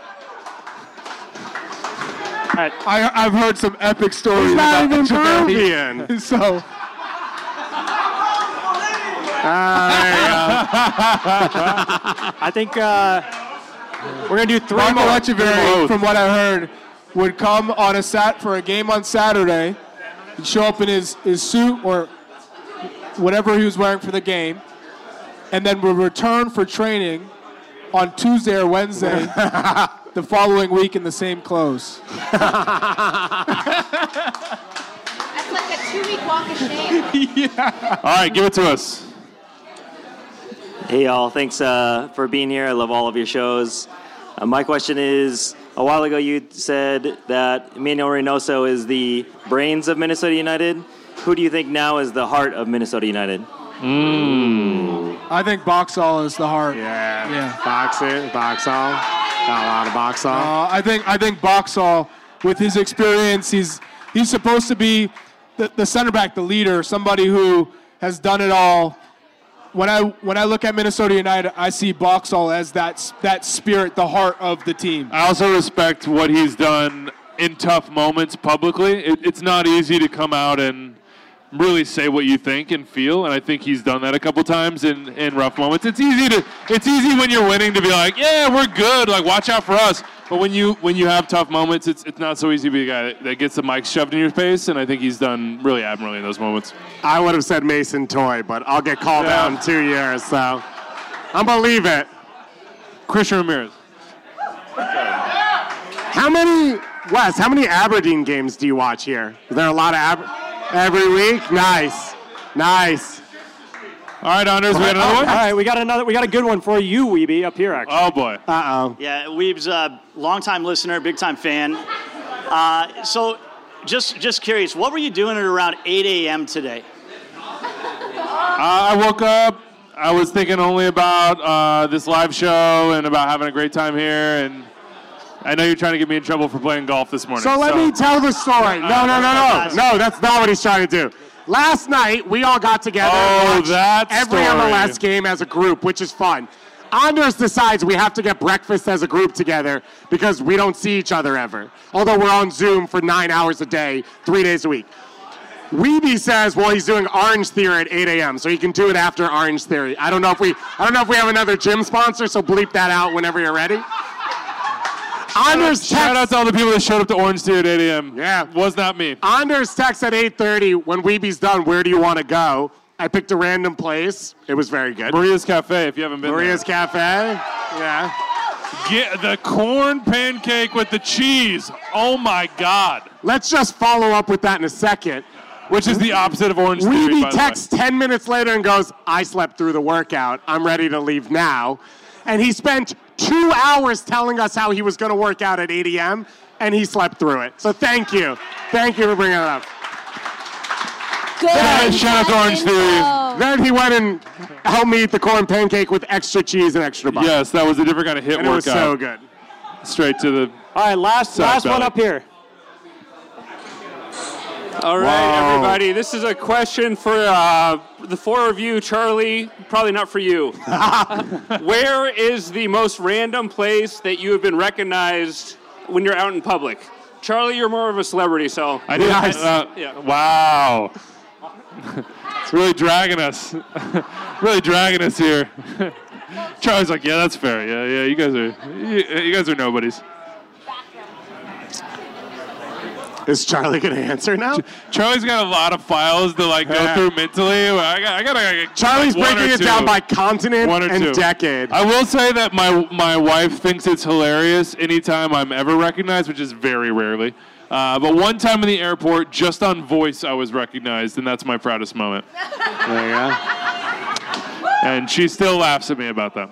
[SPEAKER 3] I've heard some epic stories
[SPEAKER 6] He's not
[SPEAKER 3] about
[SPEAKER 6] even
[SPEAKER 3] Echeverry.
[SPEAKER 6] Peruvian.
[SPEAKER 3] So
[SPEAKER 9] I think we're going to do 3
[SPEAKER 3] Marco
[SPEAKER 9] more.
[SPEAKER 3] Echeverry, from what I heard, would come on for a game on Saturday. He'd show up in his suit or whatever he was wearing for the game, and then would return for training on Tuesday or Wednesday the following week in the same clothes.
[SPEAKER 7] That's like a 2-week walk of shame.
[SPEAKER 5] Yeah. All right, give it to us.
[SPEAKER 1] Hey, y'all. Thanks for being here. I love all of your shows. My question is, a while ago you said that Emmanuel Reynoso is the brains of Minnesota United. Who do you think now is the heart of Minnesota United?
[SPEAKER 3] I think Boxall is the heart.
[SPEAKER 6] Yeah. Boxall. Got a lot of Boxall.
[SPEAKER 3] I think Boxall, with his experience, he's supposed to be the center back, the leader, somebody who has done it all. When I look at Minnesota United, I see Boxall as that spirit, the heart of the team.
[SPEAKER 5] I also respect what he's done in tough moments publicly. It's not easy to come out and really say what you think and feel, and I think he's done that a couple times in rough moments. It's easy when you're winning to be like, yeah, we're good, like watch out for us. But when you have tough moments, it's not so easy to be a guy that gets the mic shoved in your face, and I think he's done really admirably in those moments.
[SPEAKER 6] I would have said Mason Toy, but I'll get called out in 2 years, so I'm gonna leave it.
[SPEAKER 5] Christian Ramirez.
[SPEAKER 6] How many Aberdeen games do you watch here? Is there a lot of every week? Nice.
[SPEAKER 5] All right, Anders, we got another one?
[SPEAKER 9] All right, we got a good one for you, Weeby, up here, actually.
[SPEAKER 5] Oh, boy.
[SPEAKER 6] Uh-oh.
[SPEAKER 22] Yeah, Weeb's a longtime listener, big-time fan. So just curious, what were you doing at around 8 a.m. today?
[SPEAKER 5] I woke up. I was thinking only about this live show and about having a great time here, and I know you're trying to get me in trouble for playing golf this morning.
[SPEAKER 6] So let me tell the story. No, that's not what he's trying to do. Last night, we all got together and watched every MLS game as a group, which is fun. Anders decides we have to get breakfast as a group together because we don't see each other ever, although we're on Zoom for 9 hours a day, 3 days a week. Weeby says, well, he's doing Orange Theory at 8 a.m., so he can do it after Orange Theory. I don't know if we have another gym sponsor, so bleep that out whenever you're ready.
[SPEAKER 5] Shout out to all the people that showed up to Orange Theory at 8 a.m.
[SPEAKER 6] Yeah.
[SPEAKER 5] Was not me.
[SPEAKER 6] Anders texts at 8:30, when Weeby's done, where do you want to go? I picked a random place. It was very good.
[SPEAKER 5] Maria's Cafe, if you haven't been
[SPEAKER 6] Maria's Cafe, yeah.
[SPEAKER 5] Get the corn pancake with the cheese. Oh, my God.
[SPEAKER 6] Let's just follow up with that in a second.
[SPEAKER 5] Which is the opposite of Orange Theory,
[SPEAKER 6] Weeby
[SPEAKER 5] by the
[SPEAKER 6] texts 10 minutes later and goes, I slept through the workout. I'm ready to leave now. And he spent 2 hours telling us how he was going to work out at 8 a.m., and he slept through it. So thank you. Thank you for bringing it up.
[SPEAKER 15] Good.
[SPEAKER 5] Shout out to Orange Theory.
[SPEAKER 6] Then he went and helped me eat the corn pancake with extra cheese and extra butter.
[SPEAKER 5] Yes, that was a different kind of hit
[SPEAKER 6] and
[SPEAKER 5] workout.
[SPEAKER 6] It was so good.
[SPEAKER 5] Straight to the
[SPEAKER 9] All right, last one up here.
[SPEAKER 23] All right, everybody. This is a question for the four of you. Charlie, probably not for you. Where is the most random place that you have been recognized when you're out in public? Charlie, you're more of a celebrity, so.
[SPEAKER 5] I did.
[SPEAKER 23] Yeah.
[SPEAKER 5] Wow. It's really dragging us. Really dragging us here. Charlie's like, yeah, that's fair. Yeah. You guys are nobodies.
[SPEAKER 6] Is Charlie going to answer now?
[SPEAKER 5] Charlie's got a lot of files to go through mentally. I gotta
[SPEAKER 6] Charlie's breaking it down by continent and decade.
[SPEAKER 5] I will say that my wife thinks it's hilarious anytime I'm ever recognized, which is very rarely. But one time in the airport, just on voice, I was recognized, and that's my proudest moment.
[SPEAKER 6] There you go.
[SPEAKER 5] And she still laughs at me about that.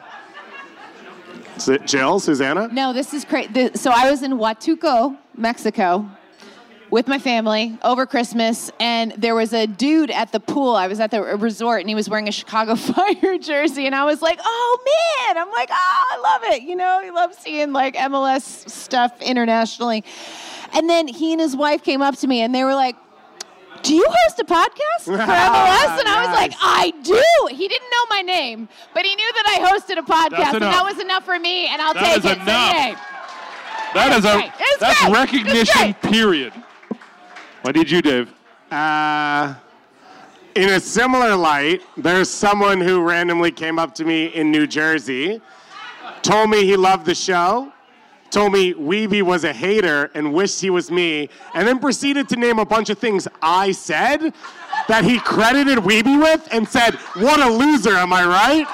[SPEAKER 6] Jill, Susanna?
[SPEAKER 16] No, this is crazy. So I was in Huatulco, Mexico, with my family over Christmas, and there was a dude at the pool. I was at the resort, and he was wearing a Chicago Fire jersey, and I was like, oh, man. I'm like, I love it. You know, I love seeing, MLS stuff internationally. And then he and his wife came up to me, and they were like, do you host a podcast for MLS? And I was like, I do. He didn't know my name, but he knew that I hosted a podcast, and that was enough for me, and I'll take it.
[SPEAKER 5] Enough. That's recognition, period. What did you, Dave?
[SPEAKER 6] I In a similar light, there's someone who randomly came up to me in New Jersey, told me he loved the show, told me Weeby was a hater and wished he was me, and then proceeded to name a bunch of things I said that he credited Weeby with and said, "What a loser, am I right?"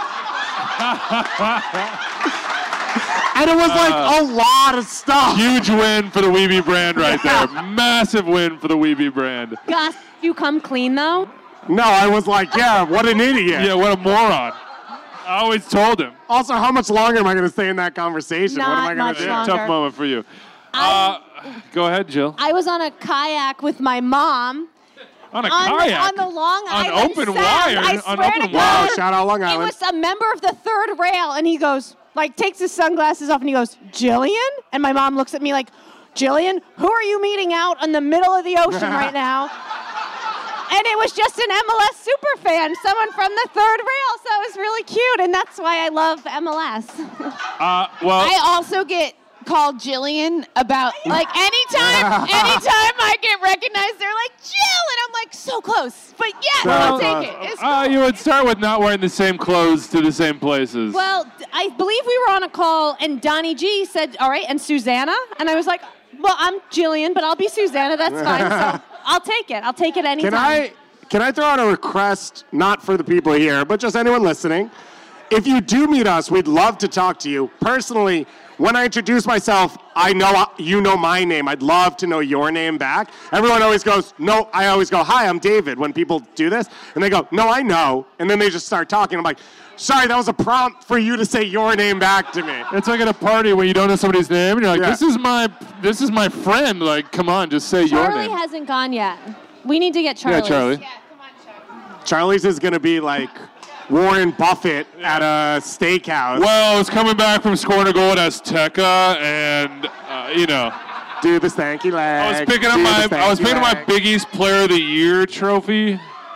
[SPEAKER 6] And it was like a lot of stuff.
[SPEAKER 5] Huge win for the Weeby brand right there. Massive win for the Weeby brand.
[SPEAKER 15] Gus, you come clean though?
[SPEAKER 6] No, I was like, yeah, what an idiot.
[SPEAKER 5] Yeah, what a moron. I always told him.
[SPEAKER 6] Also, how much longer am I going to stay in that conversation? What am I going to do?
[SPEAKER 5] Tough moment for you. Go ahead, Jill.
[SPEAKER 15] I was on a kayak with my mom.
[SPEAKER 5] On a kayak?
[SPEAKER 15] On the Long Island
[SPEAKER 5] open
[SPEAKER 15] Sound.
[SPEAKER 5] wire?
[SPEAKER 15] I
[SPEAKER 5] On
[SPEAKER 15] swear
[SPEAKER 5] open
[SPEAKER 15] to
[SPEAKER 5] wire.
[SPEAKER 15] God.
[SPEAKER 6] Shout out Long Island.
[SPEAKER 15] It was a member of the third rail, and he goes, like, takes his sunglasses off, and he goes, "Jillian?" And my mom looks at me like, "Jillian, who are you meeting out in the middle of the ocean right now?" And it was just an MLS super fan, someone from the third rail, so it was really cute, and that's why I love MLS.
[SPEAKER 16] I also get called Jillian about, like, anytime I get recognized, they're like, "Jill," and I'm like, so close. But yeah, I'll take it. It's cool.
[SPEAKER 5] You would start with not wearing the same clothes to the same places.
[SPEAKER 15] Well, I believe we were on a call, and Donnie G said, "All right," and Susanna, and I was like, "Well, I'm Jillian, but I'll be Susanna, that's fine." So I'll take it. I'll take it anytime.
[SPEAKER 6] Can I throw out a request, not for the people here, but just anyone listening? If you do meet us, we'd love to talk to you. Personally, when I introduce myself, I know you know my name. I'd love to know your name back. Everyone always goes, no, I always go, "Hi, I'm David," when people do this. And they go, "No, I know." And then they just start talking. I'm like, "Sorry, that was a prompt for you to say your name back to me."
[SPEAKER 5] It's like at a party when you don't know somebody's name, and you're like, this is my friend. Like, come on, just say your
[SPEAKER 15] Charlie
[SPEAKER 5] name.
[SPEAKER 15] hasn't gone yet. We need to get Charlie.
[SPEAKER 5] Yeah, Charlie.
[SPEAKER 6] Charlie's is going to be like Warren Buffett at a steakhouse.
[SPEAKER 5] Well, it's coming back from scoring a goal at Azteca, and
[SPEAKER 6] do the stanky leg.
[SPEAKER 5] I was picking up my Big East Player of the Year trophy.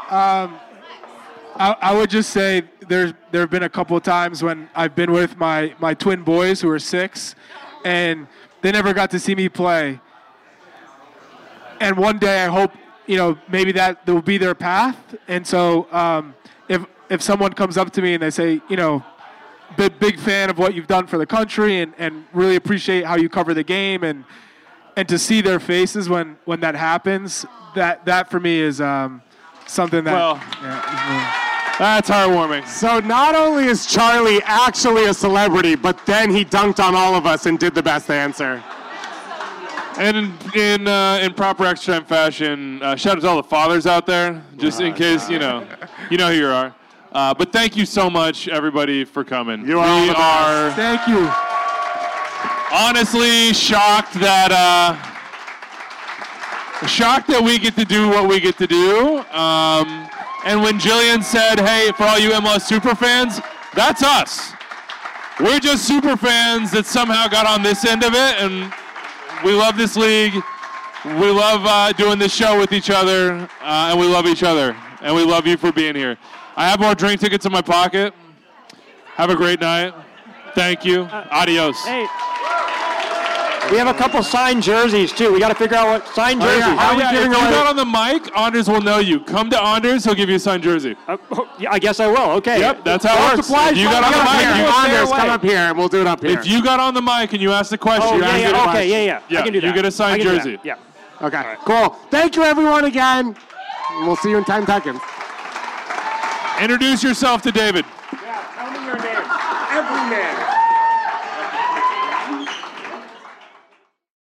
[SPEAKER 3] I would just say there have been a couple of times when I've been with my twin boys who are 6, and they never got to see me play. And one day I hope, maybe that will be their path. And so if someone comes up to me and they say, big fan of what you've done for the country and really appreciate how you cover the game, and to see their faces when that happens, that for me is something that...
[SPEAKER 5] That's heartwarming.
[SPEAKER 6] So not only is Charlie actually a celebrity, but then he dunked on all of us and did the best answer.
[SPEAKER 5] And in proper extra time fashion, shout out to all the fathers out there, just in case you know who you are. But thank you so much, everybody, for coming.
[SPEAKER 6] You are.
[SPEAKER 3] Thank you.
[SPEAKER 5] Honestly, shocked that we get to do what we get to do. And when Jillian said, "Hey, for all you MLS super fans," that's us. We're just super fans that somehow got on this end of it, and we love this league. We love doing this show with each other, and we love each other, and we love you for being here. I have more drink tickets in my pocket. Have a great night. Thank you. Adios.
[SPEAKER 9] Hey. We have a couple signed jerseys, too. We got to figure out what signed jerseys. How are we
[SPEAKER 5] If
[SPEAKER 9] giving
[SPEAKER 5] you
[SPEAKER 9] away?
[SPEAKER 5] got on the mic, Anders will know you. Come to Anders, he'll give you a signed jersey.
[SPEAKER 9] Yeah, I guess I will. Okay.
[SPEAKER 5] Yep, that's how it works. If you got on the mic,
[SPEAKER 6] Anders, come up here, and we'll do it up here.
[SPEAKER 5] If you got on the mic and you asked the question,
[SPEAKER 9] Oh, yeah, yeah. Okay, yeah. I can do that.
[SPEAKER 5] You get a signed
[SPEAKER 9] I can do
[SPEAKER 5] jersey.
[SPEAKER 9] that. Yeah.
[SPEAKER 6] Okay, cool. Thank you, everyone, again. We'll see you in 10 seconds.
[SPEAKER 5] Introduce yourself to David.
[SPEAKER 6] Yeah, tell me your name. Every man.